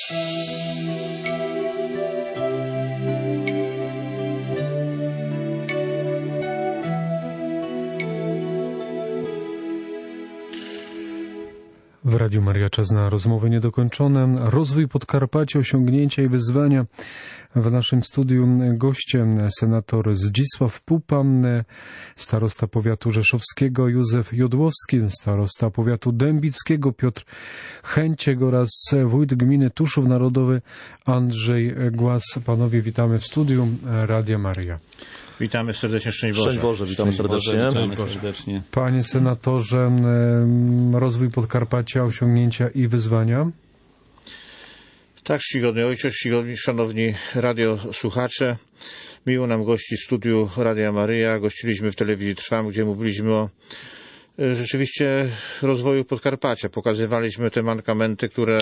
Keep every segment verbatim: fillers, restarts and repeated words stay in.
W Radiu Maria czas na rozmowy niedokończone. Rozwój Podkarpacia, osiągnięcia i wyzwania. W naszym studiu gościem senator Zdzisław Pupa, starosta powiatu rzeszowskiego Józef Jodłowski, starosta powiatu dębickiego Piotr Chęciek oraz wójt gminy Tuszów Narodowy Andrzej Głaz. Panowie, witamy w studiu Radia Maria. Witamy serdecznie, szczęść Boże. Szczęść Boże, witamy serdecznie. Boże, witamy serdecznie. Panie senatorze, rozwój Podkarpacia, osiągnięcia i wyzwania. Tak, czcigodny ojcze, czcigodni, szanowni radiosłuchacze. Miło nam gości w studiu Radia Maryja. Gościliśmy w telewizji Trwam, gdzie mówiliśmy o rzeczywiście rozwoju Podkarpacia. Pokazywaliśmy te mankamenty, które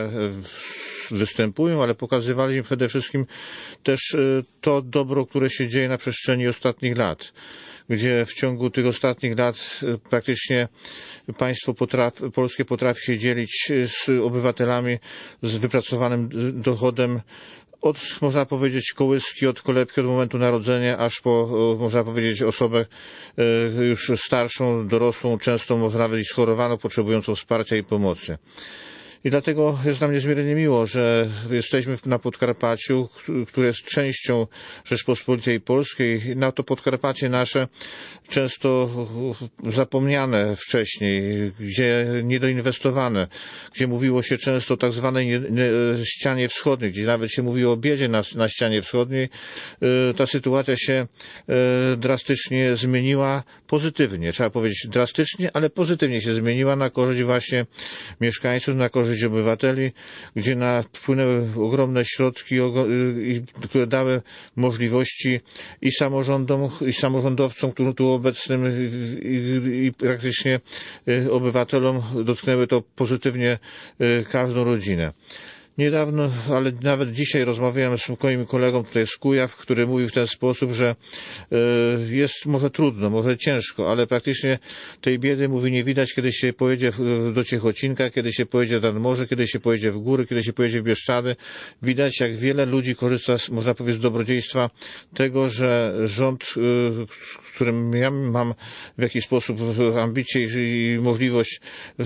występują, ale pokazywaliśmy przede wszystkim też to dobro, które się dzieje na przestrzeni ostatnich lat, gdzie w ciągu tych ostatnich lat praktycznie państwo potrafi, polskie potrafi się dzielić z obywatelami z wypracowanym dochodem od, można powiedzieć, kołyski, od kolebki, od momentu narodzenia, aż po, można powiedzieć, osobę już starszą, dorosłą, często może nawet i schorowaną, potrzebującą wsparcia i pomocy. I dlatego jest nam niezmiernie miło, że jesteśmy na Podkarpaciu, które jest częścią Rzeczpospolitej Polskiej. Na to Podkarpacie nasze często zapomniane wcześniej, gdzie niedoinwestowane, gdzie mówiło się często o tak zwanej ścianie wschodniej, gdzie nawet się mówiło o biedzie na, na ścianie wschodniej. Ta sytuacja się drastycznie zmieniła pozytywnie. Trzeba powiedzieć drastycznie, ale pozytywnie się zmieniła na korzyść właśnie mieszkańców, na korzyść obywateli, gdzie napłynęły ogromne środki, które dały możliwości i samorządom, i samorządowcom, którzy tu obecnym, i, i praktycznie obywatelom dotknęły to pozytywnie każdą rodzinę. Niedawno, ale nawet dzisiaj rozmawiałem z moim kolegą tutaj z Kujaw, który mówił w ten sposób, że jest może trudno, może ciężko, ale praktycznie tej biedy, mówi, nie widać, kiedy się pojedzie do Ciechocinka, kiedy się pojedzie nad morze, kiedy się pojedzie w góry, kiedy się pojedzie w Bieszczady. Widać, jak wiele ludzi korzysta, z, można powiedzieć, z dobrodziejstwa tego, że rząd, z którym ja mam w jakiś sposób ambicje i możliwość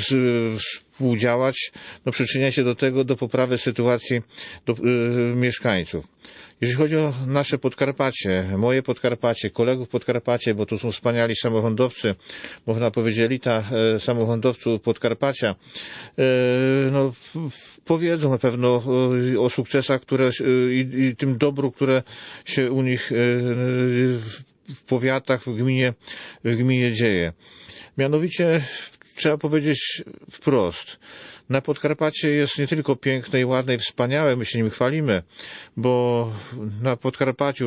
współdziałać, no przyczynia się do tego, do poprawy sytuacji do, y, mieszkańców. Jeżeli chodzi o nasze Podkarpacie, moje Podkarpacie, kolegów Podkarpacie, bo tu są wspaniali samorządowcy, można powiedzieć elita e, samorządowców Podkarpacia, e, no, w, powiedzą na pewno o, o sukcesach, które e, i, i tym dobru, które się u nich e, w, w powiatach, w gminie, w gminie dzieje. Mianowicie trzeba powiedzieć wprost. Na Podkarpacie jest nie tylko piękne i ładne i wspaniałe, my się nim chwalimy, bo na Podkarpaciu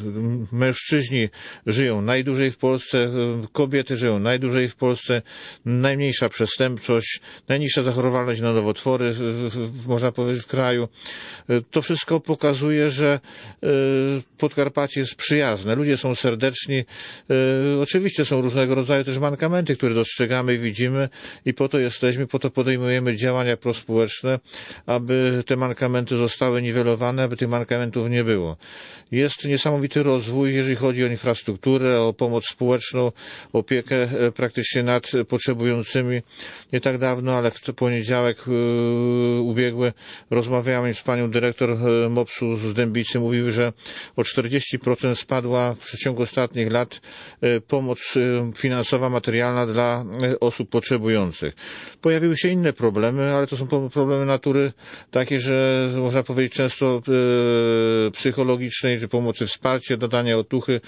mężczyźni żyją najdłużej w Polsce, kobiety żyją najdłużej w Polsce, najmniejsza przestępczość, najniższa zachorowalność na nowotwory, można powiedzieć, w kraju. To wszystko pokazuje, że Podkarpacie jest przyjazne, ludzie są serdeczni. Oczywiście są różnego rodzaju też mankamenty, które dostrzegamy i widzimy i po to jesteśmy, po to podejmujemy działania prospołeczne, aby te mankamenty zostały niwelowane, aby tych mankamentów nie było. Jest niesamowity rozwój, jeżeli chodzi o infrastrukturę, o pomoc społeczną, opiekę praktycznie nad potrzebującymi. Nie tak dawno, ale w poniedziałek yy, ubiegły rozmawiałem z panią dyrektor mopsu z Dębicy. Mówiły, że o czterdzieści procent spadła w przeciągu ostatnich lat yy, pomoc yy, finansowa, materialna dla yy, osób potrzebujących. Pojawiły się inne problemy, ale to są problemy natury takie, że można powiedzieć często e, psychologicznej, że pomocy wsparcia, dodania otuchy,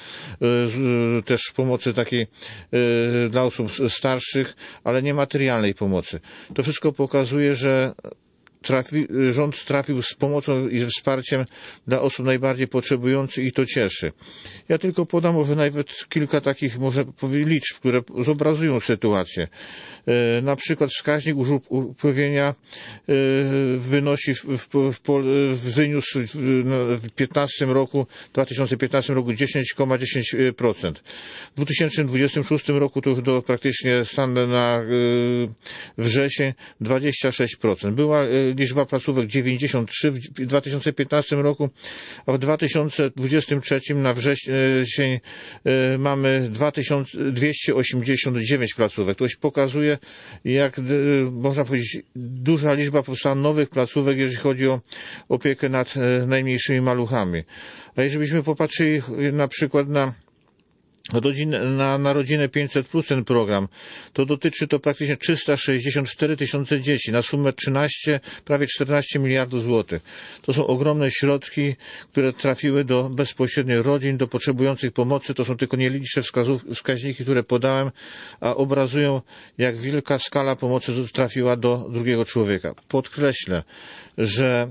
e, też pomocy takiej e, dla osób starszych, ale nie materialnej pomocy. To wszystko pokazuje, że Trafi, rząd trafił z pomocą i wsparciem dla osób najbardziej potrzebujących i to cieszy. Ja tylko podam może nawet kilka takich może liczb, które zobrazują sytuację. E, na przykład wskaźnik upływienia e, wynosi w, w, w, wyniósł w piętnastym roku, w dwa tysiące piętnastym roku dziesięć przecinek dziesięć procent. W dwa tysiące dwudziestym szóstym roku to już do praktycznie stan na e, wrzesień dwadzieścia sześć procent. Była liczba placówek dziewięćdziesiąt trzy w dwa tysiące piętnastym roku, a w dwa tysiące dwudziestym trzecim na wrzesień mamy dwa tysiące dwieście osiemdziesiąt dziewięć placówek. To się pokazuje, jak można powiedzieć, duża liczba powstała nowych placówek, jeżeli chodzi o opiekę nad najmniejszymi maluchami. A jeżeli byśmy popatrzyli na przykład na Rodzinę, na, na rodzinę pięćset plus ten program, to dotyczy to praktycznie trzysta sześćdziesiąt cztery tysiące dzieci na sumę trzynaście, prawie czternaście miliardów złotych. To są ogromne środki, które trafiły do bezpośrednio rodzin, do potrzebujących pomocy. To są tylko nieliczne wskaźniki, które podałem, a obrazują, jak wielka skala pomocy trafiła do drugiego człowieka. Podkreślę, że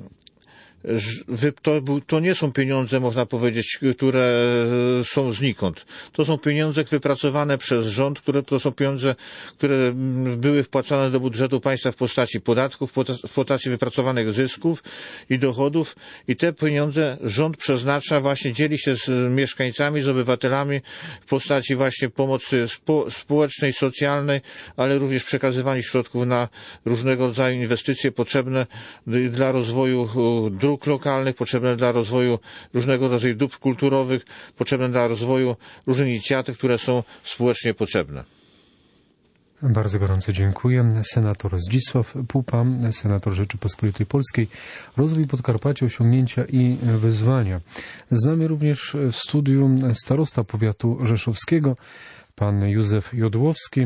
To, to nie są pieniądze, można powiedzieć, które są znikąd. To są pieniądze wypracowane przez rząd, które to są pieniądze, które były wpłacane do budżetu państwa w postaci podatków, w postaci wypracowanych zysków i dochodów i te pieniądze rząd przeznacza, właśnie dzieli się z mieszkańcami, z obywatelami w postaci właśnie pomocy spo, społecznej, socjalnej, ale również przekazywania środków na różnego rodzaju inwestycje potrzebne dla rozwoju dróg lokalnych, potrzebne dla rozwoju różnego rodzaju dóbr kulturowych, potrzebne dla rozwoju różnych inicjatyw, które są społecznie potrzebne. Bardzo gorąco dziękuję. Senator Zdzisław Pupa, senator Rzeczypospolitej Polskiej. Rozwój Podkarpacia, osiągnięcia i wyzwania. Z nami również w studiu starosta powiatu rzeszowskiego, pan Józef Jodłowski.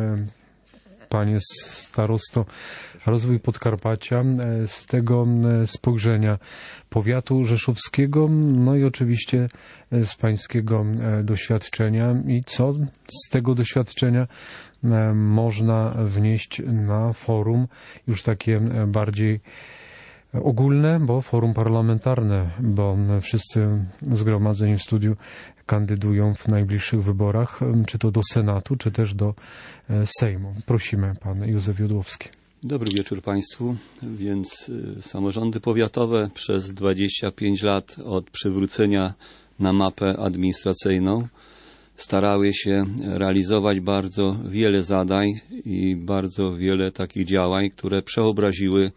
Panie starosto, rozwój Podkarpacia z tego spojrzenia powiatu rzeszowskiego, no i oczywiście z pańskiego doświadczenia i co z tego doświadczenia można wnieść na forum już takie bardziej ogólne, bo forum parlamentarne, bo wszyscy zgromadzeni w studiu kandydują w najbliższych wyborach, czy to do Senatu, czy też do Sejmu. Prosimy, pan Józef Jodłowski. Dobry wieczór Państwu. Więc samorządy powiatowe przez dwadzieścia pięć lat od przywrócenia na mapę administracyjną starały się realizować bardzo wiele zadań i bardzo wiele takich działań, które przeobraziły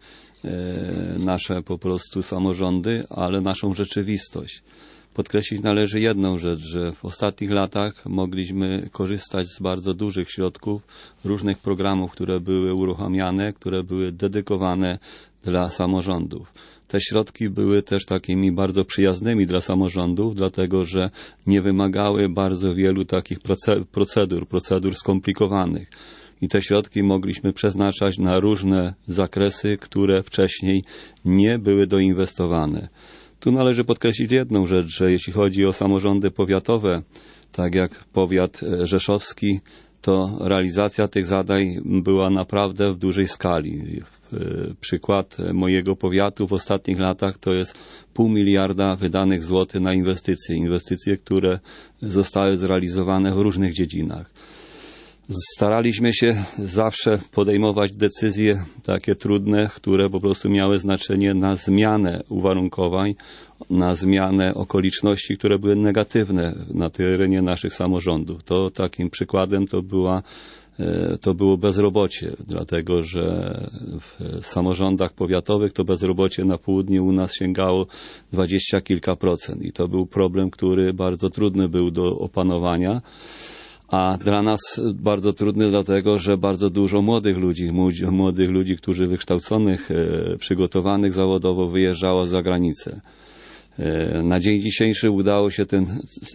nasze po prostu samorządy, ale naszą rzeczywistość. Podkreślić należy jedną rzecz, że w ostatnich latach mogliśmy korzystać z bardzo dużych środków, różnych programów, które były uruchamiane, które były dedykowane dla samorządów. Te środki były też takimi bardzo przyjaznymi dla samorządów, dlatego że nie wymagały bardzo wielu takich procedur, procedur skomplikowanych. I te środki mogliśmy przeznaczać na różne zakresy, które wcześniej nie były doinwestowane. Tu należy podkreślić jedną rzecz, że jeśli chodzi o samorządy powiatowe, tak jak powiat rzeszowski, to realizacja tych zadań była naprawdę w dużej skali. Przykład mojego powiatu w ostatnich latach to jest pół miliarda wydanych złotych na inwestycje. Inwestycje, które zostały zrealizowane w różnych dziedzinach. Staraliśmy się zawsze podejmować decyzje takie trudne, które po prostu miały znaczenie na zmianę uwarunkowań, na zmianę okoliczności, które były negatywne na terenie naszych samorządów. To takim przykładem to była to było bezrobocie, dlatego że w samorządach powiatowych to bezrobocie na południu u nas sięgało dwadzieścia kilka procent i to był problem, który bardzo trudny był do opanowania. A dla nas bardzo trudny dlatego, że bardzo dużo młodych ludzi, młodych ludzi, którzy wykształconych, przygotowanych zawodowo wyjeżdżało za granicę. Na dzień dzisiejszy udało się ten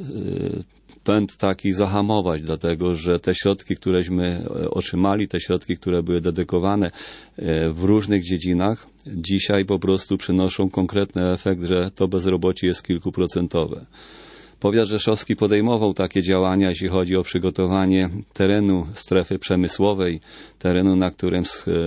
pęd taki zahamować, dlatego że te środki, któreśmy otrzymali, te środki, które były dedykowane w różnych dziedzinach, dzisiaj po prostu przynoszą konkretny efekt, że to bezrobocie jest kilkuprocentowe. Powiat rzeszowski podejmował takie działania, jeśli chodzi o przygotowanie terenu strefy przemysłowej, terenu, na którym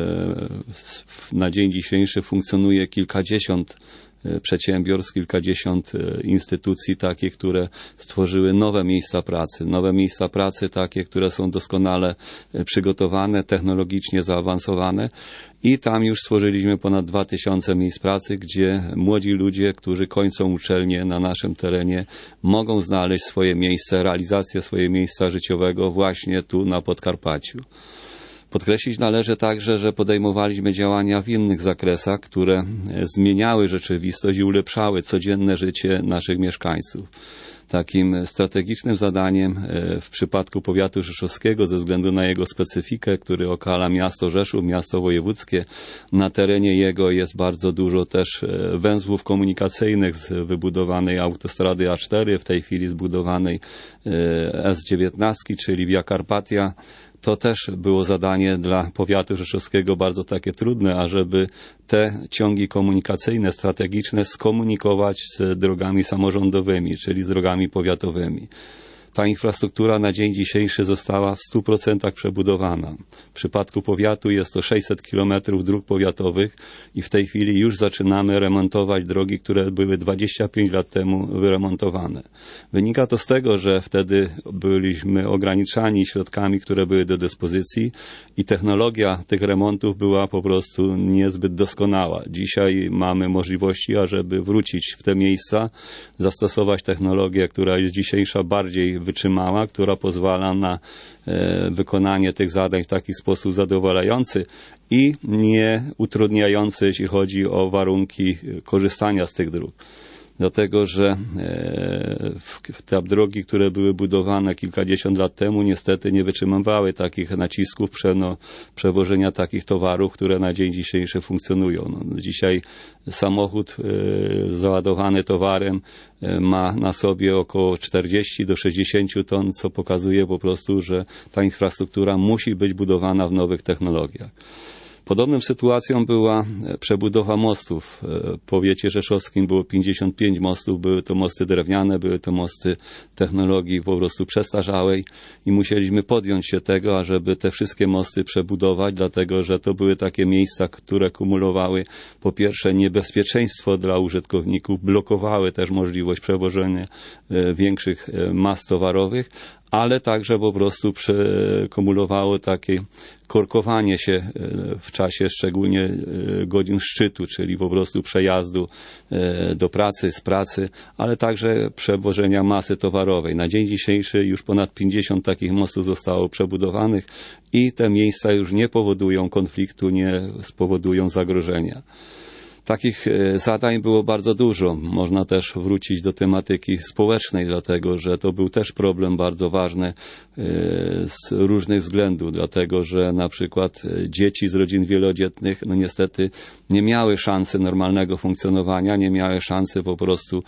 na dzień dzisiejszy funkcjonuje kilkadziesiąt przedsiębiorstw, kilkadziesiąt instytucji takie, które stworzyły nowe miejsca pracy. Nowe miejsca pracy takie, które są doskonale przygotowane, technologicznie zaawansowane i tam już stworzyliśmy ponad dwa tysiące miejsc pracy, gdzie młodzi ludzie, którzy kończą uczelnię na naszym terenie, mogą znaleźć swoje miejsce, realizację swojego miejsca życiowego właśnie tu na Podkarpaciu. Podkreślić należy także, że podejmowaliśmy działania w innych zakresach, które zmieniały rzeczywistość i ulepszały codzienne życie naszych mieszkańców. Takim strategicznym zadaniem w przypadku powiatu rzeszowskiego, ze względu na jego specyfikę, który okala miasto Rzeszów, miasto wojewódzkie, na terenie jego jest bardzo dużo też węzłów komunikacyjnych z wybudowanej autostrady A cztery, w tej chwili zbudowanej S dziewiętnaście, czyli Via Carpatia. To też było zadanie dla powiatu rzeszowskiego bardzo takie trudne, ażeby te ciągi komunikacyjne, strategiczne skomunikować z drogami samorządowymi, czyli z drogami powiatowymi. Ta infrastruktura na dzień dzisiejszy została w stu procentach przebudowana. W przypadku powiatu jest to sześćset kilometrów dróg powiatowych i w tej chwili już zaczynamy remontować drogi, które były dwadzieścia pięć lat temu wyremontowane. Wynika to z tego, że wtedy byliśmy ograniczani środkami, które były do dyspozycji i technologia tych remontów była po prostu niezbyt doskonała. Dzisiaj mamy możliwości, ażeby wrócić w te miejsca, zastosować technologię, która jest dzisiejsza bardziej wytrzymała, która pozwala na e, wykonanie tych zadań w taki sposób zadowalający i nie utrudniający, jeśli chodzi o warunki korzystania z tych dróg. Dlatego, że te drogi, które były budowane kilkadziesiąt lat temu, niestety nie wytrzymywały takich nacisków przeno, przewożenia takich towarów, które na dzień dzisiejszy funkcjonują. No, dzisiaj samochód e, załadowany towarem e, ma na sobie około czterdzieści do sześćdziesięciu ton, co pokazuje po prostu, że ta infrastruktura musi być budowana w nowych technologiach. Podobną sytuacją była przebudowa mostów. W powiecie rzeszowskim było pięćdziesiąt pięć mostów, były to mosty drewniane, były to mosty technologii po prostu przestarzałej i musieliśmy podjąć się tego, ażeby te wszystkie mosty przebudować, dlatego że to były takie miejsca, które kumulowały po pierwsze niebezpieczeństwo dla użytkowników, blokowały też możliwość przewożenia większych mas towarowych, ale także po prostu kumulowało takie korkowanie się w czasie szczególnie godzin szczytu, czyli po prostu przejazdu do pracy, z pracy, ale także przewożenia masy towarowej. Na dzień dzisiejszy już ponad pięćdziesiąt takich mostów zostało przebudowanych i te miejsca już nie powodują konfliktu, nie spowodują zagrożenia. Takich zadań było bardzo dużo. Można też wrócić do tematyki społecznej, dlatego że to był też problem bardzo ważny z różnych względów, dlatego że na przykład dzieci z rodzin wielodzietnych no niestety nie miały szansy normalnego funkcjonowania, nie miały szansy po prostu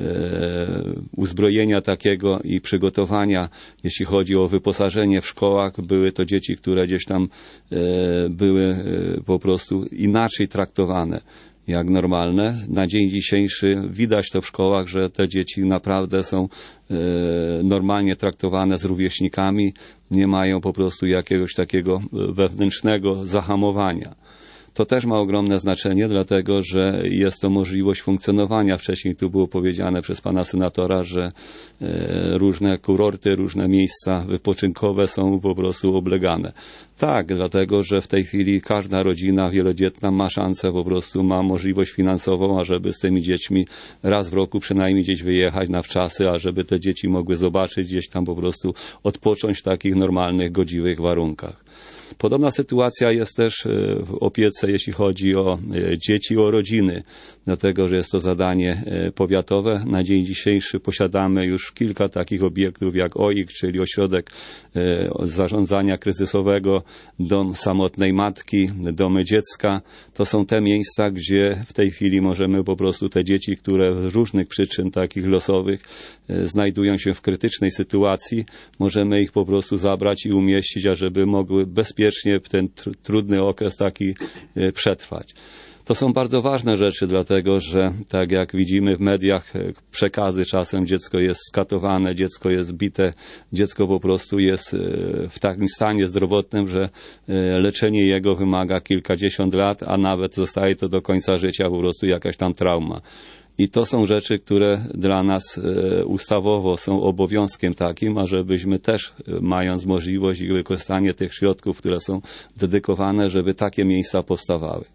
uzbrojenia takiego i przygotowania, jeśli chodzi o wyposażenie w szkołach. Były to dzieci, które gdzieś tam były po prostu inaczej traktowane jak normalne. Na dzień dzisiejszy widać to w szkołach, że te dzieci naprawdę są e, normalnie traktowane z rówieśnikami, nie mają po prostu jakiegoś takiego wewnętrznego zahamowania. To też ma ogromne znaczenie, dlatego że jest to możliwość funkcjonowania. Wcześniej tu było powiedziane przez pana senatora, że różne kurorty, różne miejsca wypoczynkowe są po prostu oblegane. Tak, dlatego że w tej chwili każda rodzina wielodzietna ma szansę, po prostu ma możliwość finansową, ażeby z tymi dziećmi raz w roku przynajmniej gdzieś wyjechać na wczasy, ażeby te dzieci mogły zobaczyć, gdzieś tam po prostu odpocząć w takich normalnych, godziwych warunkach. Podobna sytuacja jest też w opiece, jeśli chodzi o dzieci, o rodziny, dlatego że jest to zadanie powiatowe. Na dzień dzisiejszy posiadamy już kilka takich obiektów jak O I K, czyli Ośrodek Zarządzania Kryzysowego, Dom Samotnej Matki, Domy Dziecka. To są te miejsca, gdzie w tej chwili możemy po prostu te dzieci, które z różnych przyczyn takich losowych znajdują się w krytycznej sytuacji, możemy ich po prostu zabrać i umieścić, ażeby mogły bezpiecznie w ten tr- trudny okres taki przetrwać. To są bardzo ważne rzeczy, dlatego że tak jak widzimy w mediach przekazy, czasem dziecko jest skatowane, dziecko jest bite, dziecko po prostu jest w takim stanie zdrowotnym, że leczenie jego wymaga kilkadziesiąt lat, a nawet zostaje to do końca życia po prostu jakaś tam trauma. I to są rzeczy, które dla nas ustawowo są obowiązkiem takim, ażebyśmy też, mając możliwość i wykorzystanie tych środków, które są dedykowane, żeby takie miejsca powstawały.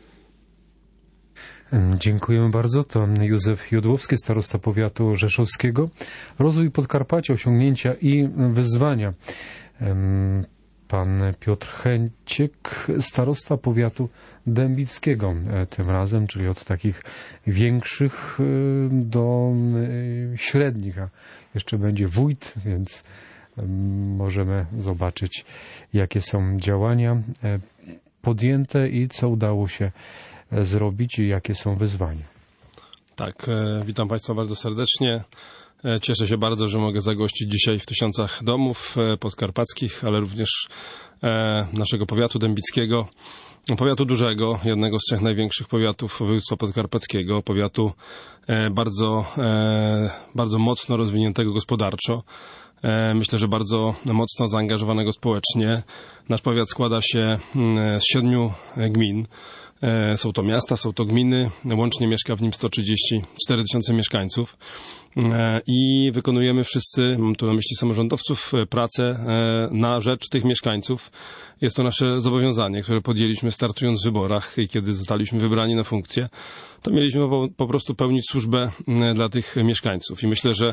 Dziękujemy bardzo. To Józef Jodłowski, starosta powiatu rzeszowskiego. Rozwój Podkarpacia, osiągnięcia i wyzwania. pan Piotr Chęciek, starosta powiatu dębickiego tym razem, czyli od takich większych do średnich, a jeszcze będzie wójt, więc możemy zobaczyć, jakie są działania podjęte i co udało się zrobić i jakie są wyzwania. Tak, witam Państwa bardzo serdecznie. Cieszę się bardzo, że mogę zagościć dzisiaj w tysiącach domów podkarpackich, ale również naszego powiatu dębickiego, powiatu dużego, jednego z trzech największych powiatów województwa podkarpackiego, powiatu bardzo, bardzo mocno rozwiniętego gospodarczo. Myślę, że bardzo mocno zaangażowanego społecznie. Nasz powiat składa się z siedmiu gmin. Są to miasta, są to gminy. Łącznie mieszka w nim sto trzydzieści cztery tysiące mieszkańców. I wykonujemy wszyscy, mam tu na myśli samorządowców, pracę na rzecz tych mieszkańców. Jest to nasze zobowiązanie, które podjęliśmy startując w wyborach i kiedy zostaliśmy wybrani na funkcję, to mieliśmy po, po prostu pełnić służbę dla tych mieszkańców. I myślę, że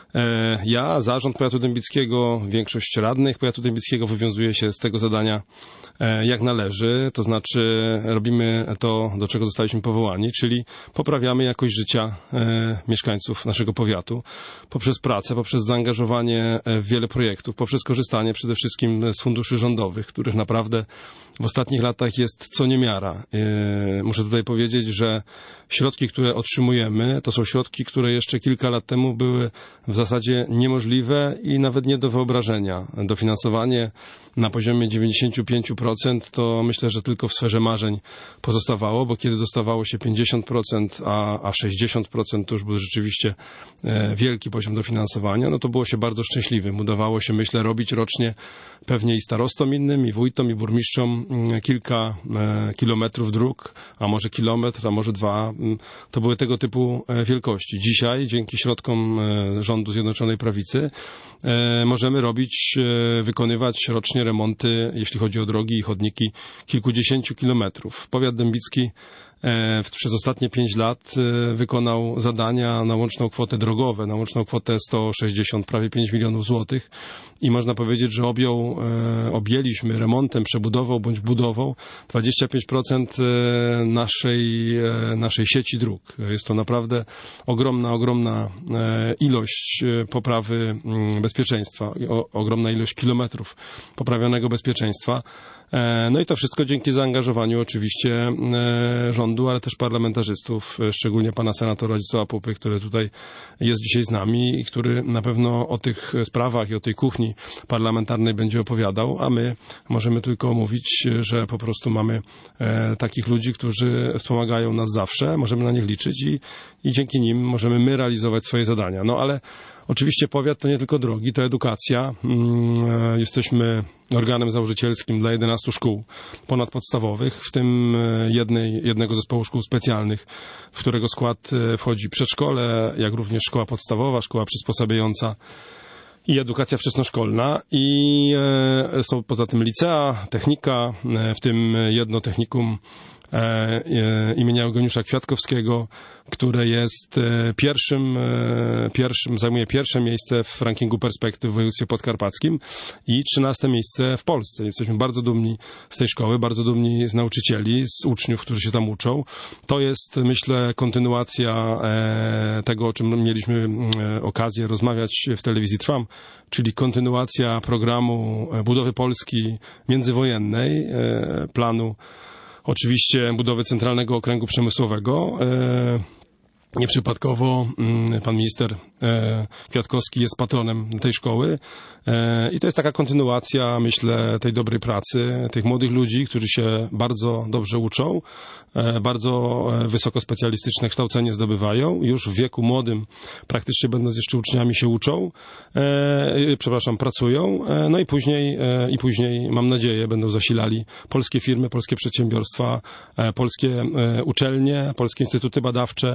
ja, zarząd powiatu dębickiego, większość radnych powiatu dębickiego wywiązuje się z tego zadania jak należy, to znaczy robimy to, do czego zostaliśmy powołani, czyli poprawiamy jakość życia mieszkańców naszego powiatu poprzez pracę, poprzez zaangażowanie w wiele projektów, poprzez korzystanie przede wszystkim z funduszy rządowych, których naprawdę w ostatnich latach jest co niemiara. Muszę tutaj powiedzieć, że środki, które otrzymujemy, to są środki, które jeszcze kilka lat temu były w zasadzie niemożliwe i nawet nie do wyobrażenia. Dofinansowanie na poziomie dziewięćdziesiąt pięć procent to myślę, że tylko w sferze marzeń pozostawało, bo kiedy dostawało się pięćdziesiąt procent, a, a sześćdziesiąt procent to już był rzeczywiście e, wielki poziom dofinansowania, no to było się bardzo szczęśliwym. Udawało się, myślę, robić rocznie pewnie i starostom innym, i wójtom, i burmistrzom kilka e, kilometrów dróg, a może kilometr, a może dwa. To były tego typu wielkości. Dzisiaj, dzięki środkom e, rządu Zjednoczonej Prawicy, e, możemy robić, e, wykonywać rocznie remonty, jeśli chodzi o drogi i chodniki, kilkudziesięciu kilometrów. Powiat dębicki e, przez ostatnie pięć lat e, wykonał zadania na łączną kwotę drogowe, na łączną kwotę sto sześćdziesiąt, prawie pięć milionów złotych i można powiedzieć, że objął, e, objęliśmy remontem, przebudową bądź budową dwadzieścia pięć procent e, naszej, e, naszej sieci dróg. Jest to naprawdę ogromna, ogromna e, ilość e, poprawy m, bezpieczeństwa, o, ogromna ilość kilometrów poprawionego bezpieczeństwa. E, no i to wszystko dzięki zaangażowaniu oczywiście e, rządu, ale też parlamentarzystów, e, szczególnie pana senatora Zdzisława Pupy, który tutaj jest dzisiaj z nami i który na pewno o tych sprawach i o tej kuchni parlamentarnej będzie opowiadał, a my możemy tylko mówić, że po prostu mamy e, takich ludzi, którzy wspomagają nas zawsze, możemy na nich liczyć i, i dzięki nim możemy my realizować swoje zadania. No ale oczywiście powiat to nie tylko drogi, to edukacja. Jesteśmy organem założycielskim dla jedenastu szkół ponadpodstawowych, w tym jednej, jednego zespołu szkół specjalnych, w którego skład wchodzi przedszkole, jak również szkoła podstawowa, szkoła przysposabiająca i edukacja wczesnoszkolna. I są poza tym licea, technika, w tym jedno technikum imienia Eugeniusza Kwiatkowskiego, które jest pierwszym, pierwszym, zajmuje pierwsze miejsce w rankingu perspektyw w województwie podkarpackim i trzynaste miejsce w Polsce. Jesteśmy bardzo dumni z tej szkoły, bardzo dumni z nauczycieli, z uczniów, którzy się tam uczą. To jest, myślę, kontynuacja tego, o czym mieliśmy okazję rozmawiać w telewizji Trwam, czyli kontynuacja programu budowy Polski międzywojennej, planu oczywiście budowy Centralnego Okręgu Przemysłowego. Nieprzypadkowo pan minister Kwiatkowski jest patronem tej szkoły i to jest taka kontynuacja, myślę, tej dobrej pracy tych młodych ludzi, którzy się bardzo dobrze uczą, bardzo wysoko specjalistyczne kształcenie zdobywają, już w wieku młodym, praktycznie będąc jeszcze uczniami, się uczą, przepraszam, pracują, no i później, i później, mam nadzieję, będą zasilali polskie firmy, polskie przedsiębiorstwa, polskie uczelnie, polskie instytuty badawcze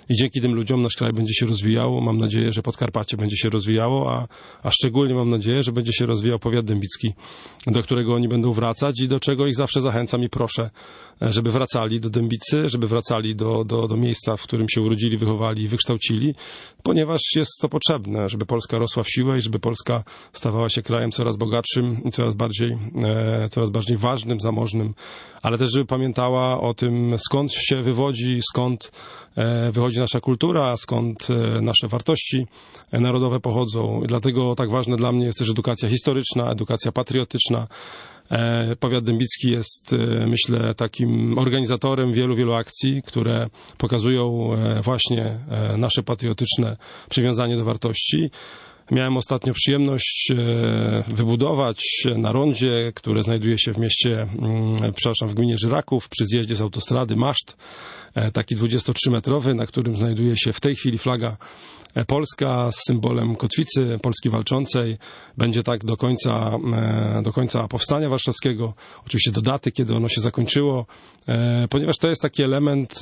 i dzięki tym ludziom nasz kraj będzie się rozwijał. Mam nadzieję, że Podkarpacie będzie się rozwijało, a, a szczególnie mam nadzieję, że będzie się rozwijał powiat dębicki, do którego oni będą wracać i do czego ich zawsze zachęcam i proszę, żeby wracali do Dębicy, żeby wracali do, do, do miejsca, w którym się urodzili, wychowali i wykształcili, ponieważ jest to potrzebne, żeby Polska rosła w siłę i żeby Polska stawała się krajem coraz bogatszym i coraz bardziej, e, coraz bardziej ważnym, zamożnym, ale też żeby pamiętała o tym, skąd się wywodzi, skąd e, wychodzi nasza kultura, skąd e, nasze wartości narodowe pochodzą. I dlatego tak ważne dla mnie jest też edukacja historyczna, edukacja patriotyczna. Powiat dębicki jest, myślę, takim organizatorem wielu, wielu akcji, które pokazują właśnie nasze patriotyczne przywiązanie do wartości. Miałem ostatnio przyjemność wybudować na rondzie, które znajduje się w mieście, przepraszam, w gminie Żyraków, przy zjeździe z autostrady, maszt, taki dwudziestotrzymetrowy, na którym znajduje się w tej chwili flaga polska z symbolem kotwicy Polski Walczącej. Będzie tak do końca, do końca Powstania Warszawskiego, oczywiście do daty, kiedy ono się zakończyło, ponieważ to jest taki element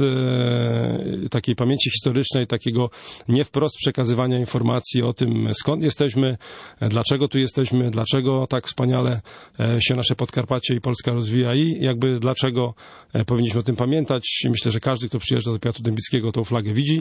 takiej pamięci historycznej, takiego nie wprost przekazywania informacji o tym, skąd jesteśmy, dlaczego tu jesteśmy, dlaczego tak wspaniale się nasze Podkarpacie i Polska rozwija i jakby dlaczego powinniśmy o tym pamiętać. Myślę, że każdy, kto przyjeżdża do powiatu dębickiego, tą flagę widzi.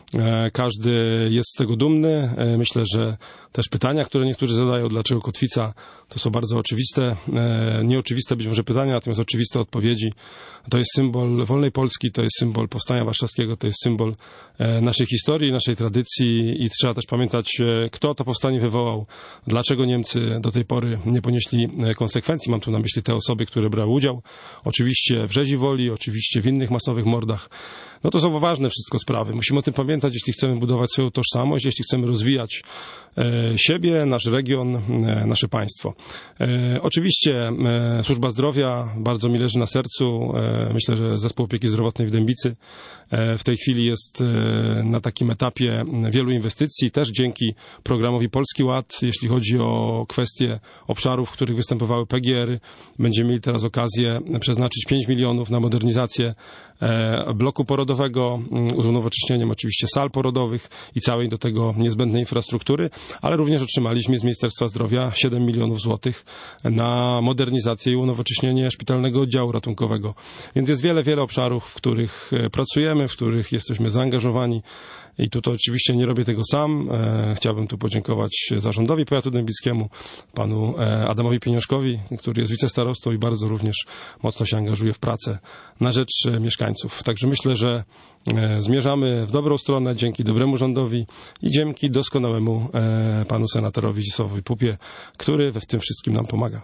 Każdy jest z tego dumny. Myślę, że też pytania, które niektórzy zadają, dlaczego kotwica, to są bardzo oczywiste, nieoczywiste być może pytania, natomiast oczywiste odpowiedzi. To jest symbol wolnej Polski, to jest symbol Powstania Warszawskiego, to jest symbol naszej historii, naszej tradycji i trzeba też pamiętać, kto to powstanie wywołał, dlaczego Niemcy do tej pory nie ponieśli konsekwencji. Mam tu na myśli te osoby, które brały udział, oczywiście w rzezi woli, oczywiście w innych masowych mordach. No to są ważne wszystko sprawy. Musimy o tym pamiętać, jeśli chcemy budować swoją tożsamość, jeśli chcemy rozwijać e, siebie, nasz region, e, nasze państwo. E, oczywiście e, służba zdrowia bardzo mi leży na sercu. E, myślę, że zespół opieki zdrowotnej w Dębicy e, w tej chwili jest e, na takim etapie wielu inwestycji, też dzięki programowi Polski Ład, jeśli chodzi o kwestie obszarów, w których występowały P G R-y. Będziemy mieli teraz okazję przeznaczyć pięć milionów na modernizację bloku porodowego, z unowocześnieniem oczywiście sal porodowych i całej do tego niezbędnej infrastruktury, ale również otrzymaliśmy z Ministerstwa Zdrowia siedem milionów złotych na modernizację i unowocześnienie szpitalnego oddziału ratunkowego. Więc jest wiele, wiele obszarów, w których pracujemy, w których jesteśmy zaangażowani. I tu to oczywiście nie robię tego sam. Chciałbym tu podziękować zarządowi powiatu dębickiemu, panu Adamowi Pieniążkowi, który jest wicestarostą i bardzo również mocno się angażuje w pracę na rzecz mieszkańców. Także myślę, że zmierzamy w dobrą stronę dzięki dobremu rządowi i dzięki doskonałemu panu senatorowi Zdzisławowi Pupie, który w tym wszystkim nam pomaga.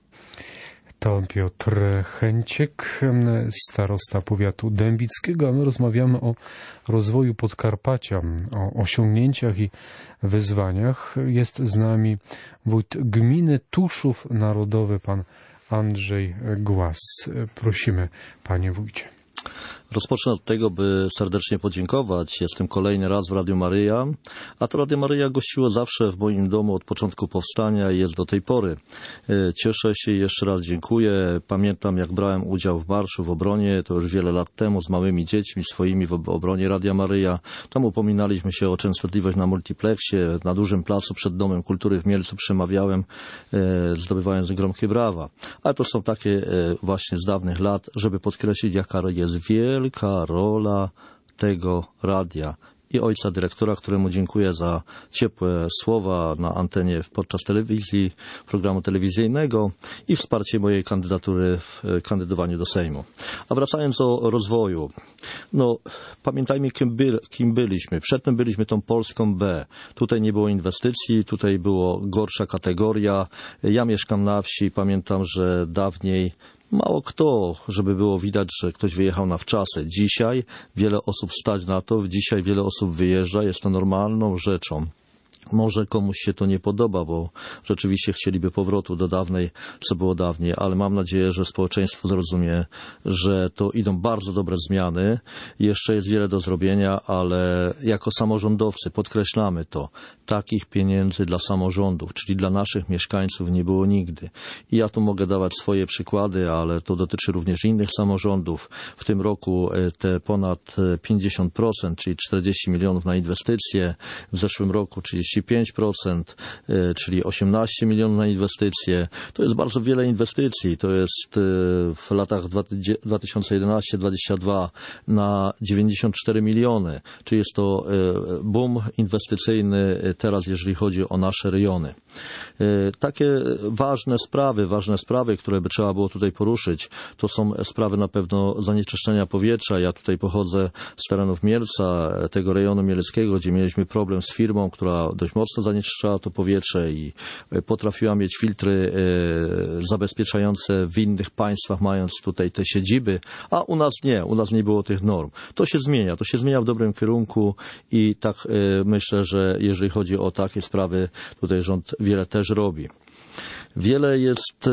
To Piotr Chęciek, starosta powiatu dębickiego, a my rozmawiamy o rozwoju Podkarpacia, o osiągnięciach i wyzwaniach. Jest z nami wójt gminy Tuszów Narodowy, pan Andrzej Głaz. Prosimy, panie wójcie. Rozpocznę od tego, by serdecznie podziękować. Jestem kolejny raz w Radiu Maryja, a to Radio Maryja gościło zawsze w moim domu od początku powstania i jest do tej pory. Cieszę się i jeszcze raz dziękuję. Pamiętam, jak brałem udział w marszu w obronie, to już wiele lat temu, z małymi dziećmi swoimi w obronie Radia Maryja. Tam upominaliśmy się o częstotliwość na multiplexie. Na dużym placu przed Domem Kultury w Mielcu przemawiałem, zdobywając gromkie brawa. Ale to są takie właśnie z dawnych lat, żeby podkreślić, jaka jest wielka rola tego radia i ojca dyrektora, któremu dziękuję za ciepłe słowa na antenie podczas telewizji, programu telewizyjnego i wsparcie mojej kandydatury w kandydowaniu do Sejmu. A wracając do rozwoju, no pamiętajmy, kim, by, kim byliśmy. Przedtem byliśmy tą Polską B. Tutaj nie było inwestycji, tutaj było gorsza kategoria. Ja mieszkam na wsi, pamiętam, że dawniej mało kto, żeby było widać, że ktoś wyjechał na wczasy. Dzisiaj wiele osób stać na to, dzisiaj wiele osób wyjeżdża, jest to normalną rzeczą. Może komuś się to nie podoba, bo rzeczywiście chcieliby powrotu do dawnej, co było dawniej, ale mam nadzieję, że społeczeństwo zrozumie, że to idą bardzo dobre zmiany. Jeszcze jest wiele do zrobienia, ale jako samorządowcy podkreślamy to. Takich pieniędzy dla samorządów, czyli dla naszych mieszkańców nie było nigdy. I ja tu mogę dawać swoje przykłady, ale to dotyczy również innych samorządów. W tym roku te ponad pięćdziesiąt procent, czyli czterdzieści milionów na inwestycje. W zeszłym roku trzydzieści pięć procent, czyli osiemnaście milionów na inwestycje. To jest bardzo wiele inwestycji. To jest w latach dwa tysiące jedenaście do dwudziestego drugiego na dziewięćdziesiąt cztery miliony. Czyli jest to boom inwestycyjny teraz, jeżeli chodzi o nasze rejony. Takie ważne sprawy, ważne sprawy, które by trzeba było tutaj poruszyć, to są sprawy na pewno zanieczyszczenia powietrza. Ja tutaj pochodzę z terenów Mielca, tego rejonu mieleckiego, gdzie mieliśmy problem z firmą, która dość mocno zanieczyszczała to powietrze i potrafiła mieć filtry zabezpieczające w innych państwach, mając tutaj te siedziby, a u nas nie, u nas nie było tych norm. To się zmienia, to się zmienia w dobrym kierunku i tak myślę, że jeżeli chodzi o takie sprawy, tutaj rząd wiele też robi. Wiele jest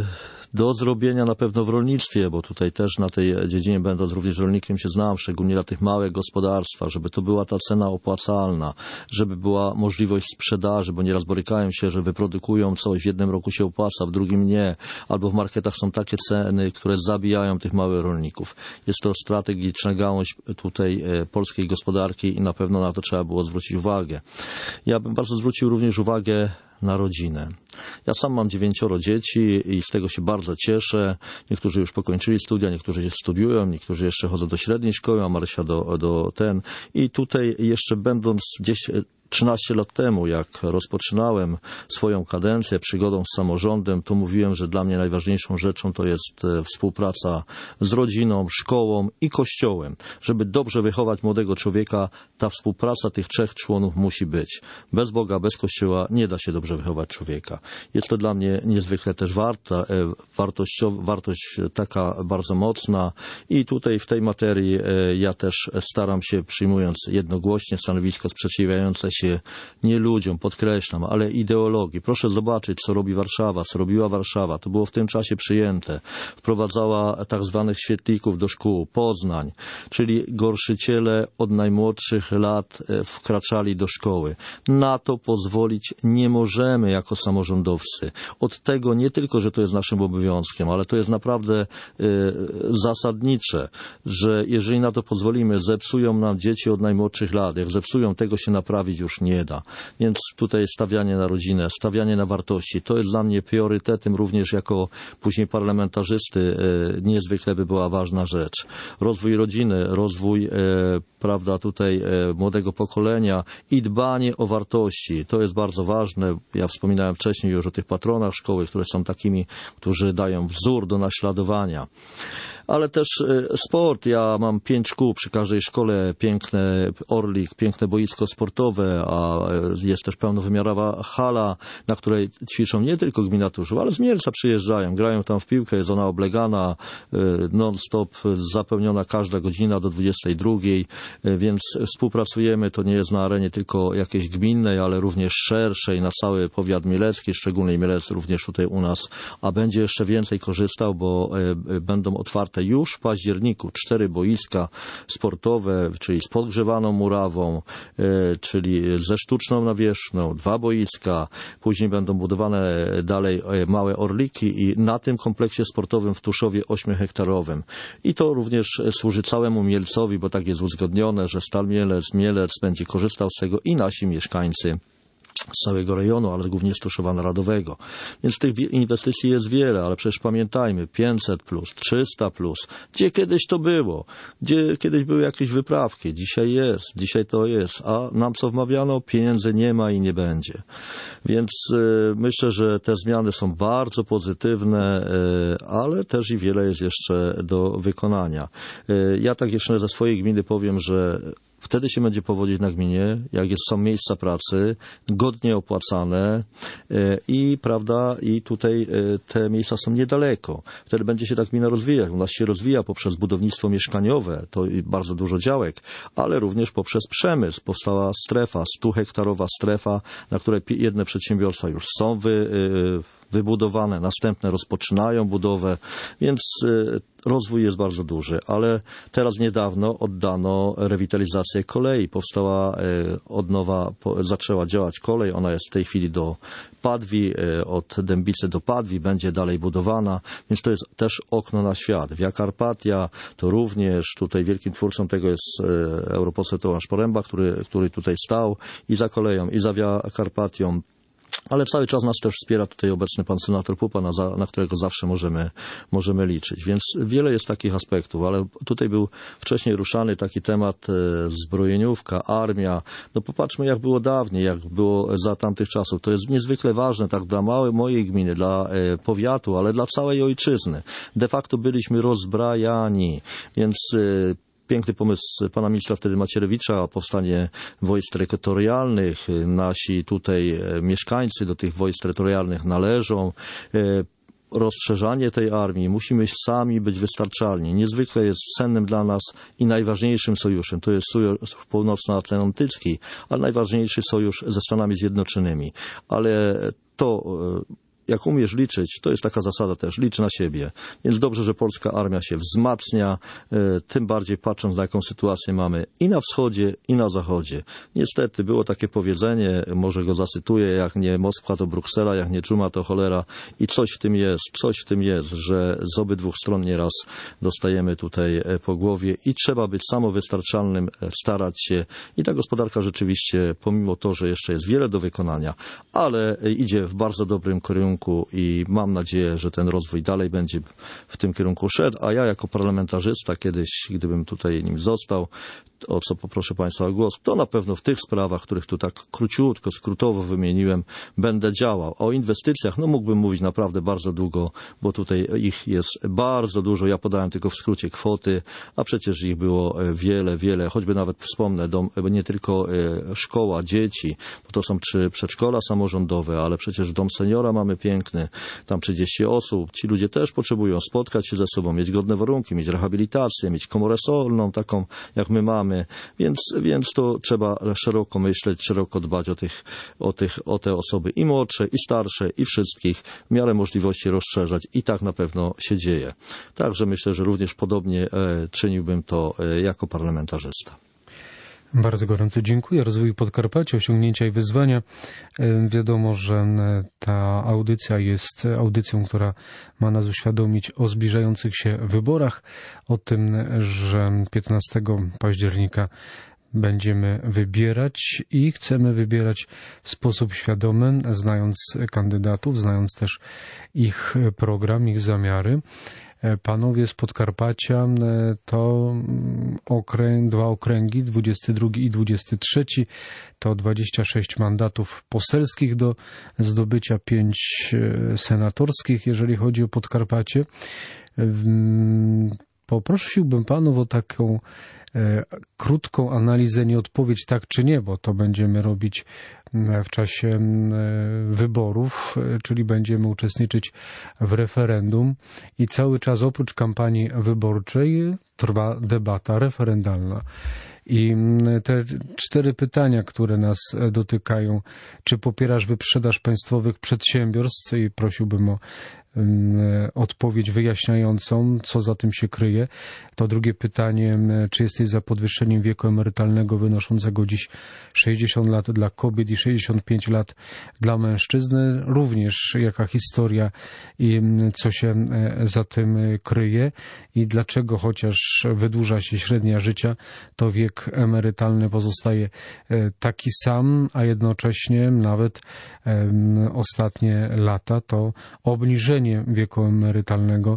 do zrobienia na pewno w rolnictwie, bo tutaj też na tej dziedzinie, będąc również rolnikiem, się znam, szczególnie dla tych małych gospodarstwa, żeby to była ta cena opłacalna, żeby była możliwość sprzedaży, bo nieraz borykają się, że wyprodukują coś, w jednym roku się opłaca, w drugim nie, albo w marketach są takie ceny, które zabijają tych małych rolników. Jest to strategiczna gałąź tutaj polskiej gospodarki i na pewno na to trzeba było zwrócić uwagę. Ja bym bardzo zwrócił również uwagę na rodzinę. Ja sam mam dziewięcioro dzieci i z tego się bardzo cieszę. Niektórzy już pokończyli studia, niektórzy studiują, niektórzy jeszcze chodzą do średniej szkoły, a Marysia do, do ten. I tutaj jeszcze będąc gdzieś trzynaście lat temu, jak rozpoczynałem swoją kadencję, przygodą z samorządem, to mówiłem, że dla mnie najważniejszą rzeczą to jest współpraca z rodziną, szkołą i kościołem. Żeby dobrze wychować młodego człowieka, ta współpraca tych trzech członów musi być. Bez Boga, bez kościoła nie da się dobrze wychować człowieka. Jest to dla mnie niezwykle też warta, wartościowa, wartość taka bardzo mocna i tutaj w tej materii ja też staram się, przyjmując jednogłośnie stanowisko sprzeciwiające się nie ludziom, podkreślam, ale ideologii. Proszę zobaczyć, co robi Warszawa, co robiła Warszawa. To było w tym czasie przyjęte. Wprowadzała tak zwanych świetlików do szkół, Poznań, czyli gorszyciele od najmłodszych lat wkraczali do szkoły. Na to pozwolić nie możemy jako samorządowcy. Od tego nie tylko, że to jest naszym obowiązkiem, ale to jest naprawdę y, zasadnicze, że jeżeli na to pozwolimy, zepsują nam dzieci od najmłodszych lat. Jak zepsują, tego się naprawić już nie da. Więc tutaj stawianie na rodzinę, stawianie na wartości, to jest dla mnie priorytetem również jako później parlamentarzysty. Niezwykle by była ważna rzecz. Rozwój rodziny, rozwój, prawda, tutaj młodego pokolenia i dbanie o wartości. To jest bardzo ważne. Ja wspominałem wcześniej już o tych patronach szkoły, które są takimi, którzy dają wzór do naśladowania. Ale też sport. Ja mam pięć szkół, przy każdej szkole piękne Orlik, piękne boisko sportowe, a jest też pełnowymiarowa hala, na której ćwiczą nie tylko gminaturzy, ale z Mielca przyjeżdżają, grają tam w piłkę, jest ona oblegana, non-stop zapełniona każda godzina do dwudziestej drugiej, więc współpracujemy, to nie jest na arenie tylko jakiejś gminnej, ale również szerszej, na cały powiat mielecki, szczególnie Mielec również tutaj u nas, a będzie jeszcze więcej korzystał, bo będą otwarte już w październiku cztery boiska sportowe, czyli z podgrzewaną murawą, czyli ze sztuczną nawierzchnią, dwa boiska, później będą budowane dalej małe orliki i na tym kompleksie sportowym w Tuszowie ośmiohektarowym. I to również służy całemu Mielcowi, bo tak jest uzgodnione, że Stal Mielec, Mielec będzie korzystał z tego i nasi mieszkańcy z całego rejonu, ale głównie z Tuszowa Narodowego. Więc tych inwestycji jest wiele, ale przecież pamiętajmy, pięćset plus, trzysta plus, gdzie kiedyś to było, gdzie kiedyś były jakieś wyprawki, dzisiaj jest, dzisiaj to jest, a nam co wmawiano, pieniędzy nie ma i nie będzie. Więc y, myślę, że te zmiany są bardzo pozytywne, y, ale też i wiele jest jeszcze do wykonania. Y, ja tak jeszcze ze swojej gminy powiem, że Wtedy się będzie powodzić na gminie, jak jest, są miejsca pracy, godnie opłacane i, prawda, i tutaj te miejsca są niedaleko. Wtedy będzie się ta gmina rozwijać. U nas się rozwija poprzez budownictwo mieszkaniowe, to bardzo dużo działek, ale również poprzez przemysł. Powstała strefa, stuhektarowa strefa, na której jedne przedsiębiorstwa już są wy, wybudowane, następne rozpoczynają budowę, więc rozwój jest bardzo duży, ale teraz niedawno oddano rewitalizację kolei. Powstała od nowa, zaczęła działać kolej, ona jest w tej chwili do Padwi, od Dębicy do Padwi, będzie dalej budowana, więc to jest też okno na świat. Via Carpatia to również, tutaj wielkim twórcą tego jest europoseł Tomasz Poręba, który, który tutaj stał i za koleją, i za Via Carpatią. Ale cały czas nas też wspiera tutaj obecny pan senator Pupa, na, za, na którego zawsze możemy, możemy liczyć. Więc wiele jest takich aspektów, ale tutaj był wcześniej ruszany taki temat e, zbrojeniówka, armia. No popatrzmy, jak było dawniej, jak było za tamtych czasów. To jest niezwykle ważne tak dla małej mojej gminy, dla e, powiatu, ale dla całej ojczyzny. De facto byliśmy rozbrajani, więc e, piękny pomysł pana ministra wtedy Macierewicza o powstanie wojsk terytorialnych. Nasi tutaj mieszkańcy do tych wojsk terytorialnych należą. Rozszerzanie tej armii, musimy sami być wystarczalni. Niezwykle jest cennym dla nas i najważniejszym sojuszem. To jest sojusz północnoatlantycki, ale najważniejszy sojusz ze Stanami Zjednoczonymi. Ale to, jak umiesz liczyć, to jest taka zasada też, licz na siebie. Więc dobrze, że polska armia się wzmacnia, tym bardziej patrząc na jaką sytuację mamy i na wschodzie, i na zachodzie. Niestety było takie powiedzenie, może go zacytuję, jak nie Moskwa to Bruksela, jak nie dżuma to cholera i coś w tym jest, coś w tym jest, że z obydwu stron nieraz dostajemy tutaj po głowie i trzeba być samowystarczalnym, starać się i ta gospodarka rzeczywiście, pomimo to, że jeszcze jest wiele do wykonania, ale idzie w bardzo dobrym kierunku i mam nadzieję, że ten rozwój dalej będzie w tym kierunku szedł, a ja jako parlamentarzysta kiedyś, gdybym tutaj nim został, o co poproszę Państwa o głos, to na pewno w tych sprawach, których tu tak króciutko, skrótowo wymieniłem, będę działał. O inwestycjach, no mógłbym mówić naprawdę bardzo długo, bo tutaj ich jest bardzo dużo. Ja podałem tylko w skrócie kwoty, a przecież ich było wiele, wiele. Choćby nawet wspomnę, dom, nie tylko szkoła, dzieci, bo to są trzy przedszkola samorządowe, ale przecież dom seniora mamy piękny, tam trzydzieści osób. Ci ludzie też potrzebują spotkać się ze sobą, mieć godne warunki, mieć rehabilitację, mieć komorę solną, taką jak my mamy. Więc, więc to trzeba szeroko myśleć, szeroko dbać o tych, o tych, o te osoby i młodsze, i starsze, i wszystkich, w miarę możliwości rozszerzać i tak na pewno się dzieje. Także myślę, że również podobnie e, czyniłbym to e, jako parlamentarzysta. Bardzo gorąco dziękuję. Rozwój Podkarpacia, osiągnięcia i wyzwania. Wiadomo, że ta audycja jest audycją, która ma nas uświadomić o zbliżających się wyborach, o tym, że piętnastego października będziemy wybierać i chcemy wybierać w sposób świadomy, znając kandydatów, znając też ich program, ich zamiary. Panowie z Podkarpacia to okręg, dwa okręgi, dwudziesty drugi i dwudziesty trzeci, to dwadzieścia sześć mandatów poselskich do zdobycia, pięć senatorskich, jeżeli chodzi o Podkarpacie. Poprosiłbym panów o taką krótką analizę, nie odpowiedź tak czy nie, bo to będziemy robić w czasie wyborów, czyli będziemy uczestniczyć w referendum i cały czas oprócz kampanii wyborczej trwa debata referendalna. I te cztery pytania, które nas dotykają, czy popierasz wyprzedaż państwowych przedsiębiorstw, i prosiłbym o odpowiedź wyjaśniającą, co za tym się kryje. To drugie pytanie, czy jesteś za podwyższeniem wieku emerytalnego wynoszącego dziś sześćdziesiąt lat dla kobiet i sześćdziesiąt pięć lat dla mężczyzn. Również jaka historia i co się za tym kryje i dlaczego chociaż wydłuża się średnia życia, to wiek emerytalny pozostaje taki sam, a jednocześnie nawet ostatnie lata to obniżenie wieku emerytalnego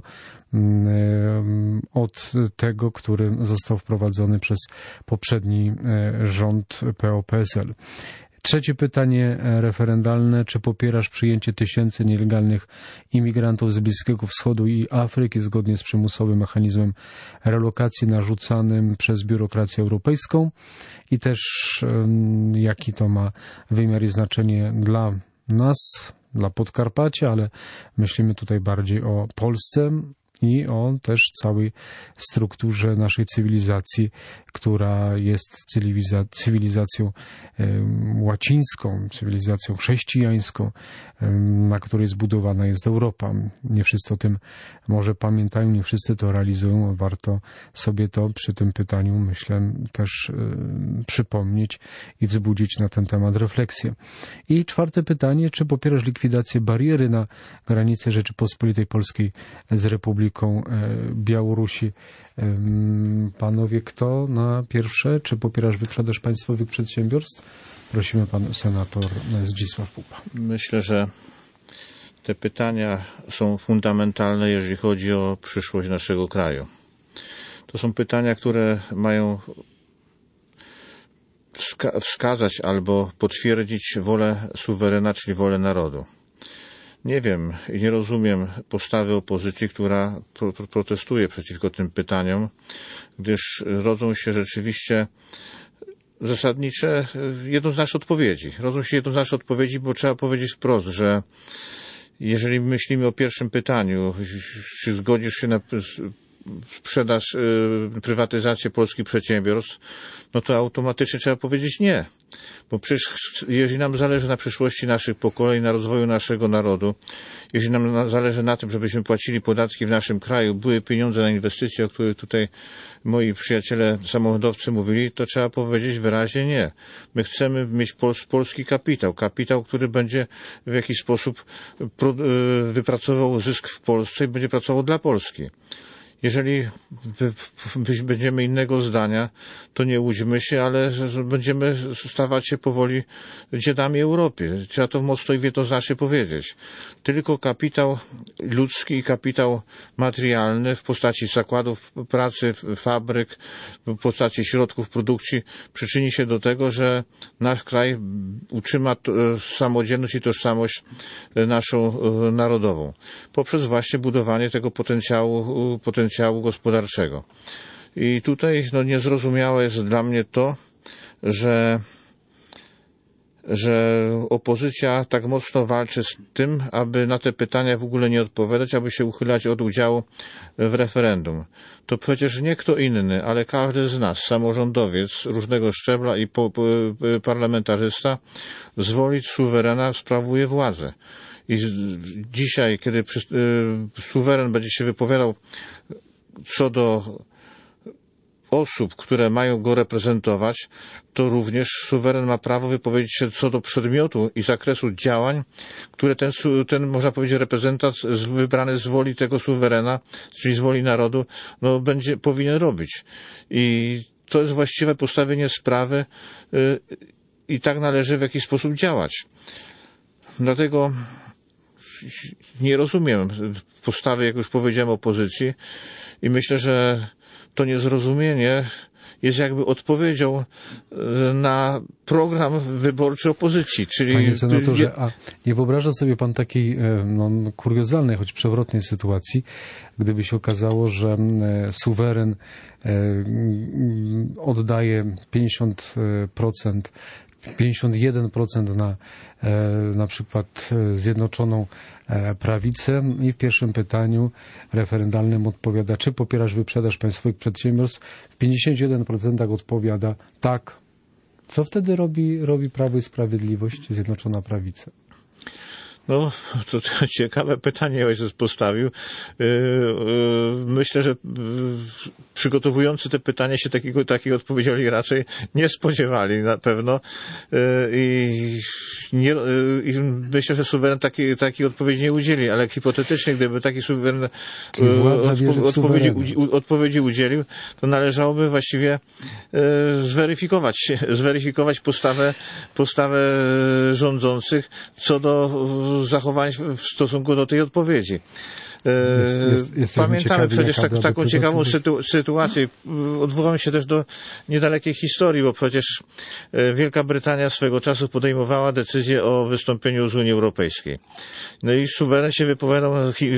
od tego, który został wprowadzony przez poprzedni rząd P O P S L. Trzecie pytanie referendalne. Czy popierasz przyjęcie tysięcy nielegalnych imigrantów z Bliskiego Wschodu i Afryki zgodnie z przymusowym mechanizmem relokacji narzucanym przez biurokrację europejską? I też um, jaki to ma wymiar i znaczenie dla nas, dla Podkarpacia, ale myślimy tutaj bardziej o Polsce i o też całej strukturze naszej cywilizacji, która jest cywiliza- cywilizacją um, łacińską, cywilizacją chrześcijańską, um, na której zbudowana jest Europa. Nie wszyscy o tym może pamiętają, nie wszyscy to realizują. Warto sobie to przy tym pytaniu, myślę, też um, przypomnieć i wzbudzić na ten temat refleksję. I czwarte pytanie, czy popierasz likwidację bariery na granicy Rzeczypospolitej Polskiej z Republiką Białorusi? Panowie, kto na pierwsze? Czy popierasz wyprzedaż państwowych przedsiębiorstw? Prosimy, pan senator Zdzisław Pupa. Myślę, że te pytania są fundamentalne, jeżeli chodzi o przyszłość naszego kraju. To są pytania, które mają wska- wskazać albo potwierdzić wolę suwerena, czyli wolę narodu. Nie wiem i nie rozumiem postawy opozycji, która pro, pro, protestuje przeciwko tym pytaniom, gdyż rodzą się rzeczywiście zasadnicze, jednoznaczne odpowiedzi. Rodzą się jednoznaczne odpowiedzi, bo trzeba powiedzieć wprost, że jeżeli myślimy o pierwszym pytaniu, czy zgodzisz się na sprzedaż, prywatyzację polskich przedsiębiorstw, no to automatycznie trzeba powiedzieć nie. Bo przecież jeżeli nam zależy na przyszłości naszych pokoleń, na rozwoju naszego narodu, jeżeli nam zależy na tym, żebyśmy płacili podatki w naszym kraju, były pieniądze na inwestycje, o których tutaj moi przyjaciele samorządowcy mówili, to trzeba powiedzieć wyraźnie nie. My chcemy mieć pols- polski kapitał. Kapitał, który będzie w jakiś sposób pro- wypracował zysk w Polsce i będzie pracował dla Polski. Jeżeli będziemy innego zdania, to nie łudźmy się, ale będziemy stawać się powoli dziadami Europy. Trzeba to mocno i jednoznacznie powiedzieć. Tylko kapitał ludzki i kapitał materialny w postaci zakładów pracy, fabryk, w postaci środków produkcji przyczyni się do tego, że nasz kraj utrzyma samodzielność i tożsamość naszą narodową. Poprzez właśnie budowanie tego potencjału, potencjału gospodarczego. I tutaj no, niezrozumiałe jest dla mnie to, że, że opozycja tak mocno walczy z tym, aby na te pytania w ogóle nie odpowiadać, aby się uchylać od udziału w referendum. To przecież nie kto inny, ale każdy z nas, samorządowiec różnego szczebla i po, po, parlamentarzysta z woli suwerena sprawuje władzę. I dzisiaj, kiedy przy, y, suweren będzie się wypowiadał co do osób, które mają go reprezentować, to również suweren ma prawo wypowiedzieć się co do przedmiotu i zakresu działań, które ten, ten można powiedzieć, reprezentant wybrany z woli tego suwerena, czyli z woli narodu, no, będzie, powinien robić. I to jest właściwe postawienie sprawy y, i tak należy w jakiś sposób działać. Dlatego nie rozumiem postawy, jak już powiedziałem, opozycji i myślę, że to niezrozumienie jest jakby odpowiedzią na program wyborczy opozycji. Czyli... Panie senatorze, a nie wyobraża sobie pan takiej no, kuriozalnej, choć przewrotnej sytuacji, gdyby się okazało, że suweren oddaje pięćdziesiąt procent pięćdziesiąt jeden procent na na przykład Zjednoczoną Prawicę i w pierwszym pytaniu referendalnym odpowiada, czy popierasz wyprzedaż państwowych przedsiębiorstw. W pięćdziesiąt jeden procent odpowiada tak. Co wtedy robi, robi Prawo i Sprawiedliwość, Zjednoczona Prawica? No, to, to ciekawe pytanie ojciec postawił. Myślę, że przygotowujący te pytania się takiego, takiej odpowiedzi raczej nie spodziewali na pewno. I, nie, i myślę, że suweren takiej, takiej odpowiedzi nie udzieli, ale hipotetycznie, gdyby taki suweren odpo, odpowiedzi, odpowiedzi udzielił, to należałoby właściwie zweryfikować, zweryfikować postawę, postawę rządzących co do zachowań w stosunku do tej odpowiedzi. Jest, jest, jest Pamiętamy ciekawi, przecież tak, taką ciekawą sytu, sytuację. Odwołam się też do niedalekiej historii, bo przecież Wielka Brytania swego czasu podejmowała decyzję o wystąpieniu z Unii Europejskiej. No i suweren się wypowiadał,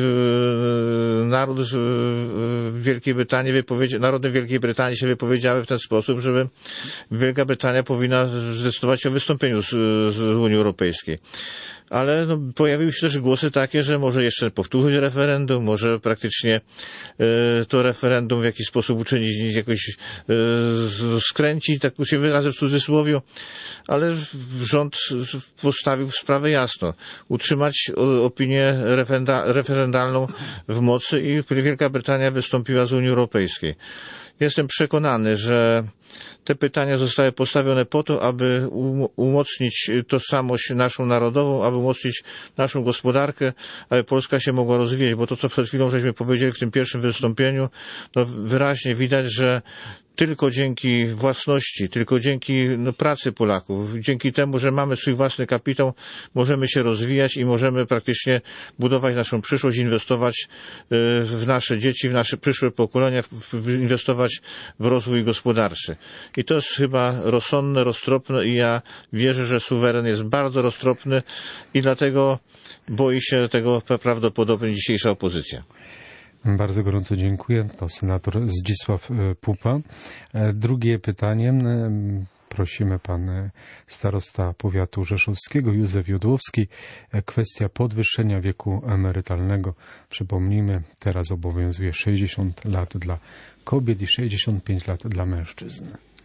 naród Wielkiej Brytanii, wypowiedzi, narody Wielkiej Brytanii się wypowiedziały w ten sposób, żeby Wielka Brytania powinna zdecydować o wystąpieniu z, z Unii Europejskiej. Ale no, pojawiły się też głosy takie, że może jeszcze powtórzyć referendum, może praktycznie y, to referendum w jakiś sposób uczynić, jakoś y, skręcić, tak się wyrażę w cudzysłowie, ale rząd postawił sprawę jasno. Utrzymać opinię referenda, referendalną w mocy i Wielka Brytania wystąpiła z Unii Europejskiej. Jestem przekonany, że te pytania zostały postawione po to, aby umocnić tożsamość naszą narodową, aby umocnić naszą gospodarkę, aby Polska się mogła rozwijać, bo to, co przed chwilą żeśmy powiedzieli w tym pierwszym wystąpieniu, no wyraźnie widać, że tylko dzięki własności, tylko dzięki no, pracy Polaków, dzięki temu, że mamy swój własny kapitał, możemy się rozwijać i możemy praktycznie budować naszą przyszłość, inwestować w nasze dzieci, w nasze przyszłe pokolenia, inwestować w rozwój gospodarczy. I to jest chyba rozsądne, roztropne i ja wierzę, że suweren jest bardzo roztropny i dlatego boi się tego prawdopodobnie dzisiejsza opozycja. Bardzo gorąco dziękuję. To senator Zdzisław Pupa. Drugie pytanie. Prosimy pan starosta powiatu rzeszowskiego Józef Jodłowski. Kwestia podwyższenia wieku emerytalnego. Przypomnijmy, teraz obowiązuje sześćdziesiąt lat dla kobiet i sześćdziesiąt pięć lat dla mężczyzn.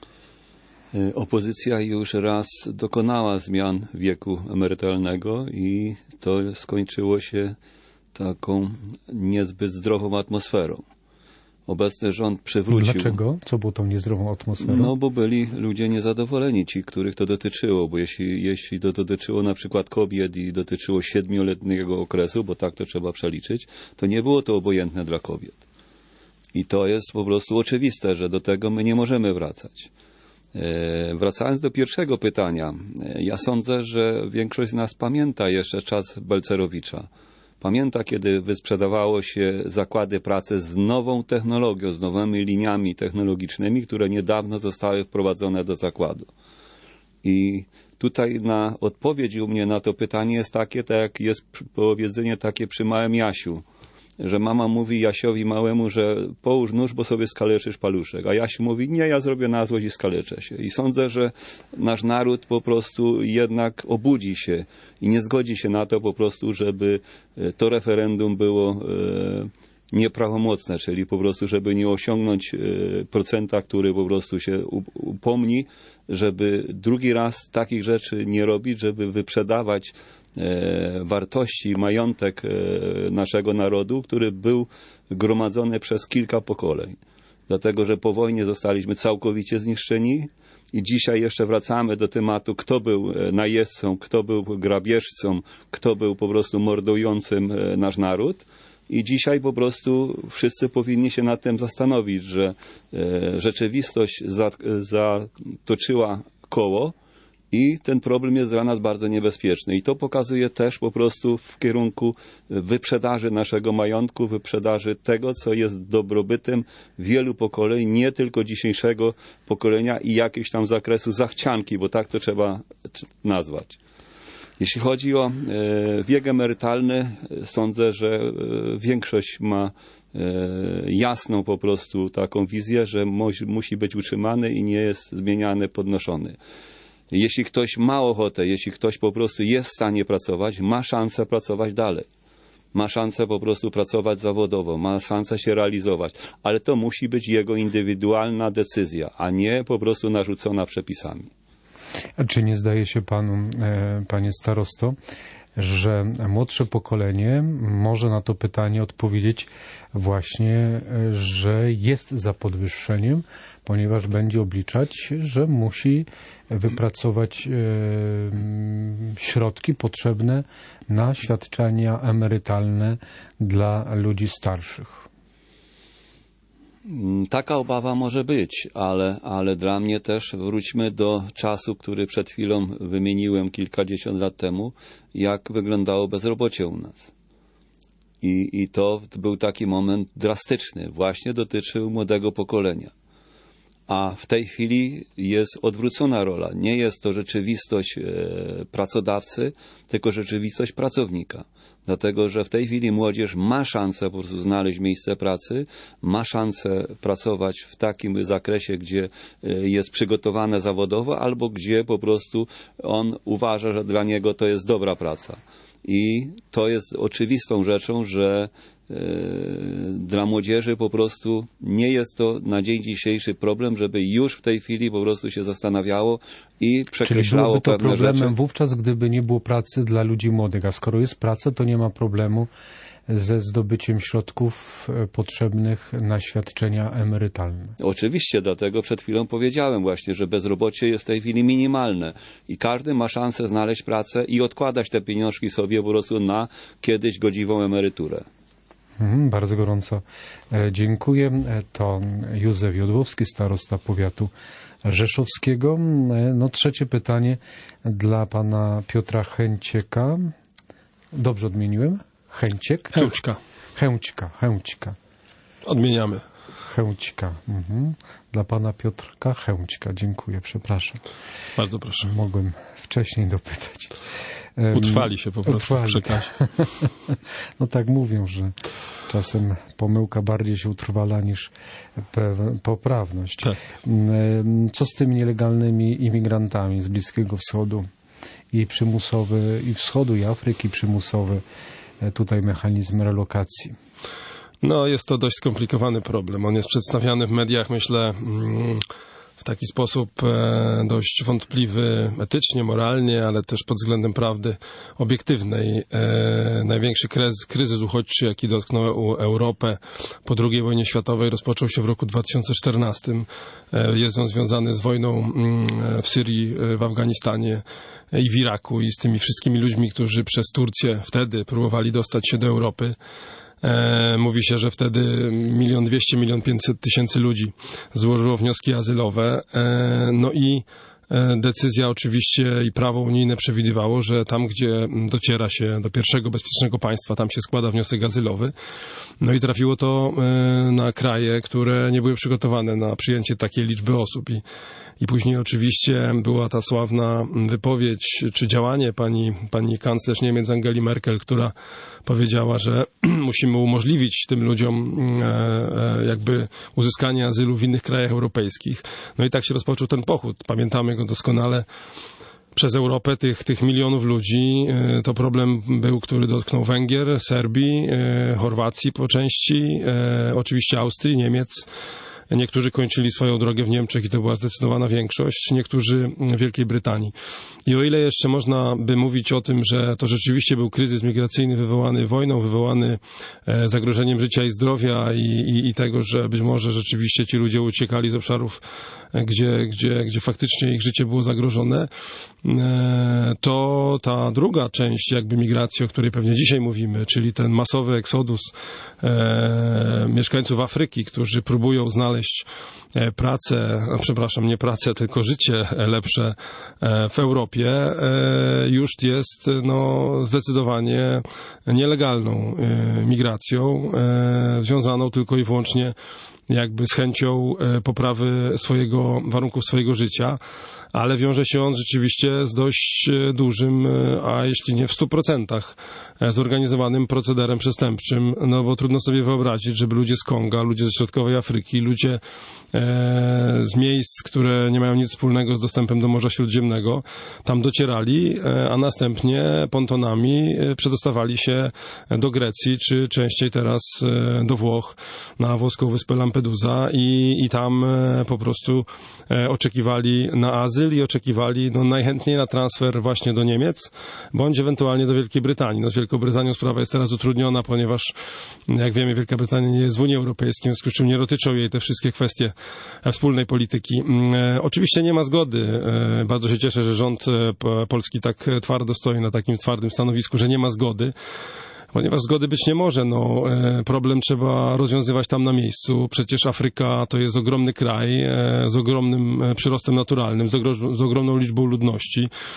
Opozycja już raz dokonała zmian wieku emerytalnego i to skończyło się taką niezbyt zdrową atmosferą. Obecny rząd przywrócił... Dlaczego? Co było tą niezdrową atmosferą? No, bo byli ludzie niezadowoleni, ci, których to dotyczyło, bo jeśli, jeśli to dotyczyło na przykład kobiet i dotyczyło siedmioletniego okresu, bo tak to trzeba przeliczyć, to nie było to obojętne dla kobiet. I to jest po prostu oczywiste, że do tego my nie możemy wracać. E, wracając do pierwszego pytania, e, ja sądzę, że większość z nas pamięta jeszcze czas Balcerowicza. Pamięta, kiedy wysprzedawało się zakłady pracy z nową technologią, z nowymi liniami technologicznymi, które niedawno zostały wprowadzone do zakładu. I tutaj na odpowiedź u mnie na to pytanie jest takie, tak jak jest powiedzenie takie przy małym Jasiu, że mama mówi Jasiowi małemu, że połóż nóż, bo sobie skaleczysz paluszek, a Jasiu mówi, nie, ja zrobię na złość i skaleczę się. I sądzę, że nasz naród po prostu jednak obudzi się i nie zgodzi się na to po prostu, żeby to referendum było nieprawomocne, czyli po prostu, żeby nie osiągnąć procenta, który po prostu się upomni, żeby drugi raz takich rzeczy nie robić, żeby wyprzedawać wartości, majątek naszego narodu, który był gromadzony przez kilka pokoleń. Dlatego, że po wojnie zostaliśmy całkowicie zniszczeni i dzisiaj jeszcze wracamy do tematu, kto był najeźdźcą, kto był grabieżcą, kto był po prostu mordującym nasz naród. I dzisiaj po prostu wszyscy powinni się nad tym zastanowić, że rzeczywistość zatoczyła koło i ten problem jest dla nas bardzo niebezpieczny. I to pokazuje też po prostu w kierunku wyprzedaży naszego majątku, wyprzedaży tego, co jest dobrobytem wielu pokoleń, nie tylko dzisiejszego pokolenia i jakiegoś tam zakresu zachcianki, bo tak to trzeba nazwać. Jeśli chodzi o wiek emerytalny, sądzę, że większość ma jasną po prostu taką wizję, że musi być utrzymany i nie jest zmieniany, podnoszony. Jeśli ktoś ma ochotę, jeśli ktoś po prostu jest w stanie pracować, ma szansę pracować dalej. Ma szansę po prostu pracować zawodowo, ma szansę się realizować, ale to musi być jego indywidualna decyzja, a nie po prostu narzucona przepisami. A czy nie zdaje się panu, panie starosto, że młodsze pokolenie może na to pytanie odpowiedzieć właśnie, że jest za podwyższeniem, ponieważ będzie obliczać, że musi wypracować środki potrzebne na świadczenia emerytalne dla ludzi starszych? Taka obawa może być, ale, ale dla mnie też wróćmy do czasu, który przed chwilą wymieniłem kilkadziesiąt lat temu, jak wyglądało bezrobocie u nas. I, i to był taki moment drastyczny, właśnie dotyczył młodego pokolenia. A w tej chwili jest odwrócona rola. Nie jest to rzeczywistość e, pracodawcy, tylko rzeczywistość pracownika. Dlatego, że w tej chwili młodzież ma szansę po prostu znaleźć miejsce pracy, ma szansę pracować w takim zakresie, gdzie jest przygotowane zawodowo, albo gdzie po prostu on uważa, że dla niego to jest dobra praca. I to jest oczywistą rzeczą, że dla młodzieży po prostu nie jest to na dzień dzisiejszy problem, żeby już w tej chwili po prostu się zastanawiało i przekreślało pewne rzeczy. Czyli byłoby to problemem rzeczy. wówczas, gdyby nie było pracy dla ludzi młodych, a skoro jest praca, to nie ma problemu ze zdobyciem środków potrzebnych na świadczenia emerytalne. Oczywiście, dlatego przed chwilą powiedziałem właśnie, że bezrobocie jest w tej chwili minimalne i każdy ma szansę znaleźć pracę i odkładać te pieniążki sobie po prostu na kiedyś godziwą emeryturę. Mhm, bardzo gorąco dziękuję. To Józef Jodłowski, starosta powiatu rzeszowskiego. No trzecie pytanie dla pana Piotra Chęcieka. Dobrze odmieniłem? Chęciek? Chęćka. Chęćka, Chęćka. Odmieniamy. Chęćka. Mhm. Dla pana Piotrka Chęćka. Dziękuję, przepraszam. Bardzo proszę. Mogłem wcześniej dopytać. Utrwali się po prostu w przekazie. No tak mówią, że czasem pomyłka bardziej się utrwala niż poprawność. Tak. Co z tymi nielegalnymi imigrantami z Bliskiego Wschodu i przymusowy, i Wschodu, i Afryki, przymusowy tutaj mechanizm relokacji? No jest to dość skomplikowany problem. On jest przedstawiany w mediach, myślę, w taki sposób dość wątpliwy etycznie, moralnie, ale też pod względem prawdy obiektywnej. Największy kryzys, kryzys uchodźczy, jaki dotknął Europę po drugiej wojnie światowej, rozpoczął się w roku dwa tysiące czternastym. Jest on związany z wojną w Syrii, w Afganistanie i w Iraku i z tymi wszystkimi ludźmi, którzy przez Turcję wtedy próbowali dostać się do Europy. Mówi się, że wtedy milion dwieście, milion pięćset tysięcy ludzi złożyło wnioski azylowe. No i decyzja oczywiście i prawo unijne przewidywało, że tam, gdzie dociera się do pierwszego bezpiecznego państwa, tam się składa wniosek azylowy. No i trafiło to na kraje, które nie były przygotowane na przyjęcie takiej liczby osób. I, i później oczywiście była ta sławna wypowiedź czy działanie pani, pani kanclerz Niemiec Angeli Merkel, która powiedziała, że musimy umożliwić tym ludziom jakby uzyskanie azylu w innych krajach europejskich. No i tak się rozpoczął ten pochód. Pamiętamy go doskonale. Przez Europę tych, tych milionów ludzi. To problem był, który dotknął Węgier, Serbii, Chorwacji po części, oczywiście Austrii, Niemiec. Niektórzy kończyli swoją drogę w Niemczech i to była zdecydowana większość, niektórzy w Wielkiej Brytanii. I o ile jeszcze można by mówić o tym, że to rzeczywiście był kryzys migracyjny wywołany wojną, wywołany zagrożeniem życia i zdrowia i, i, i tego, że być może rzeczywiście ci ludzie uciekali z obszarów, gdzie, gdzie, gdzie faktycznie ich życie było zagrożone, to ta druga część jakby migracji, o której pewnie dzisiaj mówimy, czyli ten masowy eksodus e, mieszkańców Afryki, którzy próbują znaleźć pracę, przepraszam, nie pracę, tylko życie lepsze w Europie, już jest no, zdecydowanie nielegalną migracją, związaną tylko i wyłącznie jakby z chęcią poprawy swojego, warunków swojego życia, ale wiąże się on rzeczywiście z dość dużym, a jeśli nie w stu procentach, zorganizowanym procederem przestępczym, no bo trudno sobie wyobrazić, żeby ludzie z Konga, ludzie ze środkowej Afryki, ludzie z miejsc, które nie mają nic wspólnego z dostępem do Morza Śródziemnego, tam docierali, a następnie pontonami przedostawali się do Grecji, czy częściej teraz do Włoch, na włoską wyspę Lampedusa i, i tam po prostu oczekiwali na azyl i oczekiwali no, najchętniej na transfer właśnie do Niemiec, bądź ewentualnie do Wielkiej Brytanii. No, z Wielką Brytanią sprawa jest teraz utrudniona, ponieważ, jak wiemy, Wielka Brytania nie jest w Unii Europejskiej, w związku z czym nie dotyczą jej te wszystkie kwestie wspólnej polityki. E, oczywiście nie ma zgody. E, bardzo się cieszę, że rząd e, polski tak twardo stoi na takim twardym stanowisku, że nie ma zgody. Ponieważ zgody być nie może, no, problem trzeba rozwiązywać tam na miejscu. Przecież Afryka to jest ogromny kraj z ogromnym przyrostem naturalnym, z, ogro, z ogromną liczbą ludności.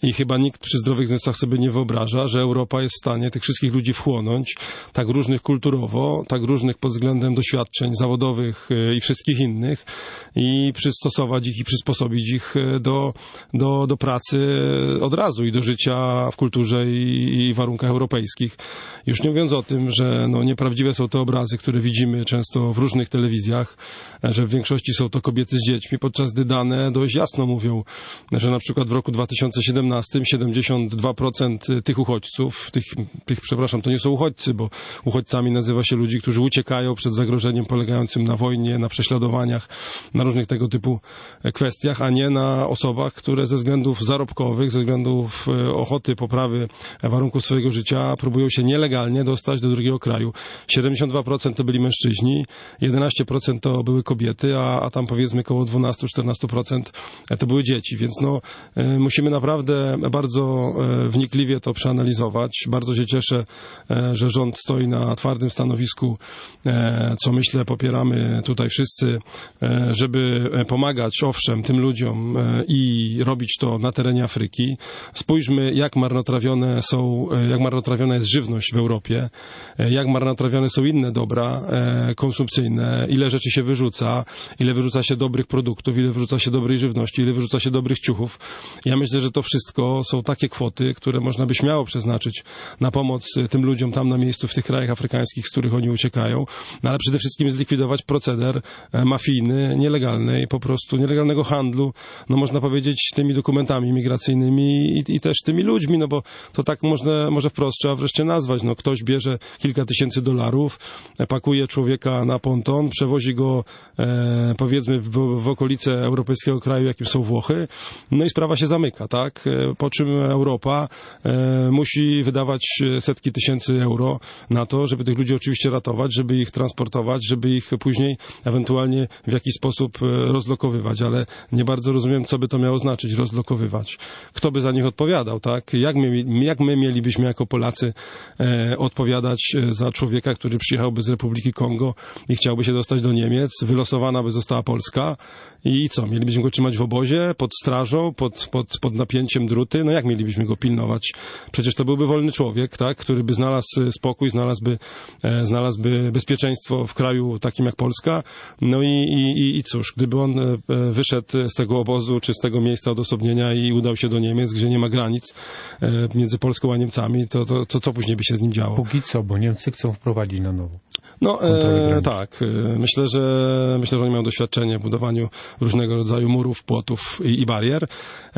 i chyba nikt przy zdrowych zmysłach sobie nie wyobraża, że Europa jest w stanie tych wszystkich ludzi wchłonąć, tak różnych kulturowo, tak różnych pod względem doświadczeń zawodowych i wszystkich innych i przystosować ich i przysposobić ich do, do, do pracy od razu i do życia w kulturze i, i warunkach europejskich. Już nie mówiąc o tym, że no, nieprawdziwe są te obrazy, które widzimy często w różnych telewizjach, że w większości są to kobiety z dziećmi, podczas gdy dane dość jasno mówią, że na przykład w roku dwa tysiące siedemnastym siedemdziesiąt dwa procent tych uchodźców, tych, tych, przepraszam, to nie są uchodźcy, bo uchodźcami nazywa się ludzi, którzy uciekają przed zagrożeniem polegającym na wojnie, na prześladowaniach, na różnych tego typu kwestiach, a nie na osobach, które ze względów zarobkowych, ze względów ochoty poprawy warunków swojego życia próbują się nielegalnie dostać do drugiego kraju. siedemdziesiąt dwa procent to byli mężczyźni, jedenaście procent to były kobiety, a, a tam powiedzmy około dwanaście do czternastu procent to były dzieci, więc no y, musimy naprawdę bardzo y, wnikliwie to przeanalizować. Bardzo się cieszę, y, że rząd stoi na twardym stanowisku, y, co myślę popieramy tutaj wszyscy, y, żeby pomagać owszem tym ludziom y, i robić to na terenie Afryki. Spójrzmy, jak marnotrawione są, y, jak marnotrawiona jest żywność w Europie, y, jak marnotrawione są inne dobra y, konsumpcyjne, ile rzeczy się wyrzuca, ile wyrzuca się dobrych produktów, ile wyrzuca się dobrej żywności, ile wyrzuca się dobrych ciuchów. Ja myślę, że to wszystko są takie kwoty, które można by śmiało przeznaczyć na pomoc tym ludziom tam na miejscu, w tych krajach afrykańskich, z których oni uciekają, no ale przede wszystkim zlikwidować proceder mafijny, nielegalny, po prostu nielegalnego handlu, no można powiedzieć, tymi dokumentami migracyjnymi i, i też tymi ludźmi, no bo to tak można, może wprost trzeba wreszcie nazwać, no ktoś bierze kilka tysięcy dolarów, pakuje człowieka na ponton, przewozi go e, powiedzmy w, w okolice europejskiego kraju, jakim są Włochy, no i sprawa się zamyka, tak? Po czym Europa e, musi wydawać setki tysięcy euro na to, żeby tych ludzi oczywiście ratować, żeby ich transportować, żeby ich później ewentualnie w jakiś sposób rozlokowywać, ale nie bardzo rozumiem, co by to miało znaczyć, rozlokowywać. Kto by za nich odpowiadał, tak? Jak my, jak my mielibyśmy jako Polacy e, odpowiadać za człowieka, który przyjechałby z Republiki Kongo i chciałby się dostać do Niemiec, wylosowana by została Polska i co? Mielibyśmy go trzymać w obozie, pod strażą, pod, pod, pod napięciem druty? No jak mielibyśmy go pilnować? Przecież to byłby wolny człowiek, tak? Który by znalazł spokój, znalazłby, e, znalazłby bezpieczeństwo w kraju takim jak Polska. No i, i, i cóż, gdyby on e, wyszedł z tego obozu, czy z tego miejsca odosobnienia i udał się do Niemiec, gdzie nie ma granic e, między Polską a Niemcami, to, to, to co później by się z nim działo? Póki co, bo Niemcy chcą wprowadzić na nowo. No e, tak, e, myślę, że myślę, że oni mają doświadczenie w budowaniu różnego rodzaju murów, płotów i, i barier.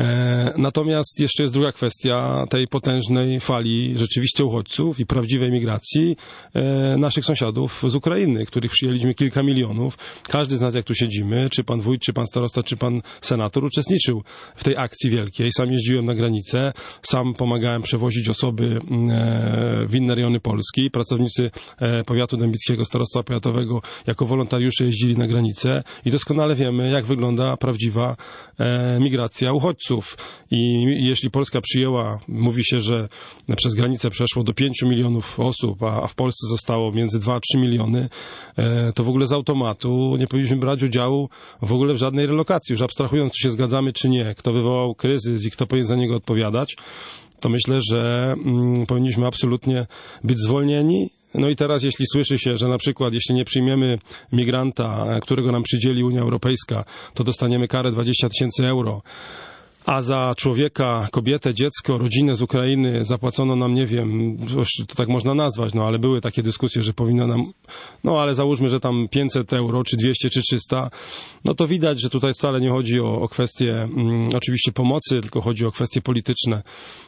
E, natomiast jeszcze jest druga kwestia tej potężnej fali rzeczywiście uchodźców i prawdziwej migracji e, naszych sąsiadów z Ukrainy, których przyjęliśmy kilka milionów. Każdy z nas, jak tu siedzimy, czy pan wójt, czy pan starosta, czy pan senator uczestniczył w tej akcji wielkiej. Sam jeździłem na granicę, sam pomagałem przewozić osoby e, w inne rejony Polski. Pracownicy e, powiatu dębickiego, starostwa powiatowego jako wolontariusze jeździli na granicę i doskonale wiemy, jak wygląda prawdziwa e, migracja uchodźców. I jeśli Polska przyjęła, mówi się, że przez granicę przeszło do pięciu milionów osób, a, a w Polsce zostało między dwa a trzy miliony, e, to w ogóle z automatu nie powinniśmy brać udziału w ogóle w żadnej relokacji. Już abstrahując, czy się zgadzamy, czy nie, kto wywołał kryzys i kto powinien za niego odpowiadać, to myślę, że mm, powinniśmy absolutnie być zwolnieni. No i teraz, jeśli słyszy się, że na przykład, jeśli nie przyjmiemy migranta, którego nam przydzieli Unia Europejska, to dostaniemy karę dwadzieścia tysięcy euro, a za człowieka, kobietę, dziecko, rodzinę z Ukrainy zapłacono nam, nie wiem, to tak można nazwać, no ale były takie dyskusje, że powinno nam, no ale załóżmy, że tam pięćset euro, czy dwieście, czy trzysta, no to widać, że tutaj wcale nie chodzi o, o kwestie mm, oczywiście pomocy, tylko chodzi o kwestie polityczne.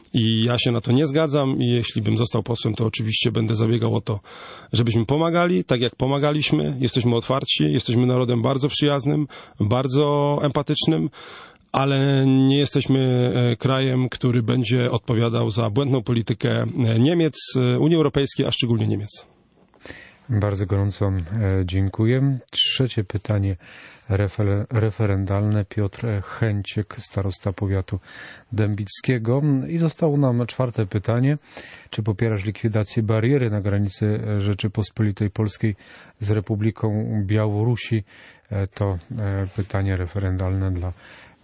I ja się na to nie zgadzam i jeśli bym został posłem, to oczywiście będę zabiegał o to, żebyśmy pomagali, tak jak pomagaliśmy. Jesteśmy otwarci, jesteśmy narodem bardzo przyjaznym, bardzo empatycznym, ale nie jesteśmy krajem, który będzie odpowiadał za błędną politykę Niemiec, Unii Europejskiej, a szczególnie Niemiec. Bardzo gorąco dziękuję. Trzecie pytanie refer- referendalne. Piotr Chęciek, starosta powiatu dębickiego. I zostało nam czwarte pytanie. Czy popierasz likwidację bariery na granicy Rzeczypospolitej Polskiej z Republiką Białorusi? To pytanie referendalne dla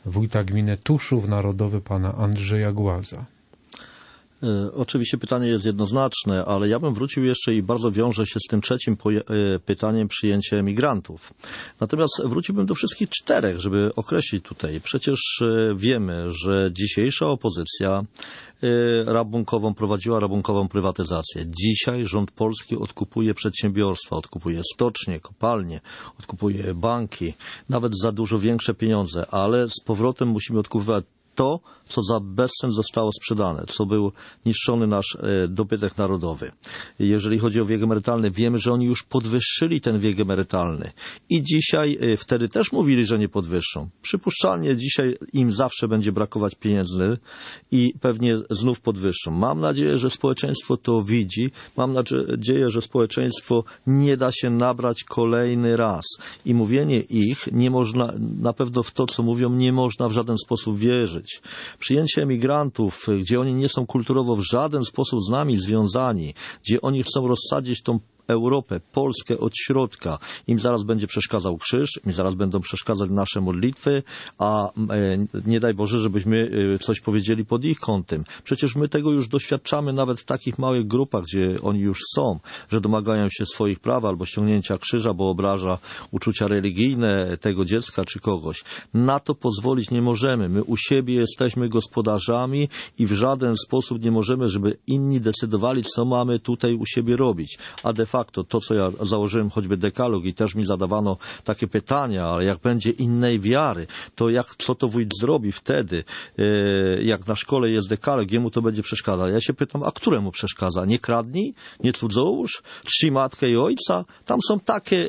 wójta gminy Tuszów Narodowy, pana Andrzeja Głaza. Oczywiście pytanie jest jednoznaczne, ale ja bym wrócił jeszcze i bardzo wiąże się z tym trzecim pytaniem przyjęcie emigrantów. Natomiast wróciłbym do wszystkich czterech, żeby określić tutaj. Przecież wiemy, że dzisiejsza opozycja rabunkową prowadziła rabunkową prywatyzację. Dzisiaj rząd polski odkupuje przedsiębiorstwa, odkupuje stocznie, kopalnie, odkupuje banki, nawet za dużo większe pieniądze, ale z powrotem musimy odkupywać to, co za bezcen zostało sprzedane, co był niszczony nasz dobytek narodowy. Jeżeli chodzi o wiek emerytalny, wiemy, że oni już podwyższyli ten wiek emerytalny. I dzisiaj, wtedy też mówili, że nie podwyższą. Przypuszczalnie dzisiaj im zawsze będzie brakować pieniędzy i pewnie znów podwyższą. Mam nadzieję, że społeczeństwo to widzi. Mam nadzieję, że społeczeństwo nie da się nabrać kolejny raz. I mówienie ich nie można, na pewno w to, co mówią, nie można w żaden sposób wierzyć. Przyjęcie emigrantów, gdzie oni nie są kulturowo w żaden sposób z nami związani, gdzie oni chcą rozsadzić tą Europę, Polskę od środka. Im zaraz będzie przeszkadzał krzyż, im zaraz będą przeszkadzać nasze modlitwy, a e, nie daj Boże, żebyśmy e, coś powiedzieli pod ich kątem. Przecież my tego już doświadczamy nawet w takich małych grupach, gdzie oni już są, że domagają się swoich praw albo ściągnięcia krzyża, bo obraża uczucia religijne tego dziecka czy kogoś. Na to pozwolić nie możemy. My u siebie jesteśmy gospodarzami i w żaden sposób nie możemy, żeby inni decydowali, co mamy tutaj u siebie robić. A de facto fakto to, co ja założyłem, choćby dekalog i też mi zadawano takie pytania, ale jak będzie innej wiary, to jak, co to wójt zrobi wtedy, jak na szkole jest dekalog, jemu to będzie przeszkadzać. Ja się pytam, a któremu przeszkadza? Nie kradnij? Nie cudzołóż? Czci matkę i ojca? Tam są takie...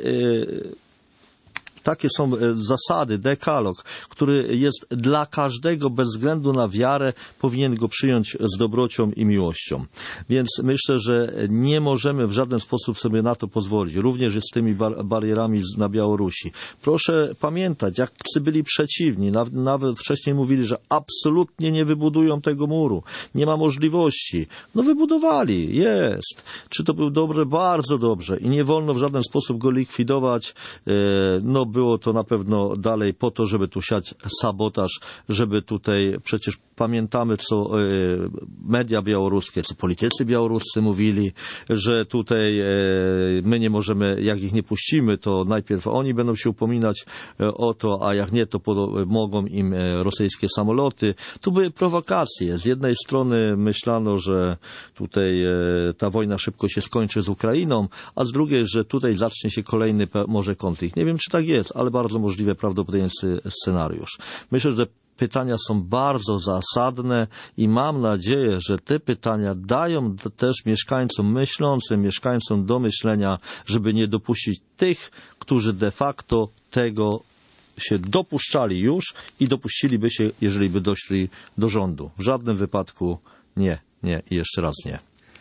Takie są zasady, dekalog, który jest dla każdego bez względu na wiarę, powinien go przyjąć z dobrocią i miłością. Więc myślę, że nie możemy w żaden sposób sobie na to pozwolić. Również jest z tymi bar- barierami na Białorusi. Proszę pamiętać, jak byli przeciwni, nawet, nawet wcześniej mówili, że absolutnie nie wybudują tego muru. Nie ma możliwości. No wybudowali, jest. Czy to był dobre? Bardzo dobrze. I nie wolno w żaden sposób go likwidować. No było to na pewno dalej po to, żeby tu siać sabotaż, żeby tutaj, przecież pamiętamy, co media białoruskie, co politycy białoruscy mówili, że tutaj my nie możemy, jak ich nie puścimy, to najpierw oni będą się upominać o to, a jak nie, to pomogą im rosyjskie samoloty. Tu były prowokacje. Z jednej strony myślano, że tutaj ta wojna szybko się skończy z Ukrainą, a z drugiej, że tutaj zacznie się kolejny może konflikt. Nie wiem, czy tak jest, ale bardzo możliwe, prawdopodobnie scenariusz. Myślę, że pytania są bardzo zasadne i mam nadzieję, że te pytania dają też mieszkańcom myślącym, mieszkańcom do myślenia, żeby nie dopuścić tych, którzy de facto tego się dopuszczali już i dopuściliby się, jeżeli by doszli do rządu. W żadnym wypadku nie, nie i jeszcze raz nie.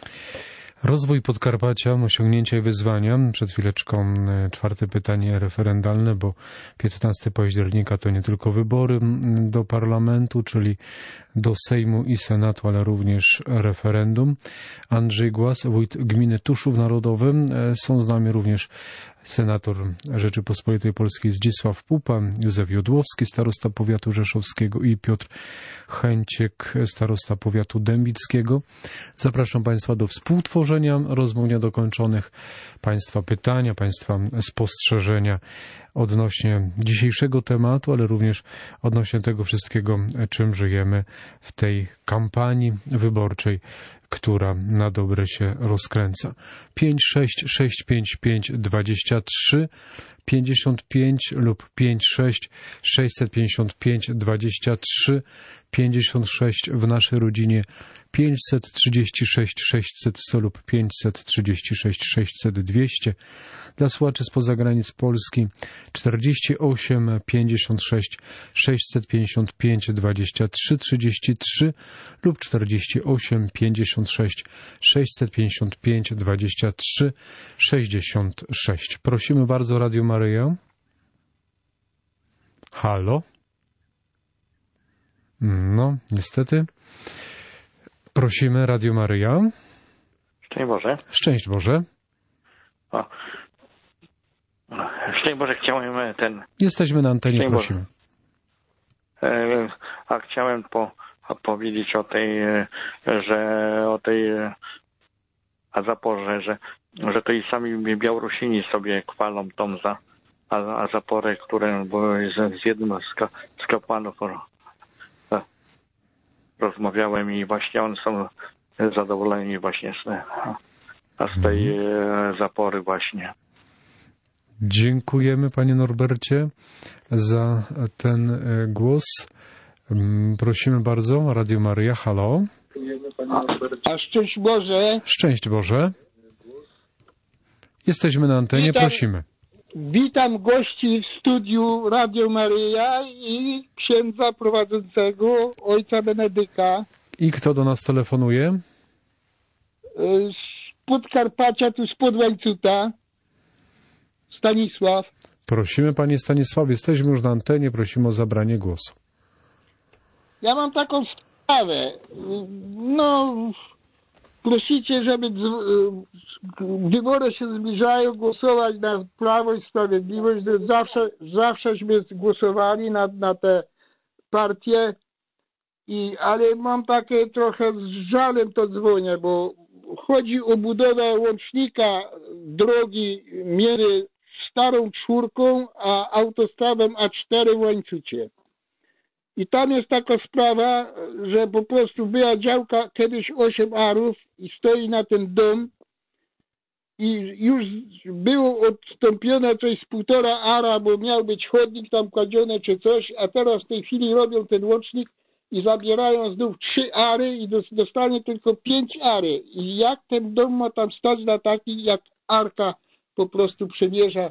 Rozwój Podkarpacia, osiągnięcia i wyzwania. Przed chwileczką czwarte pytanie referendalne, bo piętnastego października to nie tylko wybory do parlamentu, czyli do Sejmu i Senatu, ale również referendum. Andrzej Głaz, wójt gminy Tuszów Narodowy. Są z nami również senator Rzeczypospolitej Polskiej Zdzisław Pupa, Józef Jodłowski, starosta powiatu rzeszowskiego i Piotr Chęciek, starosta powiatu dębickiego. Zapraszam Państwa do współtworzenia rozmów niedokończonych, Państwa pytania, Państwa spostrzeżenia odnośnie dzisiejszego tematu, ale również odnośnie tego wszystkiego, czym żyjemy w tej kampanii wyborczej, która na dobre się rozkręca. pięć sześć sześć pięć pięć dwadzieścia trzy pięćdziesiąt pięć lub pięć sześć sześć pięć pięć dwadzieścia trzy pięćdziesiąt sześć w naszej rodzinie pięćset trzydzieści sześć sześćset sto lub pięćset trzydzieści sześć sześćset dwieście. Dla słuchaczy spoza granic Polski czterdzieści osiem pięćdziesiąt sześć sześćset pięćdziesiąt pięć dwadzieścia trzy trzydzieści trzy lub czterdzieści osiem pięćdziesiąt sześć sześćset pięćdziesiąt pięć dwadzieścia trzy sześćdziesiąt sześć. Prosimy bardzo, Radio Maryja. Halo? No, niestety. Prosimy, Radio Maryja. Szczęść Boże. Szczęść Boże. O. Szczęść Boże, chciałem ten... Jesteśmy na antenie, Szczęść prosimy. Boże. E, A chciałem po, powiedzieć o tej, e, że o tej e, a zaporze, że, że to i sami Białorusini sobie chwalą tą za, a, a zaporę, które były z, z jednym z, ka, z kapłanów e, rozmawiałem i właśnie oni są zadowoleni właśnie z, a z tej e, zapory właśnie. Dziękujemy, panie Norbercie, za ten e, głos. Mm, Prosimy bardzo, Radio Maryja, halo. A, a szczęść Boże. Szczęść Boże. Jesteśmy na antenie, Witam. prosimy. Witam gości w studiu Radio Maryja i księdza prowadzącego, ojca Benedyka I kto do nas telefonuje? y, z Podkarpacia, tu spod Łańcuta, Stanisław. Prosimy, panie Stanisławie, jesteśmy już na antenie, prosimy o zabranie głosu. Ja mam taką sprawę. No, prosicie, żeby dzw- wybory się zbliżają, głosować na Prawo i Sprawiedliwość. Zawsze, zawsześmy głosowali na, na te partie, i, ale mam takie trochę z żalem to dzwonię, bo chodzi o budowę łącznika drogi między Starą Czwórką a autostradą A cztery w Łańcucie. I tam jest taka sprawa, że po prostu była działka kiedyś osiem arów i stoi na ten dom i już było odstąpione coś z półtora ara, bo miał być chodnik tam kładziony czy coś, a teraz w tej chwili robią ten łącznik i zabierają znów trzy ary i dostanie tylko pięć ary. I jak ten dom ma tam stać na taki, jak arka po prostu przemierza.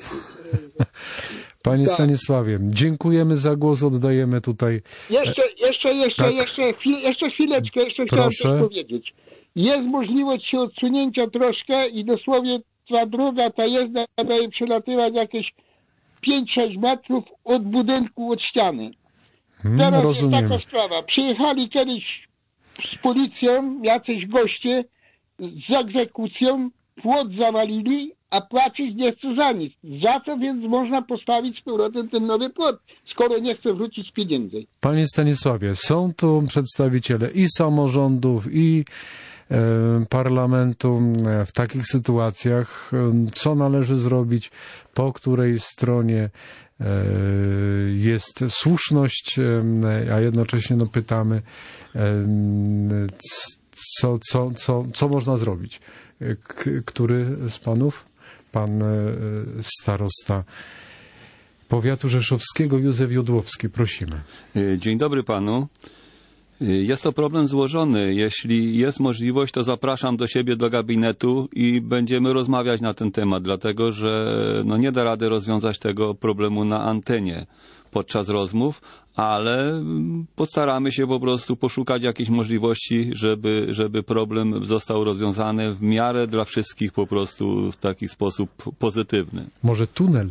Panie Tak. Stanisławie, dziękujemy za głos, oddajemy tutaj. Jeszcze, jeszcze, jeszcze, Tak. jeszcze, chwil, jeszcze chwileczkę, jeszcze Proszę. chciałem coś powiedzieć. Jest możliwość się odsunięcia troszkę i dosłownie ta droga, ta jezdnia daje przelatywać jakieś pięć sześć metrów od budynku, od ściany. Hmm, Teraz rozumiemy. jest taka sprawa. Przyjechali kiedyś z policją jacyś goście z egzekucją, płot zawalili, a płacić nie chce za nic. Za co więc można postawić z powrotem ten nowy płot, skoro nie chce wrócić z pieniędzy? Panie Stanisławie, są tu przedstawiciele i samorządów, i e, parlamentu w takich sytuacjach. e, Co należy zrobić, po której stronie e, jest słuszność, e, a jednocześnie no, pytamy, e, co, co, co, co można zrobić. K- który z panów? Pan e, starosta powiatu rzeszowskiego Józef Jodłowski, prosimy. Dzień dobry panu. Jest to problem złożony. Jeśli jest możliwość, to zapraszam do siebie do gabinetu i będziemy rozmawiać na ten temat, dlatego że no nie da rady rozwiązać tego problemu na antenie podczas rozmów, ale postaramy się po prostu poszukać jakiejś możliwości, żeby, żeby problem został rozwiązany w miarę dla wszystkich po prostu w taki sposób pozytywny. Może tunel?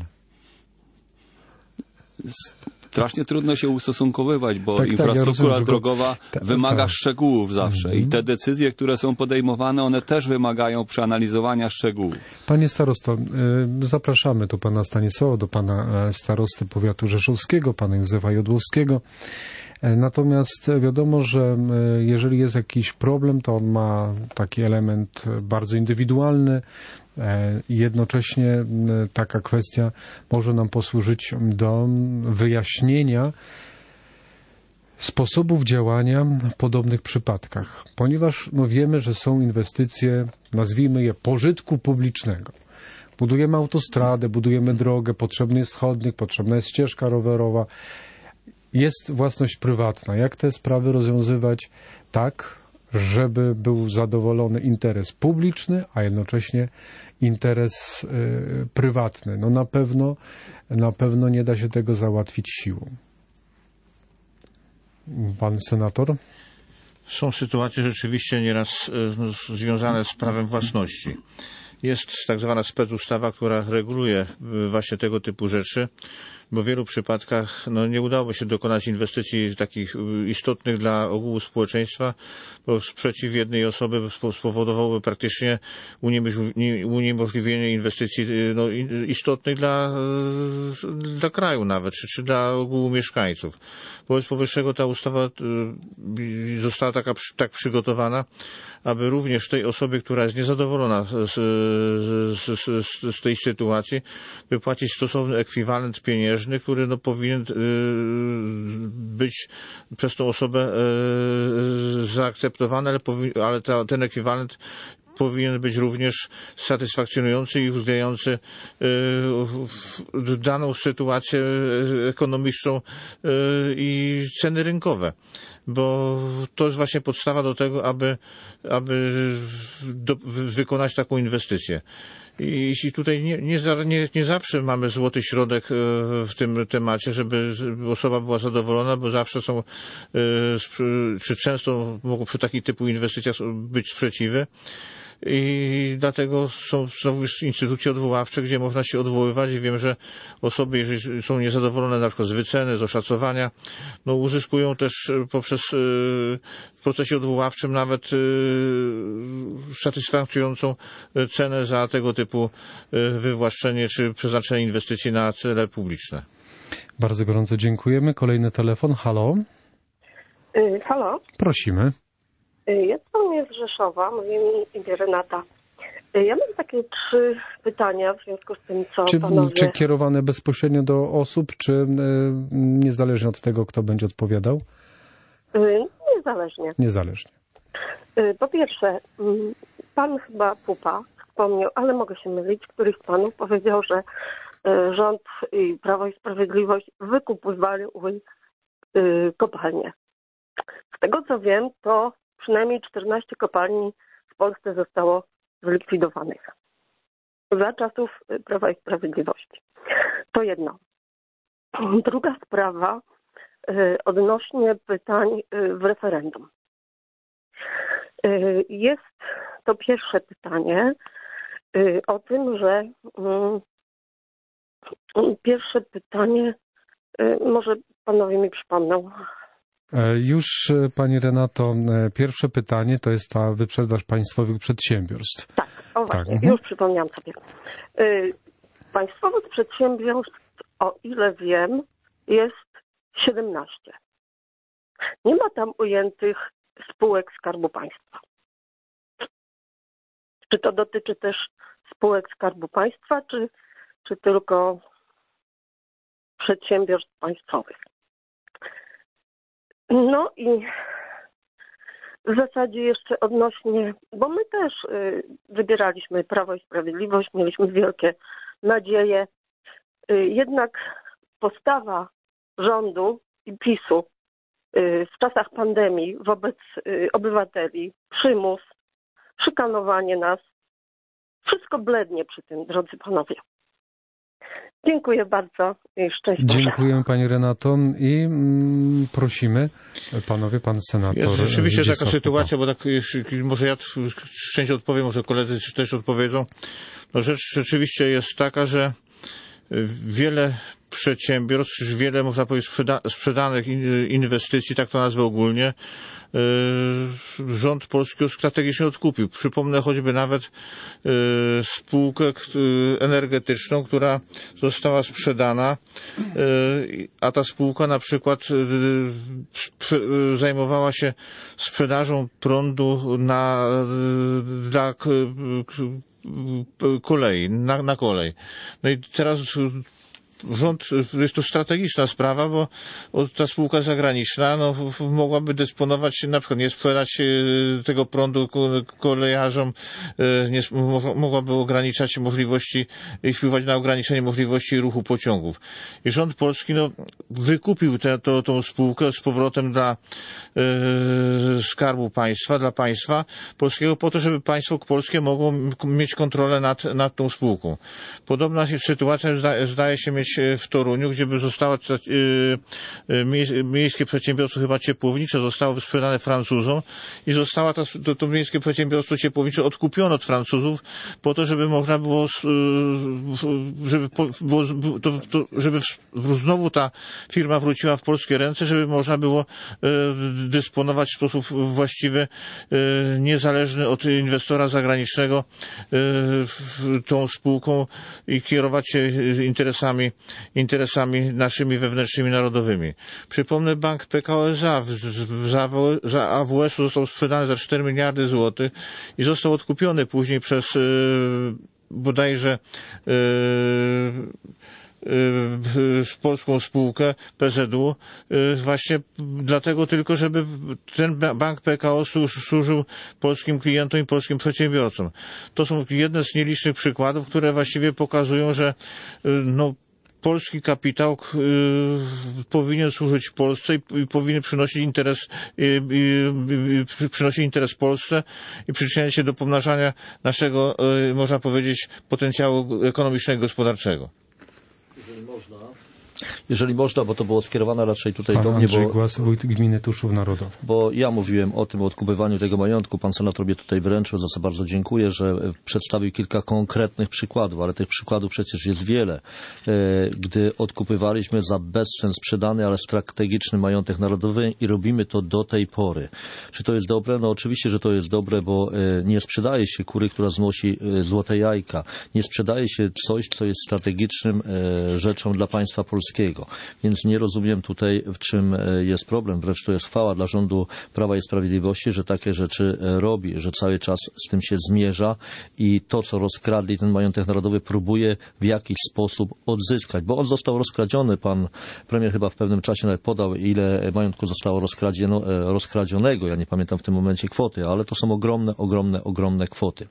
Strasznie trudno się ustosunkowywać, bo Tak, tak, ja infrastruktura rozumiem, że go- drogowa Ta- wymaga tak. szczegółów zawsze Mhm. i te decyzje, które są podejmowane, one też wymagają przeanalizowania szczegółów. Panie starosto, y, zapraszamy tu pana Stanisława, do pana e, starosty powiatu rzeszowskiego, pana Józefa Jodłowskiego. E, Natomiast wiadomo, że e, jeżeli jest jakiś problem, to on ma taki element e, bardzo indywidualny e, i jednocześnie e, taka kwestia może nam posłużyć do wyjaśnienia sposobów działania w podobnych przypadkach, ponieważ no, wiemy, że są inwestycje, nazwijmy je pożytku publicznego. Budujemy autostradę, budujemy drogę, potrzebny jest chodnik, potrzebna jest ścieżka rowerowa. Jest własność prywatna. Jak te sprawy rozwiązywać tak, żeby był zadowolony interes publiczny, a jednocześnie interes y, prywatny? No na pewno, na pewno nie da się tego załatwić siłą. Pan senator? Są sytuacje rzeczywiście nieraz e, związane z prawem własności. jest tak zwana specustawa, która reguluje właśnie tego typu rzeczy, bo w wielu przypadkach no, nie udałoby się dokonać inwestycji takich istotnych dla ogółu społeczeństwa, bo sprzeciw jednej osoby spowodowałby praktycznie uniemożliwienie inwestycji no, istotnych dla, dla kraju nawet, czy, czy dla ogółu mieszkańców. Wobec powyższego ta ustawa została taka, tak przygotowana, aby również tej osobie, która jest niezadowolona z, z, z, z tej sytuacji, wypłacić stosowny ekwiwalent pieniężny, który no, powinien być przez tą osobę zaakceptowany, ale, powi- ale ta, ten ekwiwalent powinien być również satysfakcjonujący i uwzględniający daną sytuację ekonomiczną i ceny rynkowe. Bo to jest właśnie podstawa do tego, aby, aby do, wykonać taką inwestycję. I tutaj nie, nie, nie, nie zawsze mamy złoty środek w tym temacie, żeby osoba była zadowolona, bo zawsze są, czy często mogą przy takich typu inwestycjach być sprzeciwy. I dlatego są znowu już instytucje odwoławcze, gdzie można się odwoływać i wiem, że osoby, jeżeli są niezadowolone na przykład z wyceny, z oszacowania, no uzyskują też poprzez w procesie odwoławczym nawet satysfakcjonującą cenę za tego typu wywłaszczenie czy przeznaczenie inwestycji na cele publiczne. Bardzo gorąco dziękujemy. Kolejny telefon. Halo? Yy, halo? Prosimy. Ja dzwonię z Rzeszowa, mówię mi imię Renata. Ja mam takie trzy pytania w związku z tym, co czy, panowie... Czy kierowane bezpośrednio do osób, czy y, niezależnie od tego, kto będzie odpowiadał? Y, niezależnie. Niezależnie. Y, po pierwsze, y, pan chyba Pupa wspomniał, ale mogę się mylić, któryś z panów powiedział, że y, rząd i Prawo i Sprawiedliwość wykupywały y, kopalnie. Z tego co wiem, to przynajmniej czternaście kopalni w Polsce zostało zlikwidowanych za czasów Prawa i Sprawiedliwości. To jedno. Druga sprawa odnośnie pytań w referendum. Jest to pierwsze pytanie o tym, że pierwsze pytanie, może panowie mi przypomną. Już, pani Renato, pierwsze pytanie to jest ta wyprzedaż państwowych przedsiębiorstw. Tak, o właśnie, tak. Już przypomniałam sobie. Państwowych przedsiębiorstw, o ile wiem, jest siedemnaście. Nie ma tam ujętych spółek Skarbu Państwa. Czy to dotyczy też spółek Skarbu Państwa, czy, czy tylko przedsiębiorstw państwowych? No i w zasadzie jeszcze odnośnie, bo my też y, wybieraliśmy Prawo i Sprawiedliwość, mieliśmy wielkie nadzieje. Y, jednak postawa rządu i PiSu y, w czasach pandemii wobec y, obywateli, przymus, szykanowanie nas, wszystko blednie przy tym, drodzy panowie. Dziękuję bardzo i szczęść Boże. Dziękujemy pani Renato i mm, prosimy panowie, pan senator. Jest rzeczywiście Zdzisław taka sytuacja, bo tak może ja część odpowiem, może koledzy też odpowiedzą. No rzecz rzeczywiście jest taka, że wiele przedsiębiorstw, czy wiele, można powiedzieć, sprzeda sprzedanych inwestycji, tak to nazwę ogólnie, rząd polski strategicznie odkupił. Przypomnę choćby nawet spółkę energetyczną, która została sprzedana, a ta spółka na przykład zajmowała się sprzedażą prądu na, dla kolei, na, na kolej. No i teraz rząd, jest to strategiczna sprawa, bo ta spółka zagraniczna no, mogłaby dysponować, na przykład nie sprzedać tego prądu kolejarzom, nie, mogłaby ograniczać możliwości i wpływać na ograniczenie możliwości ruchu pociągów. I rząd polski no, wykupił tę tą spółkę z powrotem dla e, Skarbu Państwa, dla państwa polskiego, po to, żeby państwo polskie mogło mieć kontrolę nad, nad tą spółką. Podobna sytuacja zda, zdaje się mieć gdzieś w Toruniu, gdzie by została miejskie przedsiębiorstwo chyba ciepłownicze zostało sprzedane Francuzom i została to, to, to miejskie przedsiębiorstwo ciepłownicze odkupione od Francuzów po to, żeby można było, żeby, było, to, to, żeby znowu ta firma wróciła w polskie ręce, żeby można było dysponować w sposób właściwy, niezależny od inwestora zagranicznego tą spółką i kierować się interesami, interesami naszymi wewnętrznymi, narodowymi. Przypomnę, bank P K O S A za A W S-u został sprzedany za cztery miliardy złotych i został odkupiony później przez bodajże z polską spółkę P Z U właśnie dlatego tylko, żeby ten bank P K O służył polskim klientom i polskim przedsiębiorcom. To są jedne z nielicznych przykładów, które właściwie pokazują, że no, polski kapitał y, powinien służyć Polsce i, i powinien przynosić interes, y, y, y, przynosić interes Polsce i przyczyniać się do pomnażania naszego, y, można powiedzieć, potencjału ekonomicznego i gospodarczego. Jeżeli można, jeżeli można, bo to było skierowane raczej tutaj Pan do mnie, Andrzej bo, Głaz, wójt gminy Tuszów Narodowy. bo ja mówiłem o tym odkupywaniu tego majątku. Pan senator mnie tutaj wyręczył, za co bardzo dziękuję, że przedstawił kilka konkretnych przykładów, ale tych przykładów przecież jest wiele. Gdy odkupywaliśmy za bezcen sprzedany, ale strategiczny majątek narodowy i robimy to do tej pory. Czy to jest dobre? No oczywiście, że to jest dobre, bo nie sprzedaje się kury, która znosi złote jajka. Nie sprzedaje się coś, co jest strategicznym rzeczą dla państwa polskiego. Więc nie rozumiem tutaj, w czym jest problem. Wręcz to jest chwała dla rządu Prawa i Sprawiedliwości, że takie rzeczy robi, że cały czas z tym się zmierza i to, co rozkradli, ten majątek narodowy próbuje w jakiś sposób odzyskać, bo on został rozkradziony. Pan premier chyba w pewnym czasie nawet podał, ile majątku zostało rozkradzionego. Ja nie pamiętam w tym momencie kwoty, ale to są ogromne, ogromne, ogromne kwoty.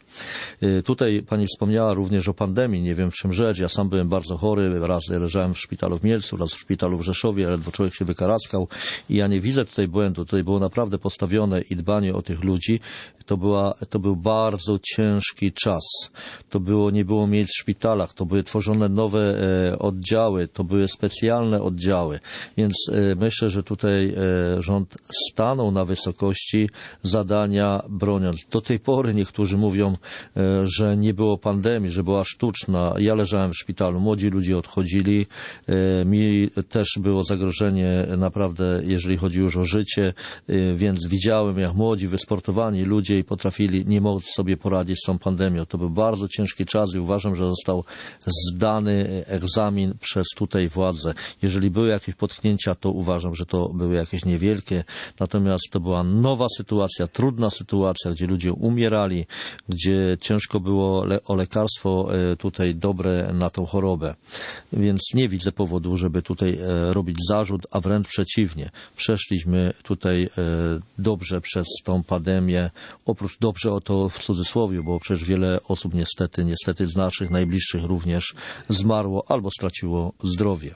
Tutaj pani wspomniała również o pandemii. Nie wiem, w czym rzecz. Ja sam byłem bardzo chory. Raz leżałem w szpitalu w Mielcu, raz w szpitalu w Rzeszowie, ledwo człowiek się wykaraskał i ja nie widzę tutaj błędu. Tutaj było naprawdę postawione i dbanie o tych ludzi. To, była, to był bardzo ciężki czas. To było, nie było miejsc w szpitalach, to były tworzone nowe e, oddziały, to były specjalne oddziały. Więc e, myślę, że tutaj e, rząd stanął na wysokości zadania, broniąc. Do tej pory niektórzy mówią, e, że nie było pandemii, że była sztuczna. Ja leżałem w szpitalu, młodzi ludzie odchodzili. E, mi też było zagrożenie naprawdę, jeżeli chodzi już o życie, e, więc widziałem, jak młodzi, wysportowani ludzie i potrafili, nie mogli sobie poradzić z tą pandemią. To był bardzo ciężki czas i uważam, że został zdany egzamin przez tutaj władzę. Jeżeli były jakieś potknięcia, to uważam, że to były jakieś niewielkie. Natomiast to była nowa sytuacja, trudna sytuacja, gdzie ludzie umierali, gdzie ciężko było le- o lekarstwo tutaj dobre na tą chorobę. Więc nie widzę powodu, żeby tutaj robić zarzut, a wręcz przeciwnie. Przeszliśmy tutaj dobrze przez tą pandemię. Oprócz dobrze o to w cudzysłowie, bo przecież wiele osób niestety, niestety z naszych najbliższych również zmarło albo straciło zdrowie.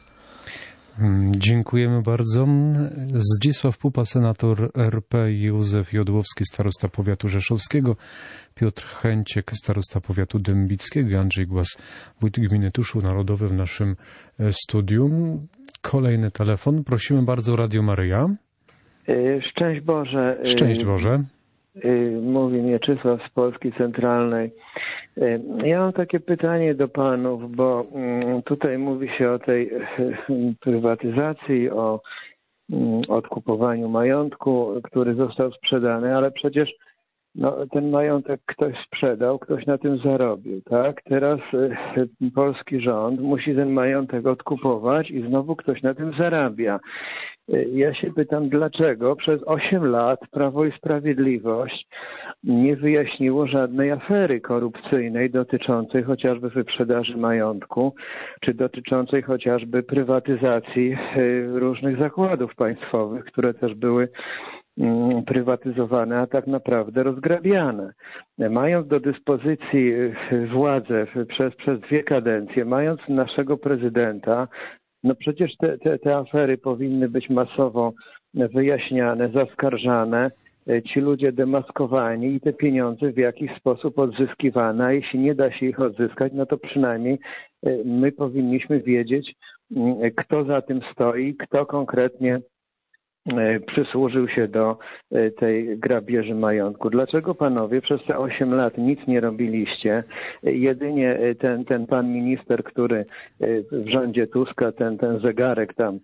Dziękujemy bardzo. Zdzisław Pupa, senator R P, Józef Jodłowski, starosta powiatu rzeszowskiego, Piotr Chęciek, starosta powiatu dębickiego i Andrzej Głaz, wójt gminy Tuszów Narodowy w naszym studium. Kolejny telefon. Prosimy bardzo, Radio Maryja. Szczęść Boże. Szczęść Boże. Mówi Mieczysław z Polski Centralnej. Ja mam takie pytanie do panów, bo tutaj mówi się o tej prywatyzacji, o odkupowaniu majątku, który został sprzedany, ale przecież no, ten majątek ktoś sprzedał, ktoś na tym zarobił, tak? Teraz polski rząd musi ten majątek odkupować i znowu ktoś na tym zarabia. Ja się pytam, dlaczego przez osiem lat Prawo i Sprawiedliwość nie wyjaśniło żadnej afery korupcyjnej dotyczącej chociażby wyprzedaży majątku, czy dotyczącej chociażby prywatyzacji różnych zakładów państwowych, które też były prywatyzowane, a tak naprawdę rozgrabiane. Mając do dyspozycji władzę przez, przez dwie kadencje, mając naszego prezydenta, no przecież te, te, te afery powinny być masowo wyjaśniane, zaskarżane ci ludzie demaskowani i te pieniądze w jakiś sposób odzyskiwane, a jeśli nie da się ich odzyskać, no to przynajmniej my powinniśmy wiedzieć, kto za tym stoi, kto konkretnie przysłużył się do tej grabieży majątku. Dlaczego panowie przez te osiem lat nic nie robiliście? Jedynie ten, ten pan minister, który w rządzie Tuska, ten, ten zegarek tam,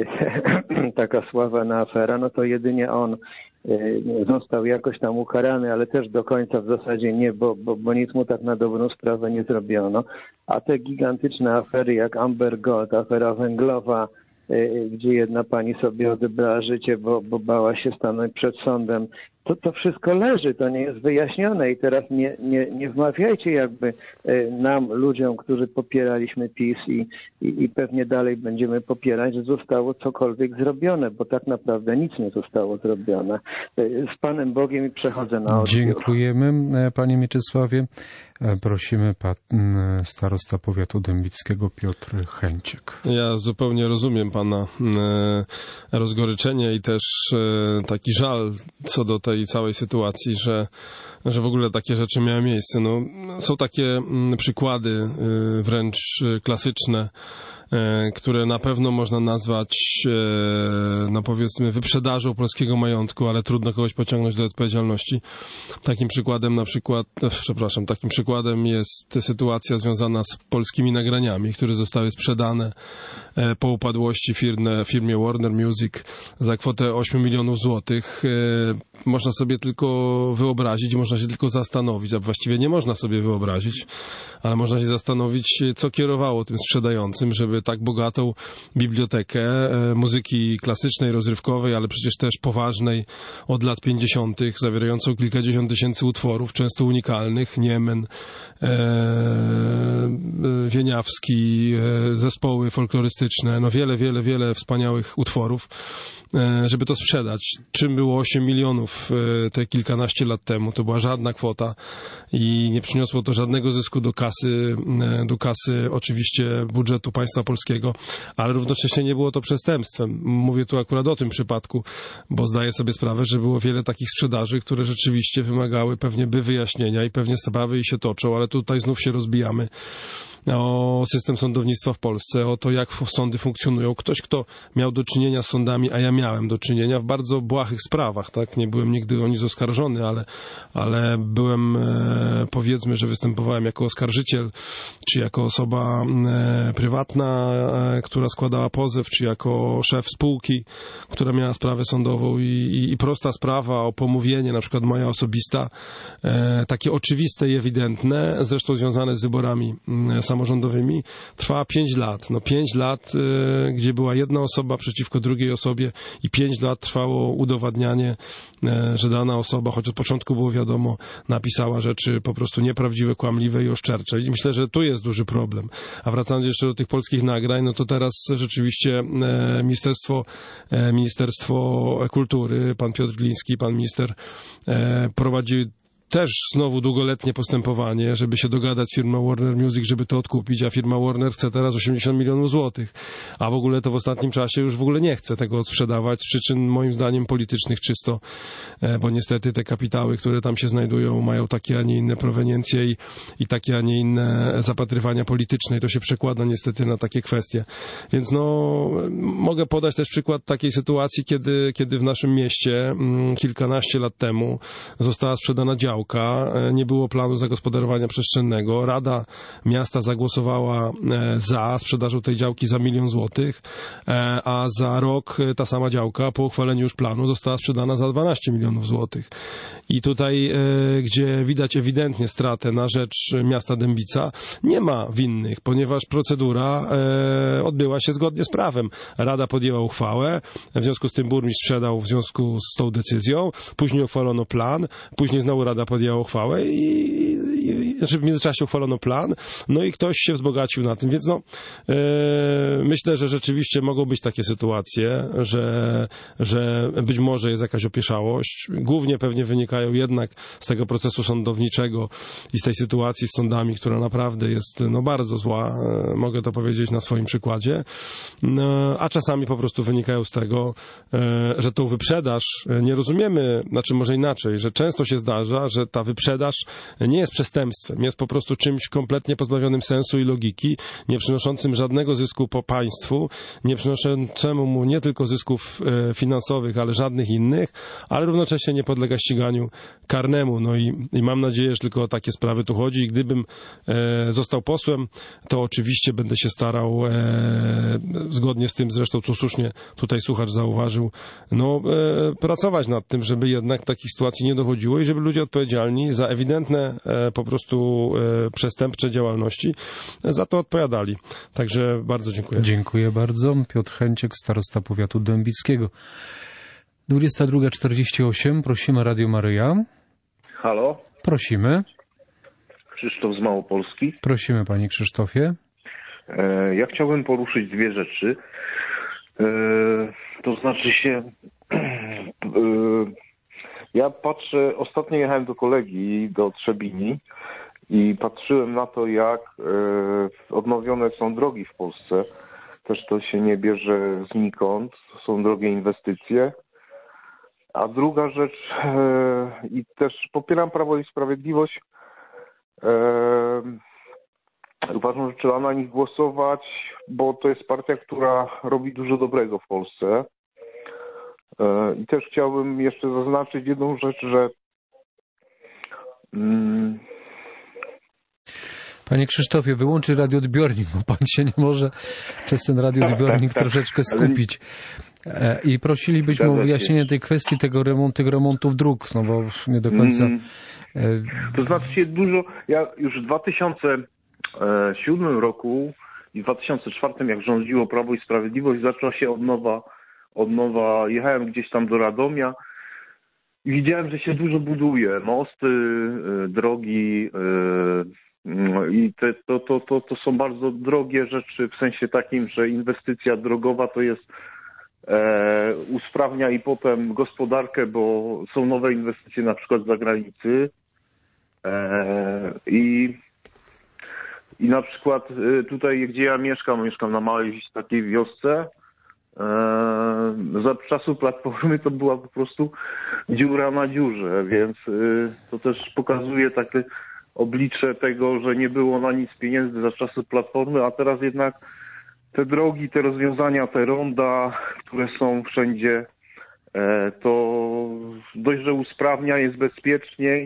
taka sławna afera, no to jedynie on został jakoś tam ukarany, ale też do końca w zasadzie nie, bo, bo, bo nic mu tak na dobrą sprawę nie zrobiono. A te gigantyczne afery jak Amber Gold, afera węglowa, gdzie jedna pani sobie odebrała życie, bo, bo bała się stanąć przed sądem. To, to wszystko leży, to nie jest wyjaśnione i teraz nie, nie, nie wmawiajcie jakby nam, ludziom, którzy popieraliśmy PiS i, i, i pewnie dalej będziemy popierać, że zostało cokolwiek zrobione, bo tak naprawdę nic nie zostało zrobione. Z Panem Bogiem i przechodzę na odbiór. Dziękujemy, Panie Mieczysławie. Prosimy pan starosta powiatu dębickiego Piotr Chęciek. Ja zupełnie rozumiem pana rozgoryczenie i też taki żal co do tej całej sytuacji, że, że w ogóle takie rzeczy miały miejsce. No, są takie przykłady wręcz klasyczne, które na pewno można nazwać, no powiedzmy, wyprzedażą polskiego majątku, ale trudno kogoś pociągnąć do odpowiedzialności. Takim przykładem na przykład, przepraszam, takim przykładem jest sytuacja związana z polskimi nagraniami, które zostały sprzedane po upadłości firmie, firmie Warner Music za kwotę ośmiu milionów złotych. Można sobie tylko wyobrazić, można się tylko zastanowić, a właściwie nie można sobie wyobrazić, ale można się zastanowić, co kierowało tym sprzedającym, żeby tak bogatą bibliotekę muzyki klasycznej, rozrywkowej, ale przecież też poważnej od lat pięćdziesiątych, zawierającą kilkadziesiąt tysięcy utworów, często unikalnych, Niemen, Wieniawski, zespoły folklorystyczne, no wiele, wiele, wiele wspaniałych utworów, żeby to sprzedać. Czym było osiem milionów te kilkanaście lat temu? To była żadna kwota i nie przyniosło to żadnego zysku do kasy, do kasy oczywiście budżetu państwa polskiego, ale równocześnie nie było to przestępstwem. Mówię tu akurat o tym przypadku, bo zdaję sobie sprawę, że było wiele takich sprzedaży, które rzeczywiście wymagały pewnie by wyjaśnienia i pewnie sprawy i się toczą, ale tutaj znów się rozbijamy o system sądownictwa w Polsce, o to, jak sądy funkcjonują. Ktoś, kto miał do czynienia z sądami, a ja miałem do czynienia w bardzo błahych sprawach, tak? Nie byłem nigdy o nic oskarżony, ale, ale byłem, e, powiedzmy, że występowałem jako oskarżyciel, czy jako osoba e, prywatna, e, która składała pozew, czy jako szef spółki, która miała sprawę sądową i, i, i prosta sprawa o pomówienie, na przykład moja osobista, e, takie oczywiste i ewidentne, zresztą związane z wyborami e, samorządowymi, trwała pięć lat. No pięć lat, y, gdzie była jedna osoba przeciwko drugiej osobie i pięć lat trwało udowadnianie, y, że dana osoba, choć od początku było wiadomo, napisała rzeczy po prostu nieprawdziwe, kłamliwe i oszczercze. I myślę, że tu jest duży problem. A wracając jeszcze do tych polskich nagrań, no to teraz rzeczywiście y, Ministerstwo, y, Ministerstwo Kultury, pan Piotr Gliński, pan minister y, prowadzi też znowu długoletnie postępowanie, żeby się dogadać z firmą Warner Music, żeby to odkupić, a firma Warner chce teraz osiemdziesiąt milionów złotych, a w ogóle to w ostatnim czasie już w ogóle nie chce tego odsprzedawać, z przyczyn moim zdaniem politycznych czysto, bo niestety te kapitały, które tam się znajdują, mają takie, a nie inne proweniencje i, i takie, a nie inne zapatrywania polityczne i to się przekłada niestety na takie kwestie. Więc no, mogę podać też przykład takiej sytuacji, kiedy, kiedy w naszym mieście mm, kilkanaście lat temu została sprzedana działka, nie było planu zagospodarowania przestrzennego. Rada miasta zagłosowała za sprzedażą tej działki za milion złotych, a za rok ta sama działka po uchwaleniu już planu została sprzedana za dwanaście milionów złotych. I tutaj, gdzie widać ewidentnie stratę na rzecz miasta Dębica, nie ma winnych, ponieważ procedura odbyła się zgodnie z prawem. Rada podjęła uchwałę, w związku z tym burmistrz sprzedał w związku z tą decyzją, później uchwalono plan, później znowu Rada podjęła uchwałę i, i, znaczy w międzyczasie uchwalono plan, no i ktoś się wzbogacił na tym, więc no e, myślę, że rzeczywiście mogą być takie sytuacje, że, że być może jest jakaś opieszałość. Głównie pewnie wynikają jednak z tego procesu sądowniczego i z tej sytuacji z sądami, która naprawdę jest no bardzo zła, e, mogę to powiedzieć na swoim przykładzie, no, a czasami po prostu wynikają z tego, e, że tą wyprzedaż e, nie rozumiemy, znaczy może inaczej, że często się zdarza, że ta wyprzedaż nie jest przestępstwem, jest po prostu czymś kompletnie pozbawionym sensu i logiki, nie przynoszącym żadnego zysku po państwu, nie przynoszącemu mu nie tylko zysków e, finansowych, ale żadnych innych, ale równocześnie nie podlega ściganiu karnemu. No i, i mam nadzieję, że tylko o takie sprawy tu chodzi i gdybym e, został posłem, to oczywiście będę się starał, e, zgodnie z tym zresztą, co słusznie tutaj słuchacz zauważył, no e, pracować nad tym, żeby jednak takich sytuacji nie dochodziło i żeby ludzie odpowiedzialni za ewidentne e, po prostu e, przestępcze działalności e, za to odpowiadali. Także bardzo dziękuję. Dziękuję bardzo. Piotr Chęciek, starosta powiatu dębickiego. dwudziesta druga czterdzieści osiem. Prosimy Radio Maryja. Halo? Prosimy. Krzysztof z Małopolski. Prosimy, panie Krzysztofie. E, ja chciałbym poruszyć dwie rzeczy. E, to znaczy się... E, ja patrzę... Ostatnio jechałem do kolegi, do Trzebini i patrzyłem na to, jak e, odnowione są drogi w Polsce. Też to się nie bierze znikąd. Są drogie inwestycje. A druga rzecz, e, i też popieram Prawo i Sprawiedliwość, e, uważam, że trzeba na nich głosować, bo to jest partia, która robi dużo dobrego w Polsce. E, I też chciałbym jeszcze zaznaczyć jedną rzecz, że mm, Panie Krzysztofie, wyłączy radioodbiornik, bo pan się nie może przez ten radioodbiornik troszeczkę skupić. I prosilibyśmy o wyjaśnienie tej kwestii tego remontu, tego remontów dróg, no bo nie do końca... Mm, to znaczy się dużo... Ja już w dwa tysiące siódmym roku i w dwa tysiące czwartym, jak rządziło Prawo i Sprawiedliwość, zaczęła się od nowa, od nowa. Jechałem gdzieś tam do Radomia i widziałem, że się dużo buduje. Mosty, drogi... I te, to, to, to, to są bardzo drogie rzeczy, w sensie takim, że inwestycja drogowa to jest e, usprawnia i potem gospodarkę, bo są nowe inwestycje na przykład z zagranicy e, i, i na przykład tutaj, gdzie ja mieszkam, mieszkam na małej takiej wiosce, e, za czasów Platformy to była po prostu dziura na dziurze, więc e, to też pokazuje takie oblicze tego, że nie było na nic pieniędzy za czasów Platformy, a teraz jednak te drogi, te rozwiązania, te ronda, które są wszędzie, to dość, że usprawnia, jest bezpieczniej.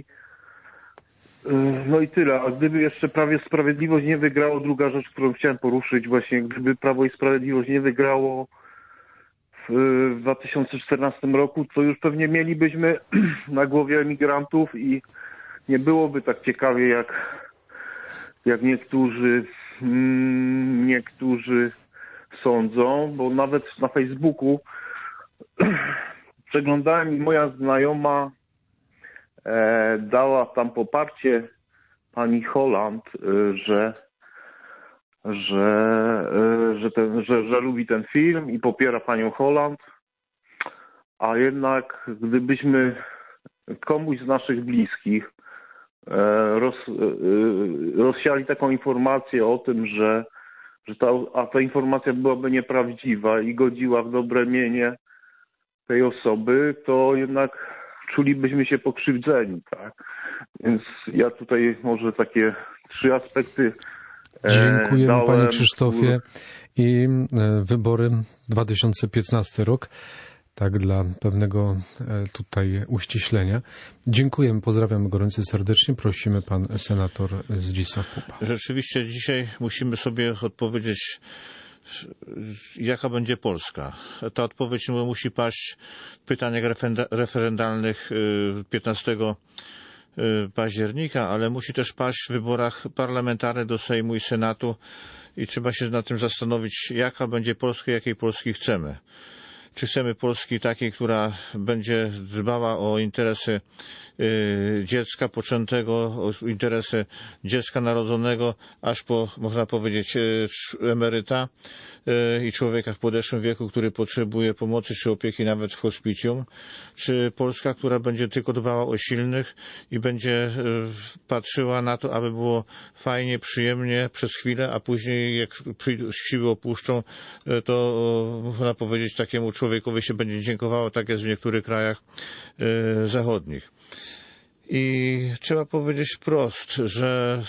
No i tyle. A gdyby jeszcze Prawie Sprawiedliwość nie wygrało, druga rzecz, którą chciałem poruszyć, właśnie gdyby Prawo i Sprawiedliwość nie wygrało w dwa tysiące czternastym roku, to już pewnie mielibyśmy na głowie emigrantów i nie byłoby tak ciekawie, jak, jak niektórzy, mm, niektórzy sądzą, bo nawet na Facebooku przeglądałem i moja znajoma e, dała tam poparcie pani Holland, e, że, że, e, że, ten, że, że lubi ten film i popiera panią Holland, a jednak gdybyśmy komuś z naszych bliskich Roz, rozsiali taką informację o tym, że, że ta, a ta informacja byłaby nieprawdziwa i godziła w dobre mienie tej osoby, to jednak czulibyśmy się pokrzywdzeni, tak? Więc ja tutaj może takie trzy aspekty Dziękuję dałem. Panie Krzysztofie. I wybory dwa tysiące piętnasty rok. Tak, dla pewnego tutaj uściślenia. Dziękujemy, pozdrawiam gorąco serdecznie. Prosimy pan senator Zdzisław Pupa. Rzeczywiście dzisiaj musimy sobie odpowiedzieć, jaka będzie Polska. Ta odpowiedź musi paść w pytaniach referendalnych piętnastego października, ale musi też paść w wyborach parlamentarnych do Sejmu i Senatu i trzeba się nad tym zastanowić, jaka będzie Polska, jakiej Polski chcemy. czy chcemy Polski takiej, która będzie dbała o interesy dziecka poczętego, o interesy dziecka narodzonego, aż po, można powiedzieć, emeryta i człowieka w podeszłym wieku, który potrzebuje pomocy czy opieki nawet w hospicjum, czy Polska, która będzie tylko dbała o silnych i będzie patrzyła na to, aby było fajnie, przyjemnie przez chwilę, a później jak siły opuszczą, to można powiedzieć, takiemu człowiekowi się będzie dziękowało, tak jest w niektórych krajach zachodnich. I trzeba powiedzieć wprost, że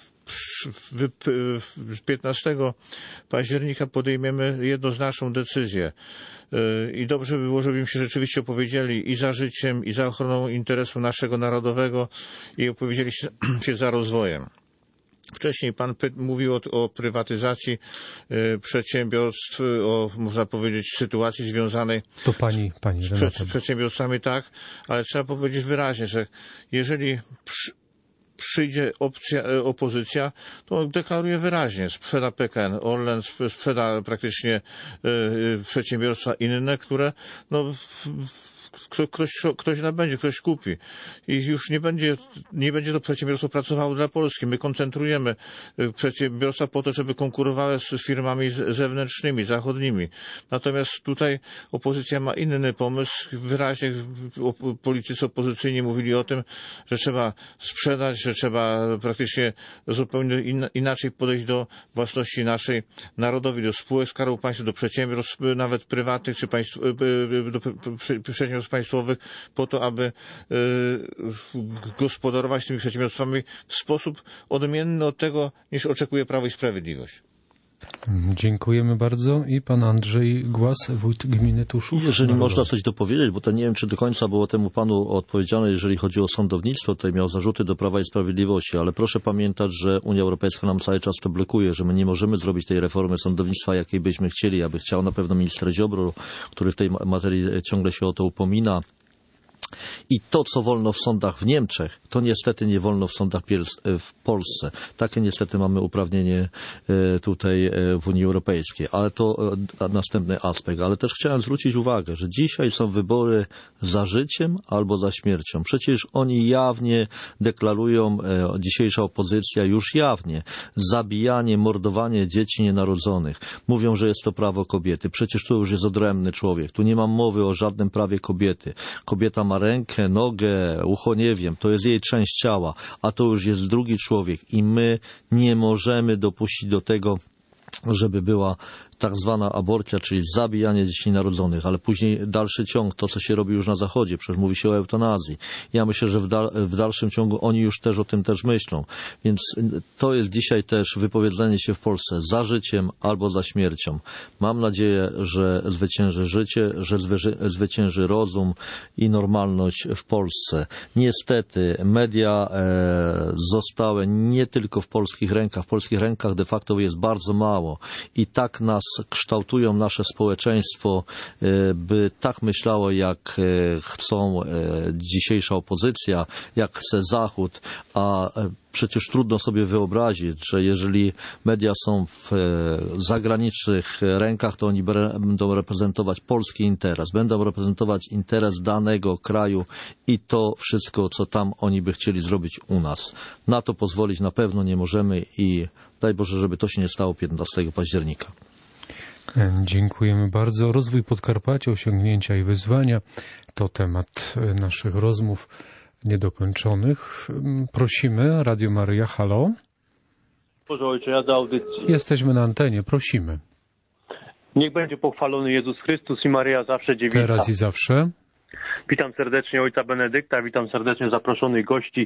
piętnastego października podejmiemy jednoznaczną decyzję i dobrze by było, żebyśmy się rzeczywiście opowiedzieli i za życiem, i za ochroną interesu naszego narodowego i opowiedzieli się za rozwojem. Wcześniej pan mówił o, o prywatyzacji y, przedsiębiorstw, o, można powiedzieć, sytuacji związanej to pani, pani z, prze, z przedsiębiorstwami, tak, ale trzeba powiedzieć wyraźnie, że jeżeli przy, przyjdzie opcja, opozycja, to deklaruje wyraźnie, sprzeda P K N Orlen, sprzeda praktycznie y, przedsiębiorstwa inne, które no, w, Ktoś, ktoś nabędzie, ktoś kupi i już nie będzie, nie będzie to przedsiębiorstwo pracowało dla Polski. My koncentrujemy przedsiębiorstwa po to, żeby konkurowały z firmami zewnętrznymi, zachodnimi. Natomiast tutaj opozycja ma inny pomysł. Wyraźnie politycy opozycyjni mówili o tym, że trzeba sprzedać, że trzeba praktycznie zupełnie inaczej podejść do własności naszej narodowej, do spółek Skarbu Państwa, do przedsiębiorstw nawet prywatnych czy państw, do przedsiębiorstw państwowych po to, aby gospodarować tymi przedsiębiorstwami w sposób odmienny od tego, niż oczekuje Prawo i Sprawiedliwość. Dziękujemy bardzo. I pan Andrzej Głaz, wójt gminy Tuszów. Jeżeli można coś dopowiedzieć, bo to nie wiem, czy do końca było temu panu odpowiedziane, jeżeli chodzi o sądownictwo, tutaj miał zarzuty do Prawa i Sprawiedliwości, ale proszę pamiętać, że Unia Europejska nam cały czas to blokuje, że my nie możemy zrobić tej reformy sądownictwa, jakiej byśmy chcieli. Ja by chciał na pewno minister Ziobro, który w tej materii ciągle się o to upomina. I to, co wolno w sądach w Niemczech, to niestety nie wolno w sądach w Polsce. Takie niestety mamy uprawnienie tutaj w Unii Europejskiej. Ale to następny aspekt. Ale też chciałem zwrócić uwagę, że dzisiaj są wybory za życiem albo za śmiercią. Przecież oni jawnie deklarują, dzisiejsza opozycja już jawnie, zabijanie, mordowanie dzieci nienarodzonych. Mówią, że jest to prawo kobiety. Przecież to już jest odrębny człowiek. Tu nie ma mowy o żadnym prawie kobiety. Kobieta ma rękę, nogę, ucho, nie wiem, to jest jej część ciała, a to już jest drugi człowiek i my nie możemy dopuścić do tego, żeby była tak zwana aborcja, czyli zabijanie dzieci narodzonych, ale później dalszy ciąg, to co się robi już na Zachodzie, przecież mówi się o eutanazji. Ja myślę, że w, dal, w dalszym ciągu oni już też o tym też myślą. Więc to jest dzisiaj też wypowiedzenie się w Polsce za życiem albo za śmiercią. Mam nadzieję, że zwycięży życie, że zwycięży rozum i normalność w Polsce. Niestety media e, zostały nie tylko w polskich rękach. W polskich rękach de facto jest bardzo mało i tak nas kształtują nasze społeczeństwo, by tak myślało, jak chcą dzisiejsza opozycja, jak chce Zachód, a przecież trudno sobie wyobrazić, że jeżeli media są w zagranicznych rękach, to oni będą reprezentować polski interes, będą reprezentować interes danego kraju i to wszystko, co tam oni by chcieli zrobić u nas. Na to pozwolić na pewno nie możemy i daj Boże, żeby to się nie stało piętnastego października. Dziękujemy bardzo. Rozwój Podkarpacia, osiągnięcia i wyzwania to temat naszych rozmów niedokończonych. Prosimy, Radio Maryja, halo. Boże Ojcze, ja do audycji. Jesteśmy na antenie, prosimy. Niech będzie pochwalony Jezus Chrystus i Maryja zawsze dziewica. Teraz i zawsze. Witam serdecznie Ojca Benedykta, witam serdecznie zaproszonych gości.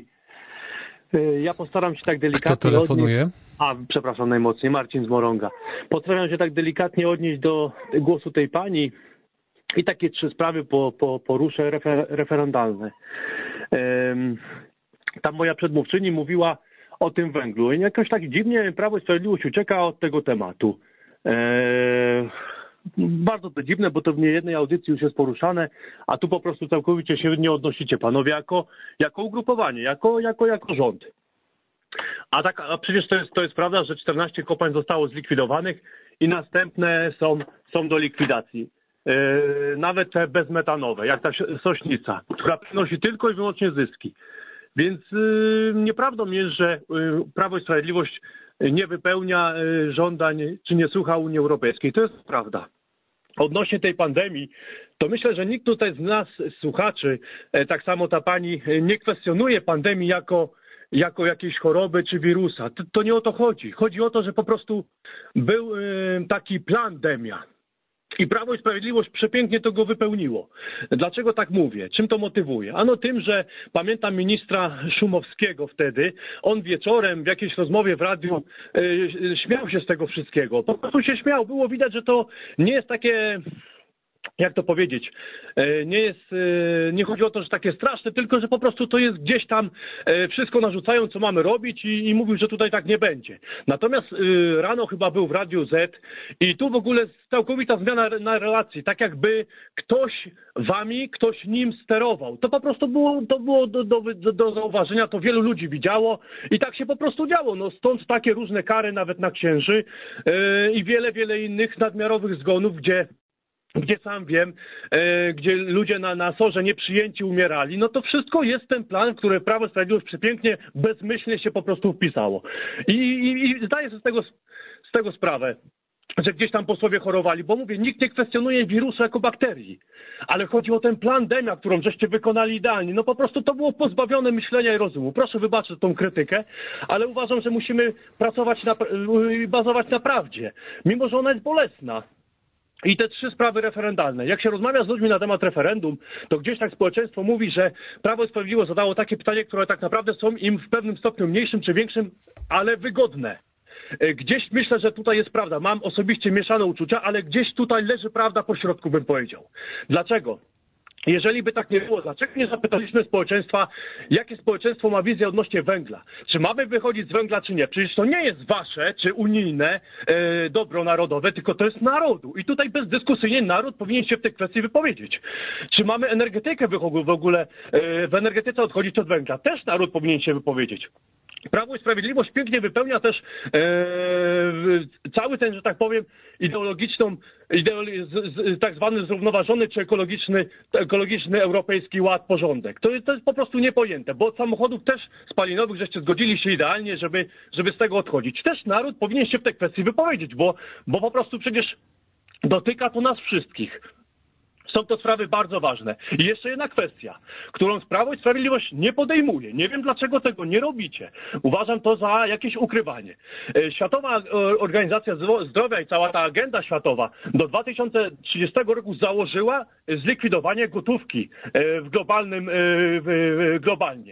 Ja postaram się tak delikatnie... Kto telefonuje? Odnieść... A, przepraszam najmocniej, Marcin z Morąga. Postaram się tak delikatnie odnieść do głosu tej pani i takie trzy sprawy po, po, poruszę refer, referendalne. Um, tam moja przedmówczyni mówiła o tym węglu i jakoś tak dziwnie Prawo i Sprawiedliwość ucieka od tego tematu. Um, Bardzo to dziwne, bo to w niejednej audycji już jest poruszane, a tu po prostu całkowicie się nie odnosicie panowie jako, jako ugrupowanie, jako, jako, jako rząd. A, tak, a przecież to jest, to jest prawda, że czternaście kopalń zostało zlikwidowanych i następne są, są do likwidacji. nawet te bezmetanowe, jak ta sośnica, która przynosi tylko i wyłącznie zyski. Więc nieprawdą jest, że Prawo i Sprawiedliwość nie wypełnia żądań, czy nie słucha Unii Europejskiej. To jest prawda. Odnośnie tej pandemii, to myślę, że nikt tutaj z nas, słuchaczy, tak samo ta pani, nie kwestionuje pandemii jako, jako jakiejś choroby czy wirusa. To, to nie o to chodzi. Chodzi o to, że po prostu był taki pandemia. I Prawo i Sprawiedliwość przepięknie to go wypełniło. Dlaczego tak mówię? Czym to motywuje? Ano tym, że pamiętam ministra Szumowskiego wtedy, on wieczorem w jakiejś rozmowie w radiu e, śmiał się z tego wszystkiego. Po prostu się śmiał. Było widać, że to nie jest takie... Jak to powiedzieć, nie jest, nie chodzi o to, że takie straszne, tylko że po prostu to jest gdzieś tam, wszystko narzucają, co mamy robić i, i mówił, że tutaj tak nie będzie. Natomiast rano chyba był w Radiu Z i tu w ogóle całkowita zmiana na relacji, tak jakby ktoś wami, ktoś nim sterował. To po prostu było, to było do, do, do zauważenia, to wielu ludzi widziało i tak się po prostu działo. No stąd takie różne kary nawet na księży yy, i wiele, wiele innych nadmiarowych zgonów, gdzie gdzie sam wiem, e, gdzie ludzie na, na sorze nieprzyjęci umierali, no to wszystko jest ten plan, w który Prawo i Sprawiedliwość przepięknie, bezmyślnie się po prostu wpisało. I, i, i zdaję sobie z tego, z tego sprawę, że gdzieś tam posłowie chorowali, bo mówię, nikt nie kwestionuje wirusu jako bakterii, ale chodzi o ten plan Demia, którą żeście wykonali idealnie. No po prostu to było pozbawione myślenia i rozumu. Proszę wybaczyć tą krytykę, ale uważam, że musimy pracować na, bazować na prawdzie, mimo że ona jest bolesna. I te trzy sprawy referendalne. Jak się rozmawia z ludźmi na temat referendum, to gdzieś tak społeczeństwo mówi, że Prawo i Sprawiedliwość zadało takie pytanie, które tak naprawdę są im w pewnym stopniu mniejszym czy większym, ale wygodne. Gdzieś myślę, że tutaj jest prawda. Mam osobiście mieszane uczucia, ale gdzieś tutaj leży prawda po środku, bym powiedział. Dlaczego? Jeżeli by tak nie było, dlaczego nie zapytaliśmy społeczeństwa, jakie społeczeństwo ma wizję odnośnie węgla? Czy mamy wychodzić z węgla, czy nie? Przecież to nie jest wasze, czy unijne e, dobro narodowe, tylko to jest narodu. I tutaj bezdyskusyjnie naród powinien się w tej kwestii wypowiedzieć. Czy mamy energetykę w ogóle, e, w energetyce odchodzić od węgla? Też naród powinien się wypowiedzieć. Prawo i Sprawiedliwość pięknie wypełnia też e, cały ten, że tak powiem, ideologiczną, ideolo- z, z, tak zwany zrównoważony czy ekologiczny, ekologiczny europejski ład, porządek. To jest, to jest po prostu niepojęte, bo od samochodów też spalinowych żeście zgodzili się idealnie, żeby, żeby z tego odchodzić. Też naród powinien się w tej kwestii wypowiedzieć, bo, bo po prostu przecież dotyka to nas wszystkich. Są to sprawy bardzo ważne. I jeszcze jedna kwestia, którą Prawo i Sprawiedliwość nie podejmuje. Nie wiem, dlaczego tego nie robicie. Uważam to za jakieś ukrywanie. Światowa Organizacja Zdrowia i cała ta agenda światowa do dwa tysiące trzydziestego roku założyła zlikwidowanie gotówki w globalnym, globalnie.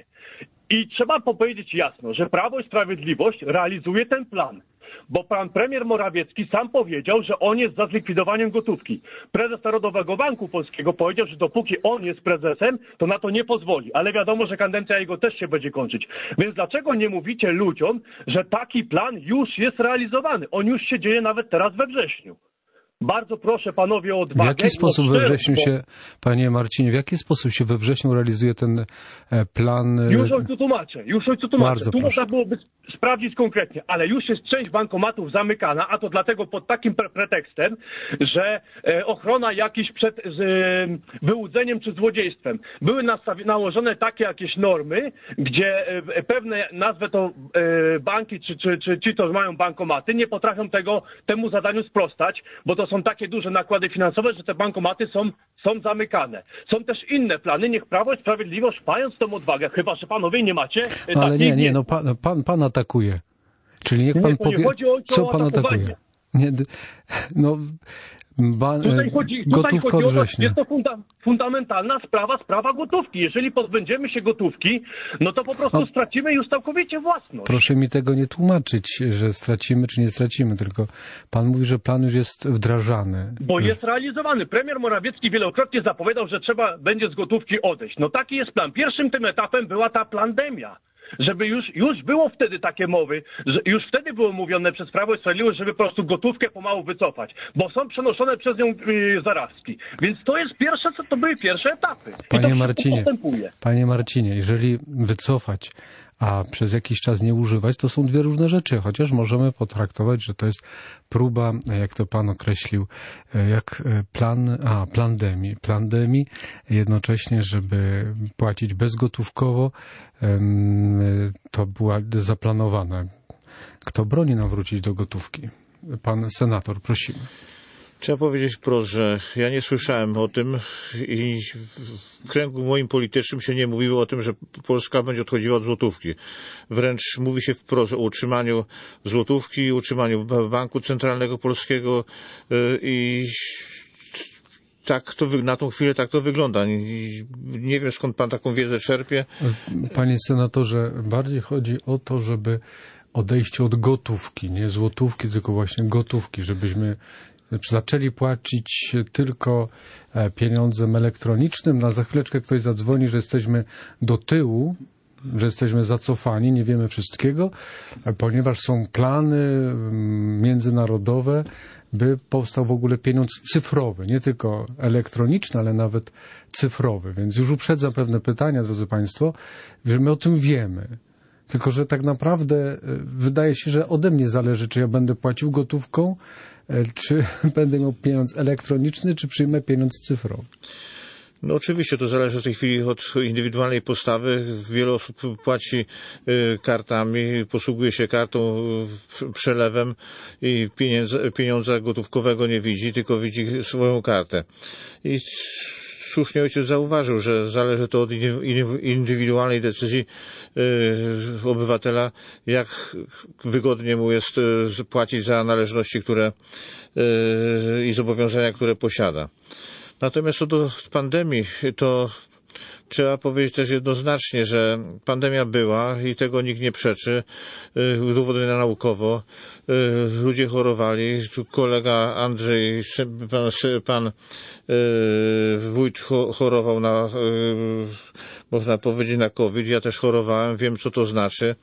I trzeba powiedzieć jasno, że Prawo i Sprawiedliwość realizuje ten plan. Bo pan premier Morawiecki sam powiedział, że on jest za zlikwidowaniem gotówki. Prezes Narodowego Banku Polskiego powiedział, że dopóki on jest prezesem, to na to nie pozwoli. Ale wiadomo, że kadencja jego też się będzie kończyć. Więc dlaczego nie mówicie ludziom, że taki plan już jest realizowany? On już się dzieje nawet teraz we wrześniu. Bardzo proszę panowie o odwagę. W jaki sposób we wrześniu się, panie Marcinie, w jaki sposób się we wrześniu realizuje ten plan? Już ojcu tłumaczę, już ojcu tłumaczę. Bardzo tu proszę. można byłoby sprawdzić konkretnie, ale już jest część bankomatów zamykana, a to dlatego pod takim pre pretekstem, że e, ochrona jakiś przed z, e, wyłudzeniem czy złodziejstwem. Były nałożone takie jakieś normy, gdzie e, pewne, nazwę to e, banki, czy, czy, czy ci, co mają bankomaty, nie potrafią tego, temu zadaniu sprostać, bo to są takie duże nakłady finansowe, że te bankomaty są, są zamykane. Są też inne plany. Niech Prawo i Sprawiedliwość, mając tą odwagę, chyba że panowie nie macie... Ale nie, nie, no pan, pan, pan atakuje. Czyli niech pan nie, powie, chodzi o, co o pan atakuje. Nie, no... Ba, Tutaj chodzi, tutaj chodzi o to, września. jest to funda, fundamentalna sprawa, sprawa gotówki. Jeżeli pozbędziemy się gotówki, no to po prostu no, stracimy już całkowicie własność. Proszę mi tego nie tłumaczyć, że stracimy czy nie stracimy, tylko pan mówi, że plan już jest wdrażany. Bo jest realizowany. Premier Morawiecki wielokrotnie zapowiadał, że trzeba będzie z gotówki odejść. No taki jest plan. Pierwszym tym etapem była ta pandemia. Żeby już, już było wtedy takie mowy, że już wtedy było mówione przez Prawo i Sprawiedliwość, żeby po prostu gotówkę pomału wycofać, bo są przenoszone przez nią yy, zarazki. Więc to jest pierwsze, co to były pierwsze etapy. I Panie to Marcinie, postępuje. Panie Marcinie, jeżeli wycofać, a przez jakiś czas nie używać, to są dwie różne rzeczy, chociaż możemy potraktować, że to jest próba, jak to pan określił, jak plan, a, plandemii, plandemii, jednocześnie, żeby płacić bezgotówkowo, to była zaplanowana. Kto broni nam wrócić do gotówki? Pan senator, prosimy. Trzeba powiedzieć wprost, że ja nie słyszałem o tym i w kręgu moim politycznym się nie mówiło o tym, że Polska będzie odchodziła od złotówki. Wręcz mówi się wprost o utrzymaniu złotówki, utrzymaniu Banku Centralnego Polskiego i tak to na tą chwilę tak to wygląda. Nie wiem, skąd pan taką wiedzę czerpie. Panie senatorze, bardziej chodzi o to, żeby odejście od gotówki, nie złotówki, tylko właśnie gotówki, żebyśmy zaczęli płacić tylko pieniądzem elektronicznym, no a za chwileczkę ktoś zadzwoni, że jesteśmy do tyłu, że jesteśmy zacofani, nie wiemy wszystkiego, ponieważ są plany międzynarodowe, by powstał w ogóle pieniądz cyfrowy, nie tylko elektroniczny, ale nawet cyfrowy. Więc już uprzedzam pewne pytania, drodzy Państwo, że my o tym wiemy. Tylko że tak naprawdę wydaje się, że ode mnie zależy, czy ja będę płacił gotówką, czy będę miał pieniądz elektroniczny, czy przyjmę pieniądz cyfrowy. No oczywiście to zależy w tej chwili od indywidualnej postawy. Wiele osób płaci kartami, posługuje się kartą, przelewem i pieniądza, pieniądza gotówkowego nie widzi, tylko widzi swoją kartę. I słusznie ojciec zauważył, że zależy to od indywidualnej decyzji obywatela, jak wygodnie mu jest płacić za należności, które i zobowiązania, które posiada. Natomiast co do pandemii, to trzeba powiedzieć też jednoznacznie, że pandemia była i tego nikt nie przeczy, udowodniona naukowo. Ludzie chorowali. Tu kolega Andrzej, pan, pan wójt chorował na, można powiedzieć, na COVID. Ja też chorowałem, wiem co to znaczy.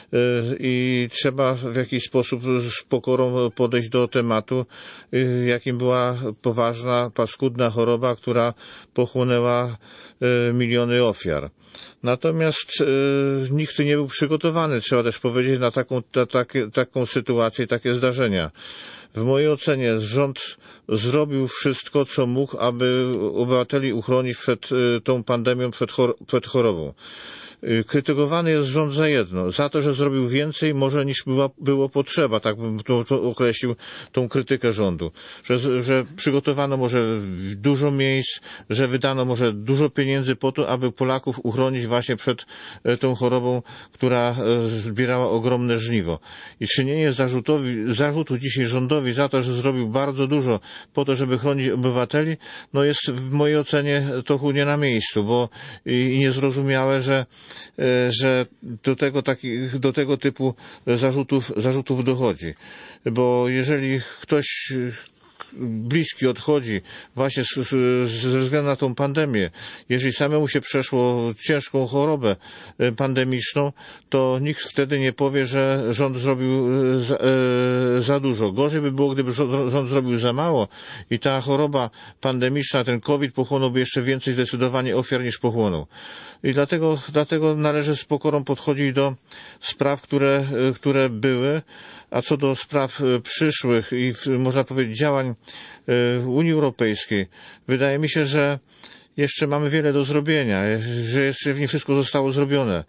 I trzeba w jakiś sposób z pokorą podejść do tematu, jakim była poważna, paskudna choroba, która pochłonęła miliony ofiar. Natomiast e, nikt nie był przygotowany, trzeba też powiedzieć, na taką, ta, takie, taką sytuację, takie zdarzenia. W mojej ocenie rząd zrobił wszystko, co mógł, aby obywateli uchronić przed e, tą pandemią, przed, chor przed chorobą. Krytykowany jest rząd za jedno, za to, że zrobił więcej może niż była, było potrzeba, tak bym to, to określił tą krytykę rządu, że, że przygotowano może dużo miejsc, że wydano może dużo pieniędzy po to, aby Polaków uchronić właśnie przed tą chorobą, która zbierała ogromne żniwo. I czynienie zarzutowi, zarzutu dzisiaj rządowi za to, że zrobił bardzo dużo po to, żeby chronić obywateli, no jest w mojej ocenie trochę nie na miejscu, bo i, i niezrozumiałe, że że do tego, takich, do tego typu zarzutów, zarzutów dochodzi. Bo jeżeli ktoś bliski odchodzi właśnie z, z, ze względu na tą pandemię, jeżeli samemu się przeszło ciężką chorobę pandemiczną, to nikt wtedy nie powie, że rząd zrobił za, e, za dużo. Gorzej by było, gdyby rząd, rząd zrobił za mało i ta choroba pandemiczna, ten COVID pochłonąłby jeszcze więcej zdecydowanie ofiar niż pochłonął. I dlatego, dlatego należy z pokorą podchodzić do spraw, które, które były, a co do spraw przyszłych i można powiedzieć działań Unii Europejskiej, wydaje mi się, że jeszcze mamy wiele do zrobienia, że jeszcze nie wszystko zostało zrobione.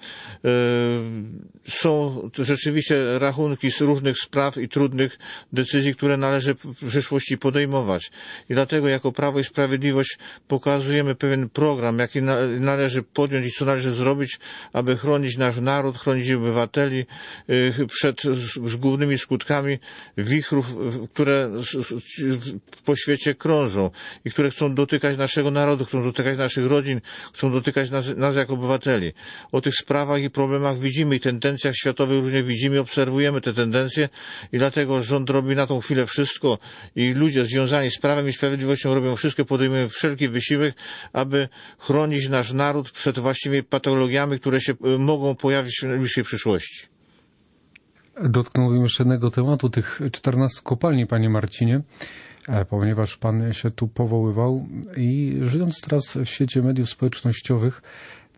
Są rzeczywiście rachunki z różnych spraw i trudnych decyzji, które należy w przyszłości podejmować. I dlatego jako Prawo i Sprawiedliwość pokazujemy pewien program, jaki należy podjąć i co należy zrobić, aby chronić nasz naród, chronić obywateli przed zgubnymi skutkami wichrów, które po świecie krążą i które chcą dotykać naszego narodu, chcą dotykać naszych rodzin, chcą dotykać nas, nas jako obywateli. O tych sprawach i problemach widzimy i tendencjach światowych różnie widzimy, obserwujemy te tendencje i dlatego rząd robi na tą chwilę wszystko i ludzie związani z Prawem i Sprawiedliwością robią wszystko, podejmują wszelki wysiłek, aby chronić nasz naród przed właściwie patologiami, które się mogą pojawić w najbliższej przyszłości. Dotknąłem jeszcze jednego tematu, tych czternastu kopalni, panie Marcinie, ponieważ pan się tu powoływał i żyjąc teraz w świecie mediów społecznościowych,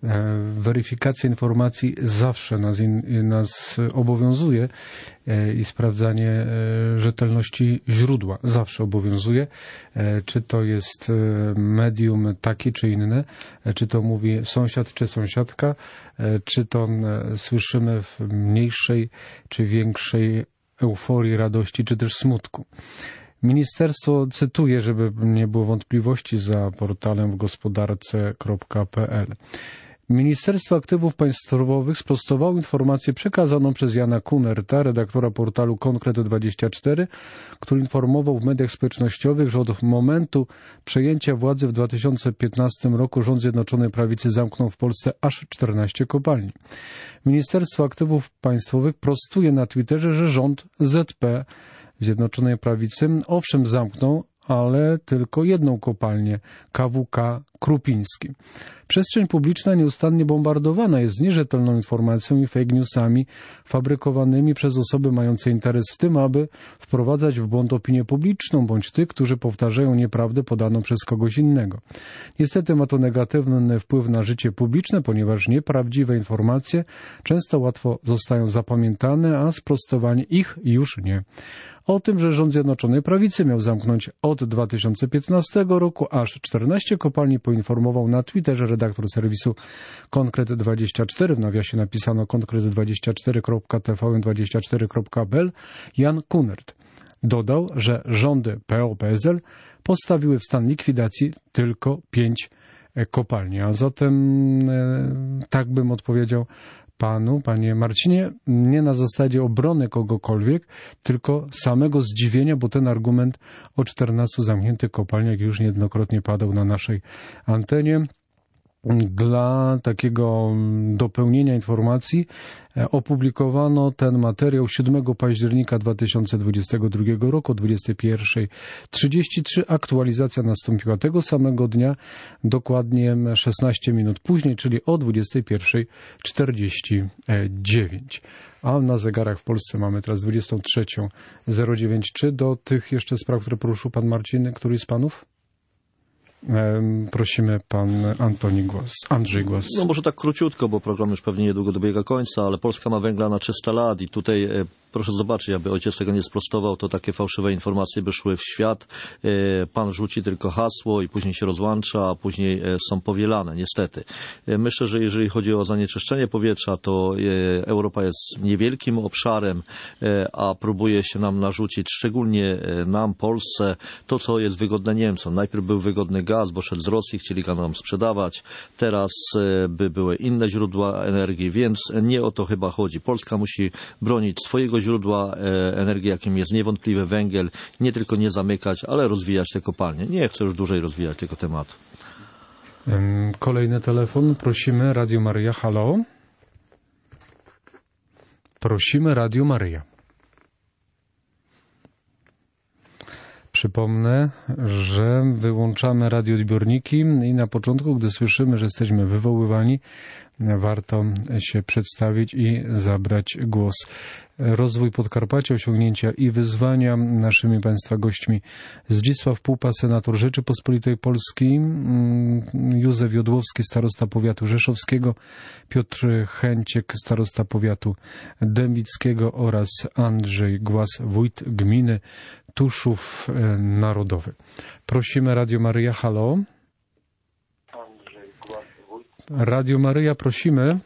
Weryfikacja informacji zawsze nas, in, nas obowiązuje i sprawdzanie rzetelności źródła zawsze obowiązuje. Czy to jest medium takie czy inne, czy to mówi sąsiad czy sąsiadka, czy to słyszymy w mniejszej czy większej euforii, radości, czy też smutku. Ministerstwo cytuje, żeby nie było wątpliwości, za portalem w gospodarce kropka p l. Ministerstwo Aktywów Państwowych sprostowało informację przekazaną przez Jana Kunerta, redaktora portalu Konkret dwadzieścia cztery, który informował w mediach społecznościowych, że od momentu przejęcia władzy w dwa tysiące piętnastym roku rząd Zjednoczonej Prawicy zamknął w Polsce aż czternaście kopalni. Ministerstwo Aktywów Państwowych prostuje na Twitterze, że rząd Z P Zjednoczonej Prawicy owszem zamknął, ale tylko jedną kopalnię, K W K Krupiński. Przestrzeń publiczna nieustannie bombardowana jest nierzetelną informacją i fake newsami fabrykowanymi przez osoby mające interes w tym, aby wprowadzać w błąd opinię publiczną bądź tych, którzy powtarzają nieprawdę podaną przez kogoś innego. Niestety ma to negatywny wpływ na życie publiczne, ponieważ nieprawdziwe informacje często łatwo zostają zapamiętane, a sprostowanie ich już nie. O tym, że rząd Zjednoczonej Prawicy miał zamknąć od dwa tysiące piętnastego roku aż czternaście kopalni, poinformował na Twitterze redaktor serwisu Konkret dwadzieścia cztery, w nawiasie napisano konkret dwadzieścia cztery kropka t v n dwadzieścia cztery kropka p l, Jan Kunert. Dodał, że rządy P O P S L postawiły w stan likwidacji tylko pięć kopalni. A zatem e, tak bym odpowiedział panu, panie Marcinie, nie na zasadzie obrony kogokolwiek, tylko samego zdziwienia, bo ten argument o czternastu zamkniętych kopalniach już niejednokrotnie padał na naszej antenie. Dla takiego dopełnienia informacji opublikowano ten materiał siódmego października dwa tysiące dwudziestego drugiego roku o dwudziestej pierwszej trzydzieści trzy. Aktualizacja nastąpiła tego samego dnia, dokładnie szesnaście minut później, czyli o dwudziestej pierwszej czterdzieści dziewięć. A na zegarach w Polsce mamy teraz dwudziestą trzecią zero dziewięć. Czy do tych jeszcze spraw, które poruszył pan Marcin, któryś z panów? Prosimy pan Antoni Głos, Andrzej Głos. No może tak króciutko, bo program już pewnie niedługo dobiega końca, ale Polska ma węgla na trzysta lat i tutaj e, proszę zobaczyć, aby ojciec tego nie sprostował, to takie fałszywe informacje by szły w świat. E, pan rzuci tylko hasło i później się rozłącza, a później e, są powielane, niestety. E, myślę, że jeżeli chodzi o zanieczyszczenie powietrza, to e, Europa jest niewielkim obszarem, e, a próbuje się nam narzucić, szczególnie e, nam, Polsce, to co jest wygodne Niemcom. Najpierw był wygodny gaz, bo szedł z Rosji, chcieli go nam sprzedawać. Teraz by były inne źródła energii, więc nie o to chyba chodzi. Polska musi bronić swojego źródła energii, jakim jest niewątpliwy węgiel. Nie tylko nie zamykać, ale rozwijać te kopalnie. Nie chcę już dłużej rozwijać tego tematu. Kolejny telefon. Prosimy Radio Maryja. Halo? Prosimy Radio Maryja. Przypomnę, że wyłączamy radioodbiorniki i na początku, gdy słyszymy, że jesteśmy wywoływani, warto się przedstawić i zabrać głos. Rozwój Podkarpacia, osiągnięcia i wyzwania. Naszymi państwa gośćmi Zdzisław Pupa, senator Rzeczypospolitej Polskiej, Józef Jodłowski, starosta powiatu rzeszowskiego, Piotr Chęciek, starosta powiatu dębickiego oraz Andrzej Głas, wójt gminy Tuszów Narodowy. Prosimy Radio Maryja, halo. Radio Maryja, prosimy.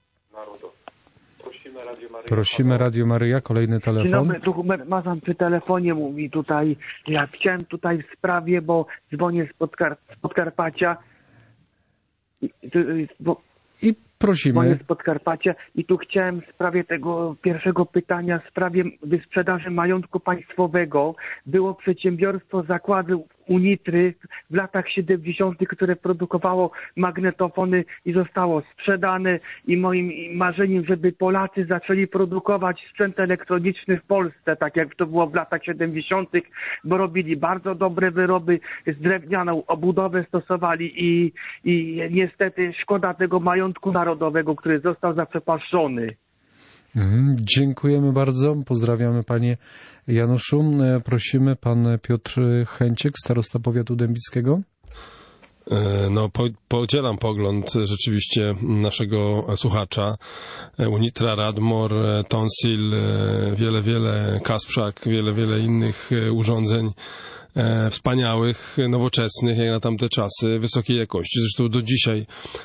Prosimy Radio Maryja, kolejny telefon. Dzień dobry, druhu Mazan przy telefonie mówi tutaj, ja chciałem tutaj w sprawie, bo dzwonię z, Podkar z Podkarpacia. I, bo I prosimy. Dzwonię z Podkarpacia i tu chciałem w sprawie tego pierwszego pytania, w sprawie wysprzedaży majątku państwowego. Było przedsiębiorstwo zakłady Unitry w latach siedemdziesiątych, które produkowało magnetofony i zostało sprzedane i moim marzeniem, żeby Polacy zaczęli produkować sprzęt elektroniczny w Polsce, tak jak to było w latach siedemdziesiątych, bo robili bardzo dobre wyroby, z drewnianą obudowę stosowali i, i niestety szkoda tego majątku narodowego, który został zaprzepaszczony. Mm, dziękujemy bardzo. Pozdrawiamy panie Januszu. Prosimy pan Piotr Chęciek, starosta powiatu dębickiego. No, po, podzielam pogląd rzeczywiście naszego słuchacza. Unitra, Radmor, Tonsil, wiele, wiele, Kasprzak, wiele, wiele innych urządzeń E, wspaniałych, nowoczesnych, jak na tamte czasy, wysokiej jakości. Zresztą do dzisiaj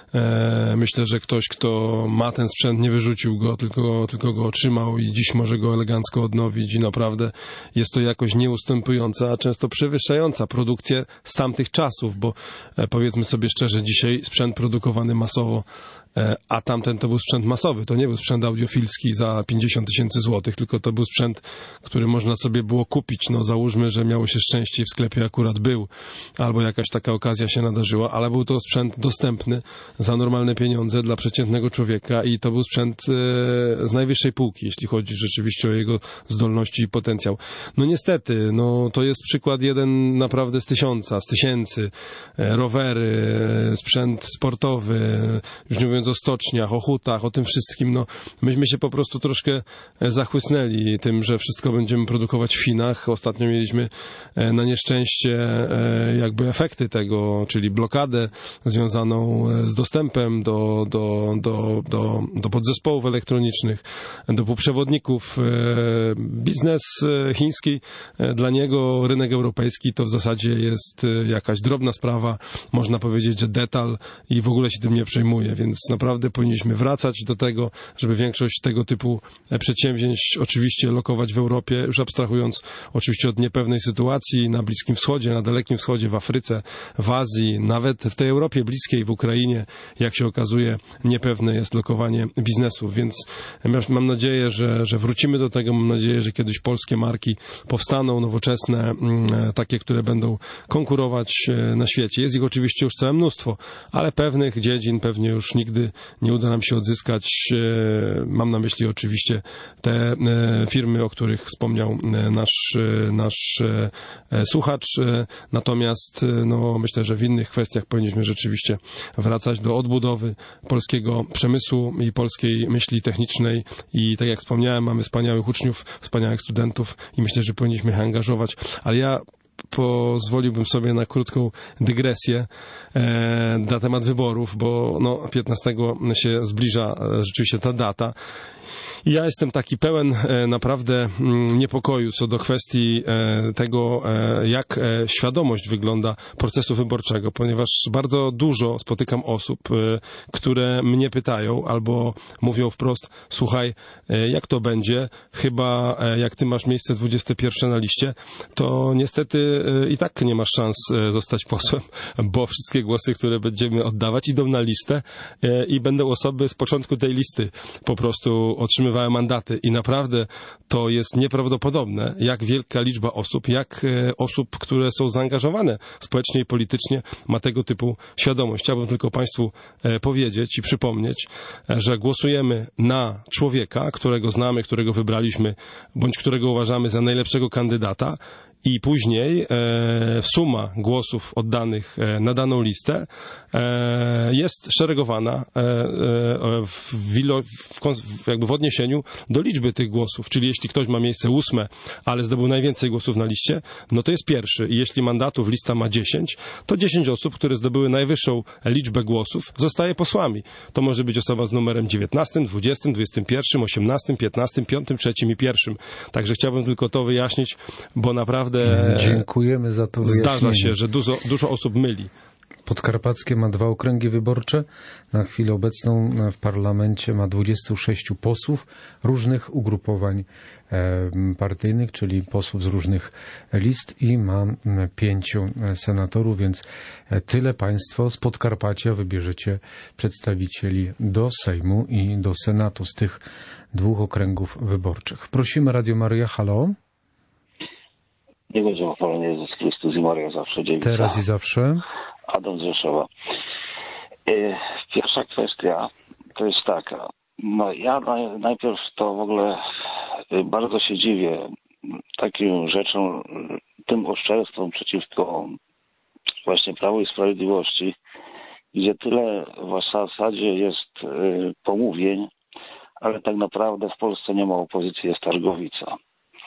e, myślę, że ktoś, kto ma ten sprzęt, nie wyrzucił go, tylko, tylko go otrzymał i dziś może go elegancko odnowić i naprawdę jest to jakość nieustępująca, a często przewyższająca produkcję z tamtych czasów, bo e, powiedzmy sobie szczerze, dzisiaj sprzęt produkowany masowo, a tamten to był sprzęt masowy, to nie był sprzęt audiofilski za pięćdziesiąt tysięcy złotych, tylko to był sprzęt, który można sobie było kupić. No załóżmy, że miało się szczęście i w sklepie akurat był, albo jakaś taka okazja się nadarzyła, ale był to sprzęt dostępny za normalne pieniądze dla przeciętnego człowieka i to był sprzęt e, z najwyższej półki, jeśli chodzi rzeczywiście o jego zdolności i potencjał. No niestety, no to jest przykład jeden naprawdę z tysiąca, z tysięcy, e, rowery, e, sprzęt sportowy, już nie mówiąc o stoczniach, o hutach, o tym wszystkim, no myśmy się po prostu troszkę zachłysnęli tym, że wszystko będziemy produkować w Chinach. Ostatnio mieliśmy na nieszczęście jakby efekty tego, czyli blokadę związaną z dostępem do, do, do, do, do podzespołów elektronicznych, do półprzewodników. Biznes chiński, dla niego rynek europejski to w zasadzie jest jakaś drobna sprawa, można powiedzieć, że detal i w ogóle się tym nie przejmuje, więc naprawdę powinniśmy wracać do tego, żeby większość tego typu przedsięwzięć oczywiście lokować w Europie, już abstrahując oczywiście od niepewnej sytuacji na Bliskim Wschodzie, na Dalekim Wschodzie, w Afryce, w Azji, nawet w tej Europie bliskiej, w Ukrainie, jak się okazuje, niepewne jest lokowanie biznesów, więc mam nadzieję, że, że wrócimy do tego, mam nadzieję, że kiedyś polskie marki powstaną, nowoczesne, takie, które będą konkurować na świecie. Jest ich oczywiście już całe mnóstwo, ale pewnych dziedzin pewnie już nigdy nie uda nam się odzyskać. Mam na myśli oczywiście te firmy, o których wspomniał nasz, nasz słuchacz. Natomiast no, myślę, że w innych kwestiach powinniśmy rzeczywiście wracać do odbudowy polskiego przemysłu i polskiej myśli technicznej i tak jak wspomniałem, mamy wspaniałych uczniów, wspaniałych studentów i myślę, że powinniśmy ich angażować. Ale ja pozwoliłbym sobie na krótką dygresję e, na temat wyborów, bo no, piętnastego się zbliża rzeczywiście ta data. I ja jestem taki pełen e, naprawdę m, niepokoju co do kwestii e, tego, e, jak e, świadomość wygląda procesu wyborczego, ponieważ bardzo dużo spotykam osób, e, które mnie pytają albo mówią wprost, słuchaj, e, jak to będzie, chyba e, jak ty masz miejsce dwudzieste pierwsze na liście, to niestety e, i tak nie masz szans e, zostać posłem, bo wszystkie głosy, które będziemy oddawać, idą na listę e, i będą osoby z początku tej listy po prostu otrzymywały mandaty i naprawdę to jest nieprawdopodobne, jak wielka liczba osób, jak e, osób, które są zaangażowane społecznie i politycznie, ma tego typu świadomość. Chciałbym tylko Państwu e, powiedzieć i przypomnieć, e, że głosujemy na człowieka, którego znamy, którego wybraliśmy, bądź którego uważamy za najlepszego kandydata, i później e, suma głosów oddanych e, na daną listę e, jest szeregowana e, e, w, ilo, w, jakby w odniesieniu do liczby tych głosów. Czyli jeśli ktoś ma miejsce ósme, ale zdobył najwięcej głosów na liście, no to jest pierwszy. I jeśli mandatów lista ma dziesięć, to dziesięć osób, które zdobyły najwyższą liczbę głosów, zostaje posłami. To może być osoba z numerem dziewiętnastym, dwudziestym, dwudziestym pierwszym, osiemnastym, piętnastym, piątym, trzecim i pierwszym. Także chciałbym tylko to wyjaśnić, bo naprawdę dziękujemy za to wyjaśnienie. Zdarza się, że dużo, dużo osób myli. Podkarpackie ma dwa okręgi wyborcze. Na chwilę obecną w parlamencie ma dwudziestu sześciu posłów różnych ugrupowań partyjnych, czyli posłów z różnych list i ma pięciu senatorów, więc tyle Państwo z Podkarpacia wybierzecie przedstawicieli do Sejmu i do Senatu z tych dwóch okręgów wyborczych. Prosimy Radio Maryja, halo. Nie będzie chwalony Jezus Chrystus i Maria zawsze dziewica. Teraz i zawsze. Adam z Rzeszowa. Pierwsza kwestia to jest taka. No ja najpierw to w ogóle bardzo się dziwię takim rzeczom, tym oszczerstwom przeciwko właśnie Prawu i Sprawiedliwości, gdzie tyle w zasadzie jest pomówień, ale tak naprawdę w Polsce nie ma opozycji, jest targowica.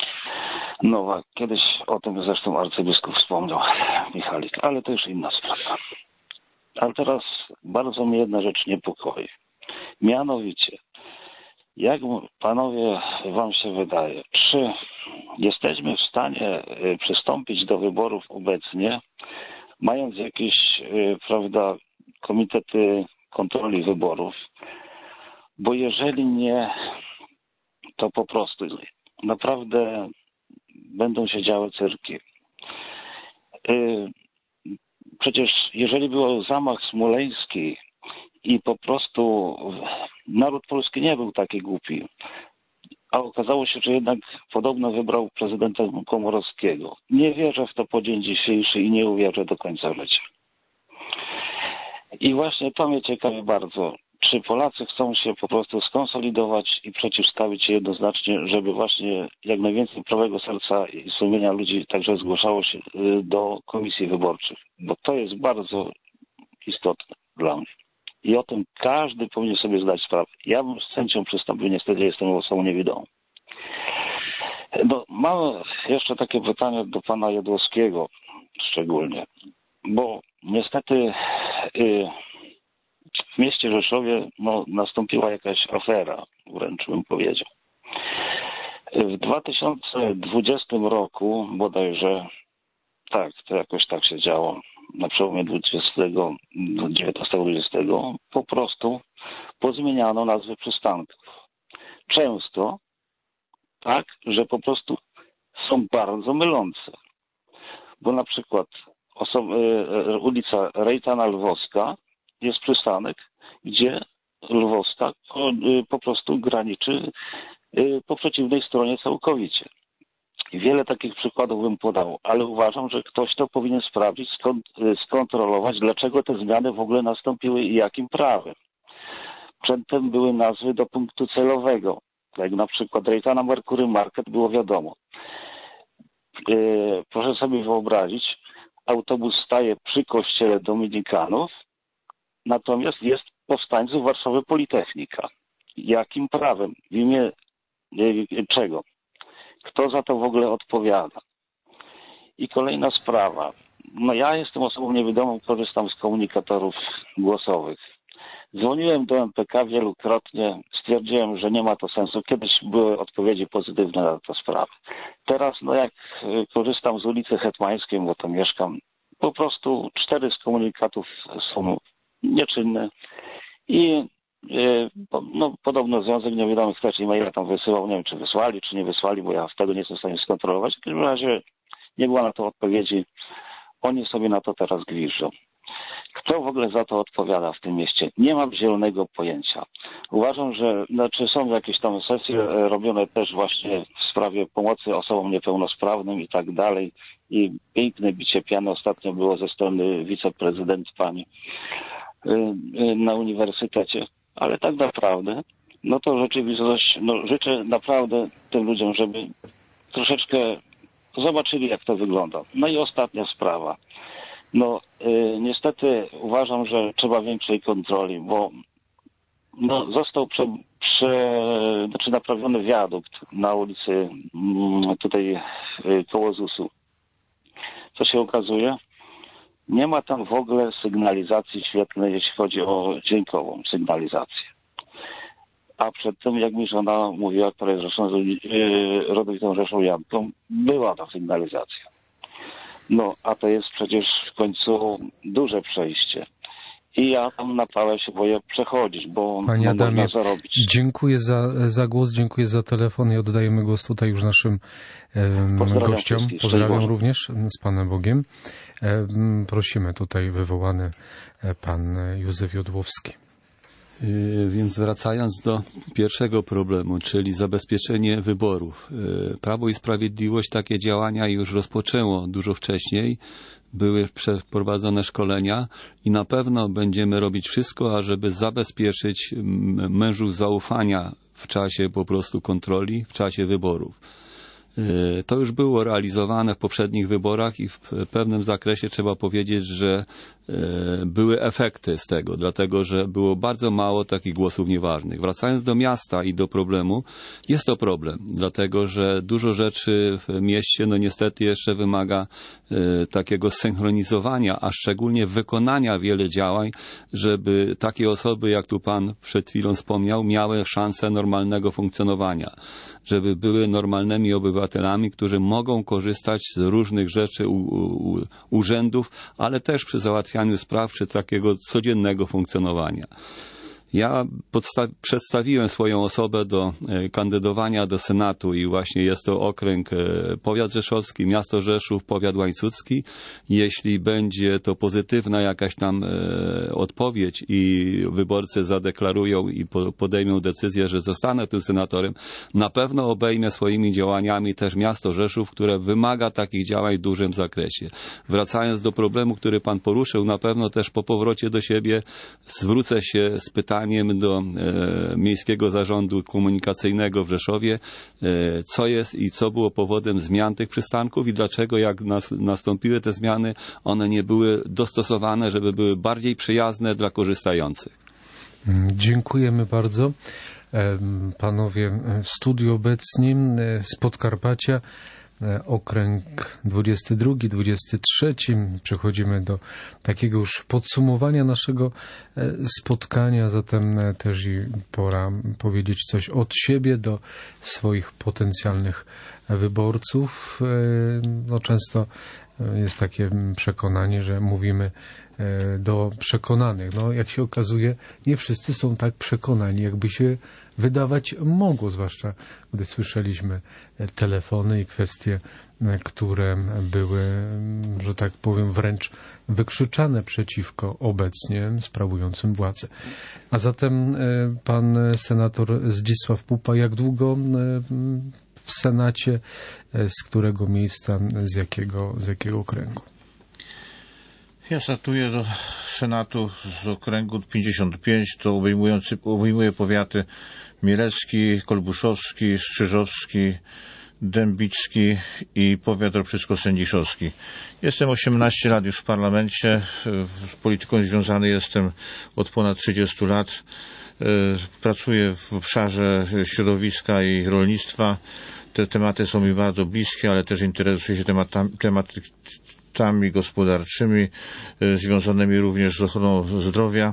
No, kiedyś o tym zresztą arcybiskup wspomniał, Michalik, ale to już inna sprawa. Ale teraz bardzo mnie jedna rzecz niepokoi. Mianowicie, jak panowie wam się wydaje, czy jesteśmy w stanie przystąpić do wyborów obecnie, mając jakieś, prawda, komitety kontroli wyborów? Bo jeżeli nie, to po prostu naprawdę będą się działy cyrki. Przecież jeżeli był zamach smoleński i po prostu naród polski nie był taki głupi, a okazało się, że jednak podobno wybrał prezydenta Komorowskiego. Nie wierzę w to po dzień dzisiejszy i nie uwierzę do końca życia. I właśnie to mnie ciekawi bardzo. Czy Polacy chcą się po prostu skonsolidować i przeciwstawić się jednoznacznie, żeby właśnie jak najwięcej prawego serca i sumienia ludzi także zgłaszało się do komisji wyborczych? Bo to jest bardzo istotne dla mnie. I o tym każdy powinien sobie zdać sprawę. Ja bym z chęcią przystąpił, niestety jestem osobą niewidomą. No, mam jeszcze takie pytanie do pana Jodłowskiego szczególnie, bo niestety y, w mieście Rzeszowie no, nastąpiła jakaś afera, wręcz bym powiedział. W dwa tysiące dwudziestym roku bodajże, tak, to jakoś tak się działo, na przełomie dwudziestego, dziewiętnastego dwudziestego po prostu pozmieniano nazwy przystanków. Często tak, że po prostu są bardzo mylące. Bo na przykład oso- ulica Rejtana Lwowska jest przystanek, gdzie Lwowska po prostu graniczy po przeciwnej stronie całkowicie. Wiele takich przykładów bym podał, ale uważam, że ktoś to powinien sprawdzić, skont- skontrolować, dlaczego te zmiany w ogóle nastąpiły i jakim prawem. Przedtem były nazwy do punktu celowego, jak na przykład Rejtana Merkury Market było wiadomo. Yy, proszę sobie wyobrazić, autobus staje przy kościele Dominikanów, natomiast jest powstańców Warszawy Politechnika. Jakim prawem? W imię yy, czego? Kto za to w ogóle odpowiada? I kolejna sprawa. No ja jestem osobą niewidomą, korzystam z komunikatorów głosowych. Dzwoniłem do M P K wielokrotnie, stwierdziłem, że nie ma to sensu. Kiedyś były odpowiedzi pozytywne na tę sprawę. Teraz, no jak korzystam z ulicy Hetmańskiej, bo tam mieszkam, po prostu cztery z komunikatów są nieczynne i no, podobno Związek Niewidomych też e-maila tam wysyłał, nie wiem czy wysłali, czy nie wysłali, bo ja tego nie jestem w stanie skontrolować. W każdym razie nie było na to odpowiedzi. Oni sobie na to teraz gwiżdżą. Kto w ogóle za to odpowiada w tym mieście? Nie mam zielonego pojęcia. Uważam, że znaczy są jakieś tam sesje robione też właśnie w sprawie pomocy osobom niepełnosprawnym i tak dalej. I piękne bicie piany ostatnio było ze strony wiceprezydent pani na uniwersytecie. Ale tak naprawdę, no to rzeczywistość, no życzę naprawdę tym ludziom, żeby troszeczkę zobaczyli, jak to wygląda. No i ostatnia sprawa. No y, niestety uważam, że trzeba większej kontroli, bo no, został prze, prze, znaczy naprawiony wiadukt na ulicy y, tutaj y, koło zusu. Co się okazuje? Nie ma tam w ogóle sygnalizacji świetlnej, jeśli chodzi o dźwiękową sygnalizację. A przedtem, jak mi żona mówiła, która jest zresztą yy, rodowitą Rzeszowianką, była ta sygnalizacja. No, a to jest przecież w końcu duże przejście. I ja tam na pałę się boję przechodzić, bo Panie Adamie, można zarobić. Dziękuję za, za głos, dziękuję za telefon i oddajemy głos tutaj już naszym um, gościom. Pozdrawiam również z Panem Bogiem. Um, prosimy tutaj wywołany Pan Józef Jodłowski. Więc wracając do pierwszego problemu, czyli zabezpieczenie wyborów. Prawo i Sprawiedliwość takie działania już rozpoczęło dużo wcześniej. Były przeprowadzone szkolenia i na pewno będziemy robić wszystko, ażeby zabezpieczyć mężów zaufania w czasie po prostu kontroli, w czasie wyborów. To już było realizowane w poprzednich wyborach i w pewnym zakresie trzeba powiedzieć, że były efekty z tego, dlatego że było bardzo mało takich głosów nieważnych. Wracając do miasta i do problemu, jest to problem, dlatego że dużo rzeczy w mieście no niestety jeszcze wymaga takiego synchronizowania, a szczególnie wykonania wiele działań, żeby takie osoby, jak tu pan przed chwilą wspomniał, miały szansę normalnego funkcjonowania, żeby były normalnymi obywatelami, którzy mogą korzystać z różnych rzeczy u, u, urzędów, ale też przy załatwianiu spraw, czy takiego codziennego funkcjonowania. Ja przedstawiłem swoją osobę do e, kandydowania do Senatu i właśnie jest to okręg e, powiat rzeszowski, miasto Rzeszów, powiat łańcucki. Jeśli będzie to pozytywna jakaś tam e, odpowiedź i wyborcy zadeklarują i po, podejmą decyzję, że zostanę tym senatorem, na pewno obejmę swoimi działaniami też miasto Rzeszów, które wymaga takich działań w dużym zakresie. Wracając do problemu, który pan poruszył, na pewno też po powrocie do siebie zwrócę się z pytaniem do e, Miejskiego Zarządu Komunikacyjnego w Rzeszowie, e, co jest i co było powodem zmian tych przystanków i dlaczego jak nas, nastąpiły te zmiany, one nie były dostosowane, żeby były bardziej przyjazne dla korzystających. Dziękujemy bardzo. Panowie w studiu obecni z Podkarpacia, okręg dwudziesty drugi, dwudziesty trzeci. Przechodzimy do takiego już podsumowania naszego spotkania, zatem też i pora powiedzieć coś od siebie do swoich potencjalnych wyborców. No, często jest takie przekonanie, że mówimy do przekonanych. No, jak się okazuje, nie wszyscy są tak przekonani, jakby się wydawać mogło, zwłaszcza gdy słyszeliśmy telefony i kwestie, które były, że tak powiem, wręcz wykrzyczane przeciwko obecnie sprawującym władzę. A zatem pan senator Zdzisław Pupa, jak długo w Senacie, z którego miejsca, z jakiego, z jakiego okręgu? Ja startuję do Senatu z okręgu pięćdziesiąt pięć, to obejmujący, obejmuje powiaty mielecki, kolbuszowski, strzyżowski, dębicki i powiat ropczycko-sędziszowski. Jestem osiemnaście lat już w parlamencie, z polityką związany jestem od ponad trzydziestu lat. Pracuję w obszarze środowiska i rolnictwa. Te tematy są mi bardzo bliskie, ale też interesuję się tematami, tematami gospodarczymi, związanymi również z ochroną zdrowia.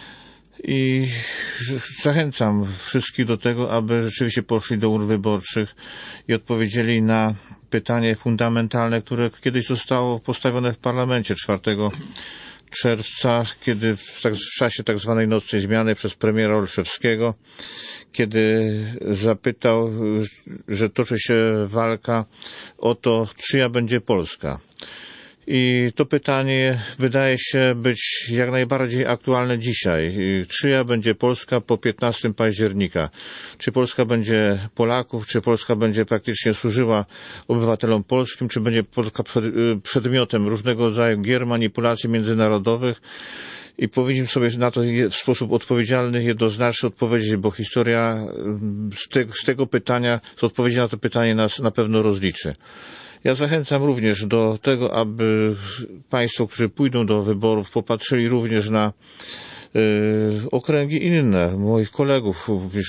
I zachęcam wszystkich do tego, aby rzeczywiście poszli do urn wyborczych i odpowiedzieli na pytanie fundamentalne, które kiedyś zostało postawione w parlamencie czwartego czerwca, kiedy w, tak, w czasie tak zwanej nocnej zmiany przez premiera Olszewskiego, kiedy zapytał, że toczy się walka o to, czyja będzie Polska. I to pytanie wydaje się być jak najbardziej aktualne dzisiaj. Czyja będzie Polska po piętnastego października? Czy Polska będzie Polaków, czy Polska będzie praktycznie służyła obywatelom polskim, czy będzie Polska przedmiotem różnego rodzaju gier, manipulacji międzynarodowych? I powinniśmy sobie na to w sposób odpowiedzialny, jednoznaczny odpowiedzieć, bo historia z tego, z tego pytania, z odpowiedzi na to pytanie nas na pewno rozliczy. Ja zachęcam również do tego, aby państwo, którzy pójdą do wyborów, popatrzyli również na y, okręgi inne, moich kolegów.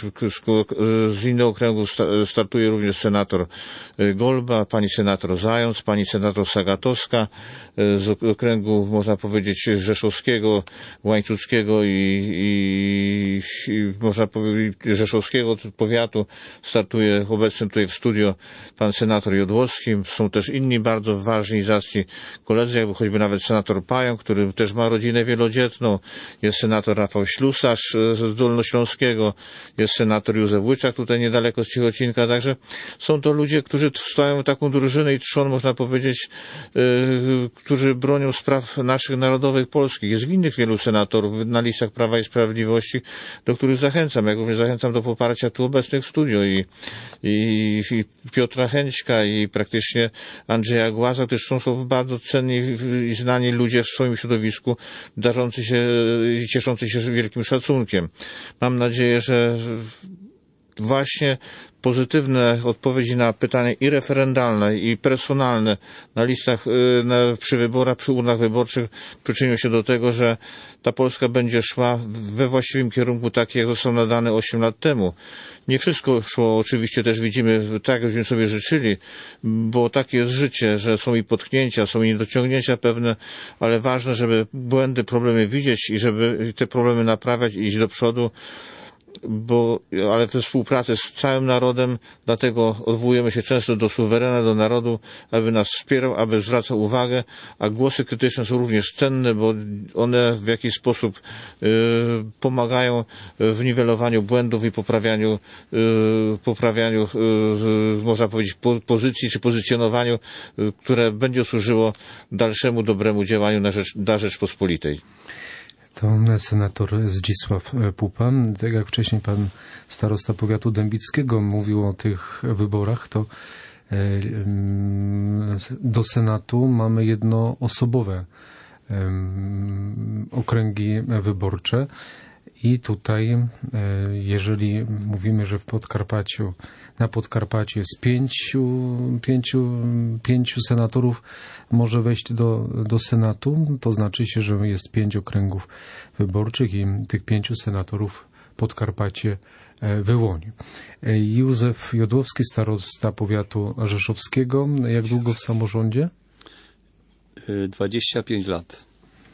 Z innych okręgów startuje również senator Golba, pani senator Zając, pani senator Sagatowska, z okręgu, można powiedzieć, rzeszowskiego, łańcuckiego i, i, i można powiedzieć rzeszowskiego powiatu startuje obecnym tutaj w studio pan senator Jodłowski. Są też inni bardzo ważni, zacni koledzy, jakby choćby nawet senator Pająk, który też ma rodzinę wielodzietną. Jest senator Rafał Ślusarz z Dolnośląskiego, jest senator Józef Łyczak tutaj niedaleko z Cichocinka, także są to ludzie, którzy stoją taką drużynę i trzon, można powiedzieć, yy, którzy bronią spraw naszych narodowych polskich. Jest winnych wielu senatorów na listach Prawa i Sprawiedliwości, do których zachęcam. Jak również zachęcam do poparcia tu obecnych w studiu i, i, i Piotra Chęćka i praktycznie Andrzeja Głaza, gdyż są to bardzo cenni i znani ludzie w swoim środowisku, darzący się i cieszący się wielkim szacunkiem. Mam nadzieję, że właśnie pozytywne odpowiedzi na pytania i referendalne, i personalne na listach, na, przy wyborach, przy urnach wyborczych przyczynią się do tego, że ta Polska będzie szła we właściwym kierunku, tak jak został nadany osiem lat temu. Nie wszystko szło, oczywiście też widzimy tak, jakbyśmy sobie życzyli, bo takie jest życie, że są i potknięcia, są i niedociągnięcia pewne, ale ważne, żeby błędy, problemy widzieć i żeby te problemy naprawiać i iść do przodu, bo, ale we współpracy z całym narodem, dlatego odwołujemy się często do suwerena, do narodu, aby nas wspierał, aby zwracał uwagę, a głosy krytyczne są również cenne, bo one w jakiś sposób y, pomagają w niwelowaniu błędów i poprawianiu, y, poprawianiu y, można powiedzieć, po, pozycji czy pozycjonowaniu, y, które będzie służyło dalszemu dobremu działaniu na rzecz, dla Rzeczpospolitej. To senator Zdzisław Pupa. Tak jak wcześniej pan starosta powiatu dębickiego mówił o tych wyborach, to do Senatu mamy jednoosobowe okręgi wyborcze i tutaj, jeżeli mówimy, że w Podkarpaciu, na Podkarpaciu jest pięciu, pięciu, pięciu senatorów może wejść do, do Senatu, to znaczy się, że jest pięć okręgów wyborczych i tych pięciu senatorów Podkarpacie wyłoni. Józef Jodłowski, starosta powiatu rzeszowskiego. Jak długo w samorządzie? dwadzieścia pięć lat.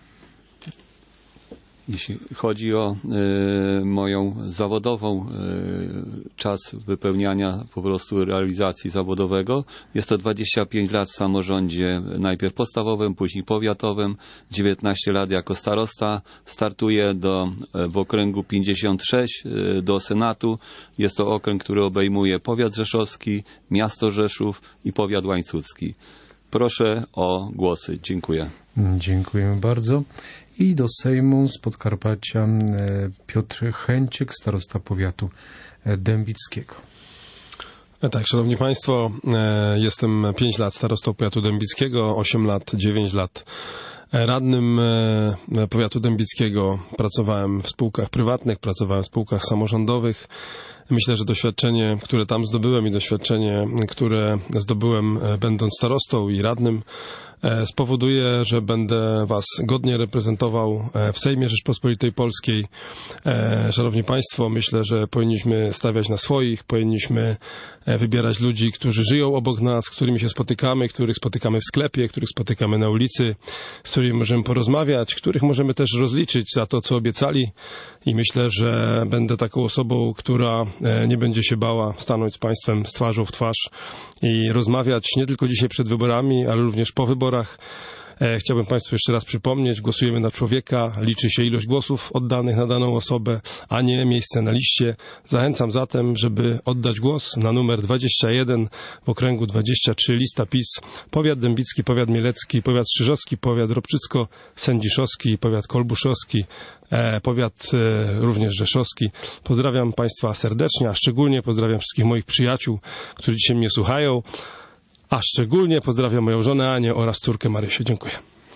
Jeśli chodzi o y, moją zawodową y, czas wypełniania po prostu realizacji zawodowego, jest to dwadzieścia pięć lat w samorządzie, najpierw podstawowym, później powiatowym, dziewiętnaście lat jako starosta, startuję do, w okręgu pięćdziesiąt sześć y, do Senatu. Jest to okręg, który obejmuje powiat rzeszowski, miasto Rzeszów i powiat łańcucki. Proszę o głosy. Dziękuję. Dziękujemy bardzo. I do Sejmu z Podkarpacia Piotr Chęcik, starosta powiatu dębickiego. Tak, szanowni państwo, jestem pięć lat starostą powiatu dębickiego, osiem lat, dziewięć lat radnym powiatu dębickiego. Pracowałem w spółkach prywatnych, pracowałem w spółkach samorządowych. Myślę, że doświadczenie, które tam zdobyłem i doświadczenie, które zdobyłem będąc starostą i radnym, spowoduje, że będę was godnie reprezentował w Sejmie Rzeczpospolitej Polskiej. Szanowni państwo, myślę, że powinniśmy stawiać na swoich, powinniśmy wybierać ludzi, którzy żyją obok nas, z którymi się spotykamy, których spotykamy w sklepie, których spotykamy na ulicy, z którymi możemy porozmawiać, których możemy też rozliczyć za to, co obiecali. I myślę, że będę taką osobą, która nie będzie się bała stanąć z państwem z twarzą w twarz i rozmawiać nie tylko dzisiaj przed wyborami, ale również po wyborach. Chciałbym państwu jeszcze raz przypomnieć, głosujemy na człowieka, liczy się ilość głosów oddanych na daną osobę, a nie miejsce na liście. Zachęcam zatem, żeby oddać głos na numer dwadzieścia jeden w okręgu dwadzieścia trzy, lista PiS, powiat dębicki, powiat mielecki, powiat strzyżowski, powiat ropczycko-sędziszowski, powiat kolbuszowski, powiat również rzeszowski. Pozdrawiam państwa serdecznie, a szczególnie pozdrawiam wszystkich moich przyjaciół, którzy dzisiaj mnie słuchają. A szczególnie pozdrawiam moją żonę Anię oraz córkę Marysię. Dziękuję.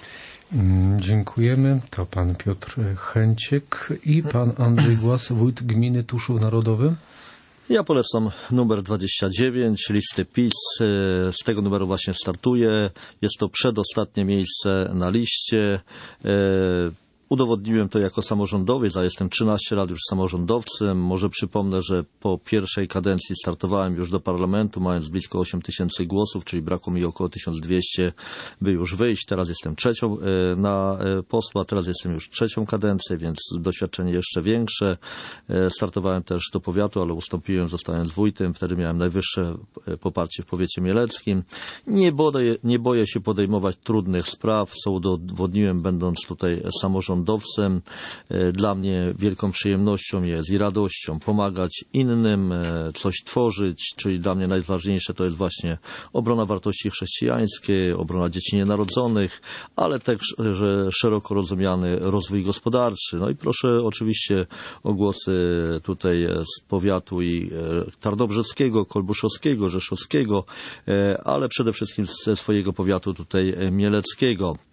Dziękujemy. To pan Piotr Chęcik i pan Andrzej Głas, wójt gminy Tuszów Narodowy. Ja polecam numer dwadzieścia dziewięć, listy PiS. Z tego numeru właśnie startuję. Jest to przedostatnie miejsce na liście. Udowodniłem to jako samorządowiec, a jestem trzynaście lat już samorządowcem. Może przypomnę, że po pierwszej kadencji startowałem już do parlamentu, mając blisko osiem tysięcy głosów, czyli brakło mi około tysiąc dwieście, by już wyjść. Teraz jestem trzecią na posła, teraz jestem już trzecią kadencję, więc doświadczenie jeszcze większe. Startowałem też do powiatu, ale ustąpiłem, zostając wójtem. Wtedy miałem najwyższe poparcie w powiecie mieleckim. Nie boję, nie boję się podejmować trudnych spraw, co udowodniłem, będąc tutaj samorządowcem. Dla mnie wielką przyjemnością jest i radością pomagać innym, coś tworzyć, czyli dla mnie najważniejsze to jest właśnie obrona wartości chrześcijańskiej, obrona dzieci nienarodzonych, ale też że szeroko rozumiany rozwój gospodarczy. No i proszę oczywiście o głosy tutaj z powiatu i tarnobrzeskiego, kolbuszowskiego, rzeszowskiego, ale przede wszystkim ze swojego powiatu tutaj mieleckiego.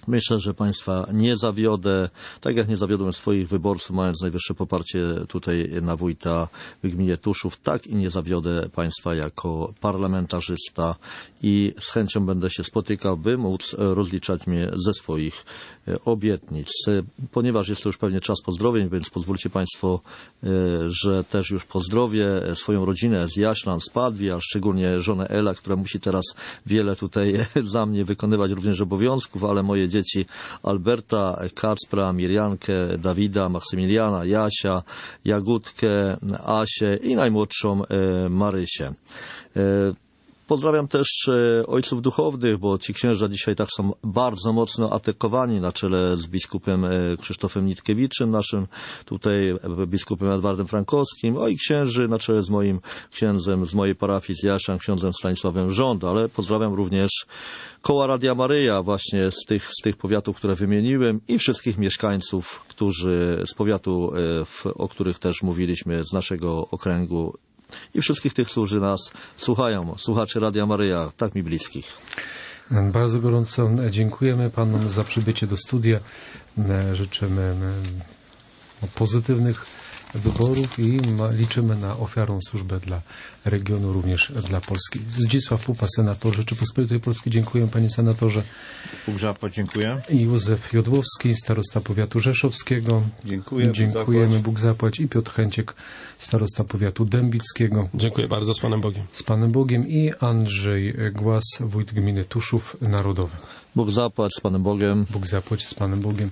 Myślę, że Państwa nie zawiodę, tak jak nie zawiodłem swoich wyborców, mając najwyższe poparcie tutaj na wójta w gminie Tuszów, tak i nie zawiodę Państwa jako parlamentarzysta i z chęcią będę się spotykał, by móc rozliczać mnie ze swoich obietnic. Ponieważ jest to już pewnie czas pozdrowień, więc pozwólcie Państwo, że też już pozdrowię swoją rodzinę z Jaślan, z Padwi, a szczególnie żonę Ela, która musi teraz wiele tutaj za mnie wykonywać również obowiązków, ale moje dzieci Alberta, Kacpra, Mirjankę, Dawida, Maksymiliana, Jasia, Jagódkę, Asię i najmłodszą Marysię. Pozdrawiam też ojców duchownych, bo ci księża dzisiaj tak są bardzo mocno atakowani na czele z biskupem Krzysztofem Nitkiewiczem, naszym tutaj biskupem Edwardem Frankowskim, o i księży na czele z moim księdzem z mojej parafii z Jaszan, księdzem Stanisławem Rząd, ale pozdrawiam również koła Radia Maryja właśnie z tych, z tych powiatów, które wymieniłem i wszystkich mieszkańców, którzy z powiatu, w, o których też mówiliśmy, z naszego okręgu, i wszystkich tych, którzy nas słuchają, słuchaczy Radia Maryja, tak mi bliskich. Bardzo gorąco dziękujemy Panom za przybycie do studia. Życzymy pozytywnych wyborów i liczymy na ofiarną służbę dla regionu, również dla Polski. Zdzisław Pupa, senator Rzeczypospolitej Polskiej. Dziękuję, panie senatorze. Bóg zapłać, dziękuję. I Józef Jodłowski, starosta powiatu rzeszowskiego. Dziękuję. Dziękujemy, Bóg zapłać. I Piotr Chęciek, starosta powiatu dębickiego. Dziękuję bardzo, z Panem Bogiem. Z Panem Bogiem. I Andrzej Głaz, wójt gminy Tuszów Narodowy. Bóg zapłać, z Panem Bogiem. Bóg zapłać, z Panem Bogiem.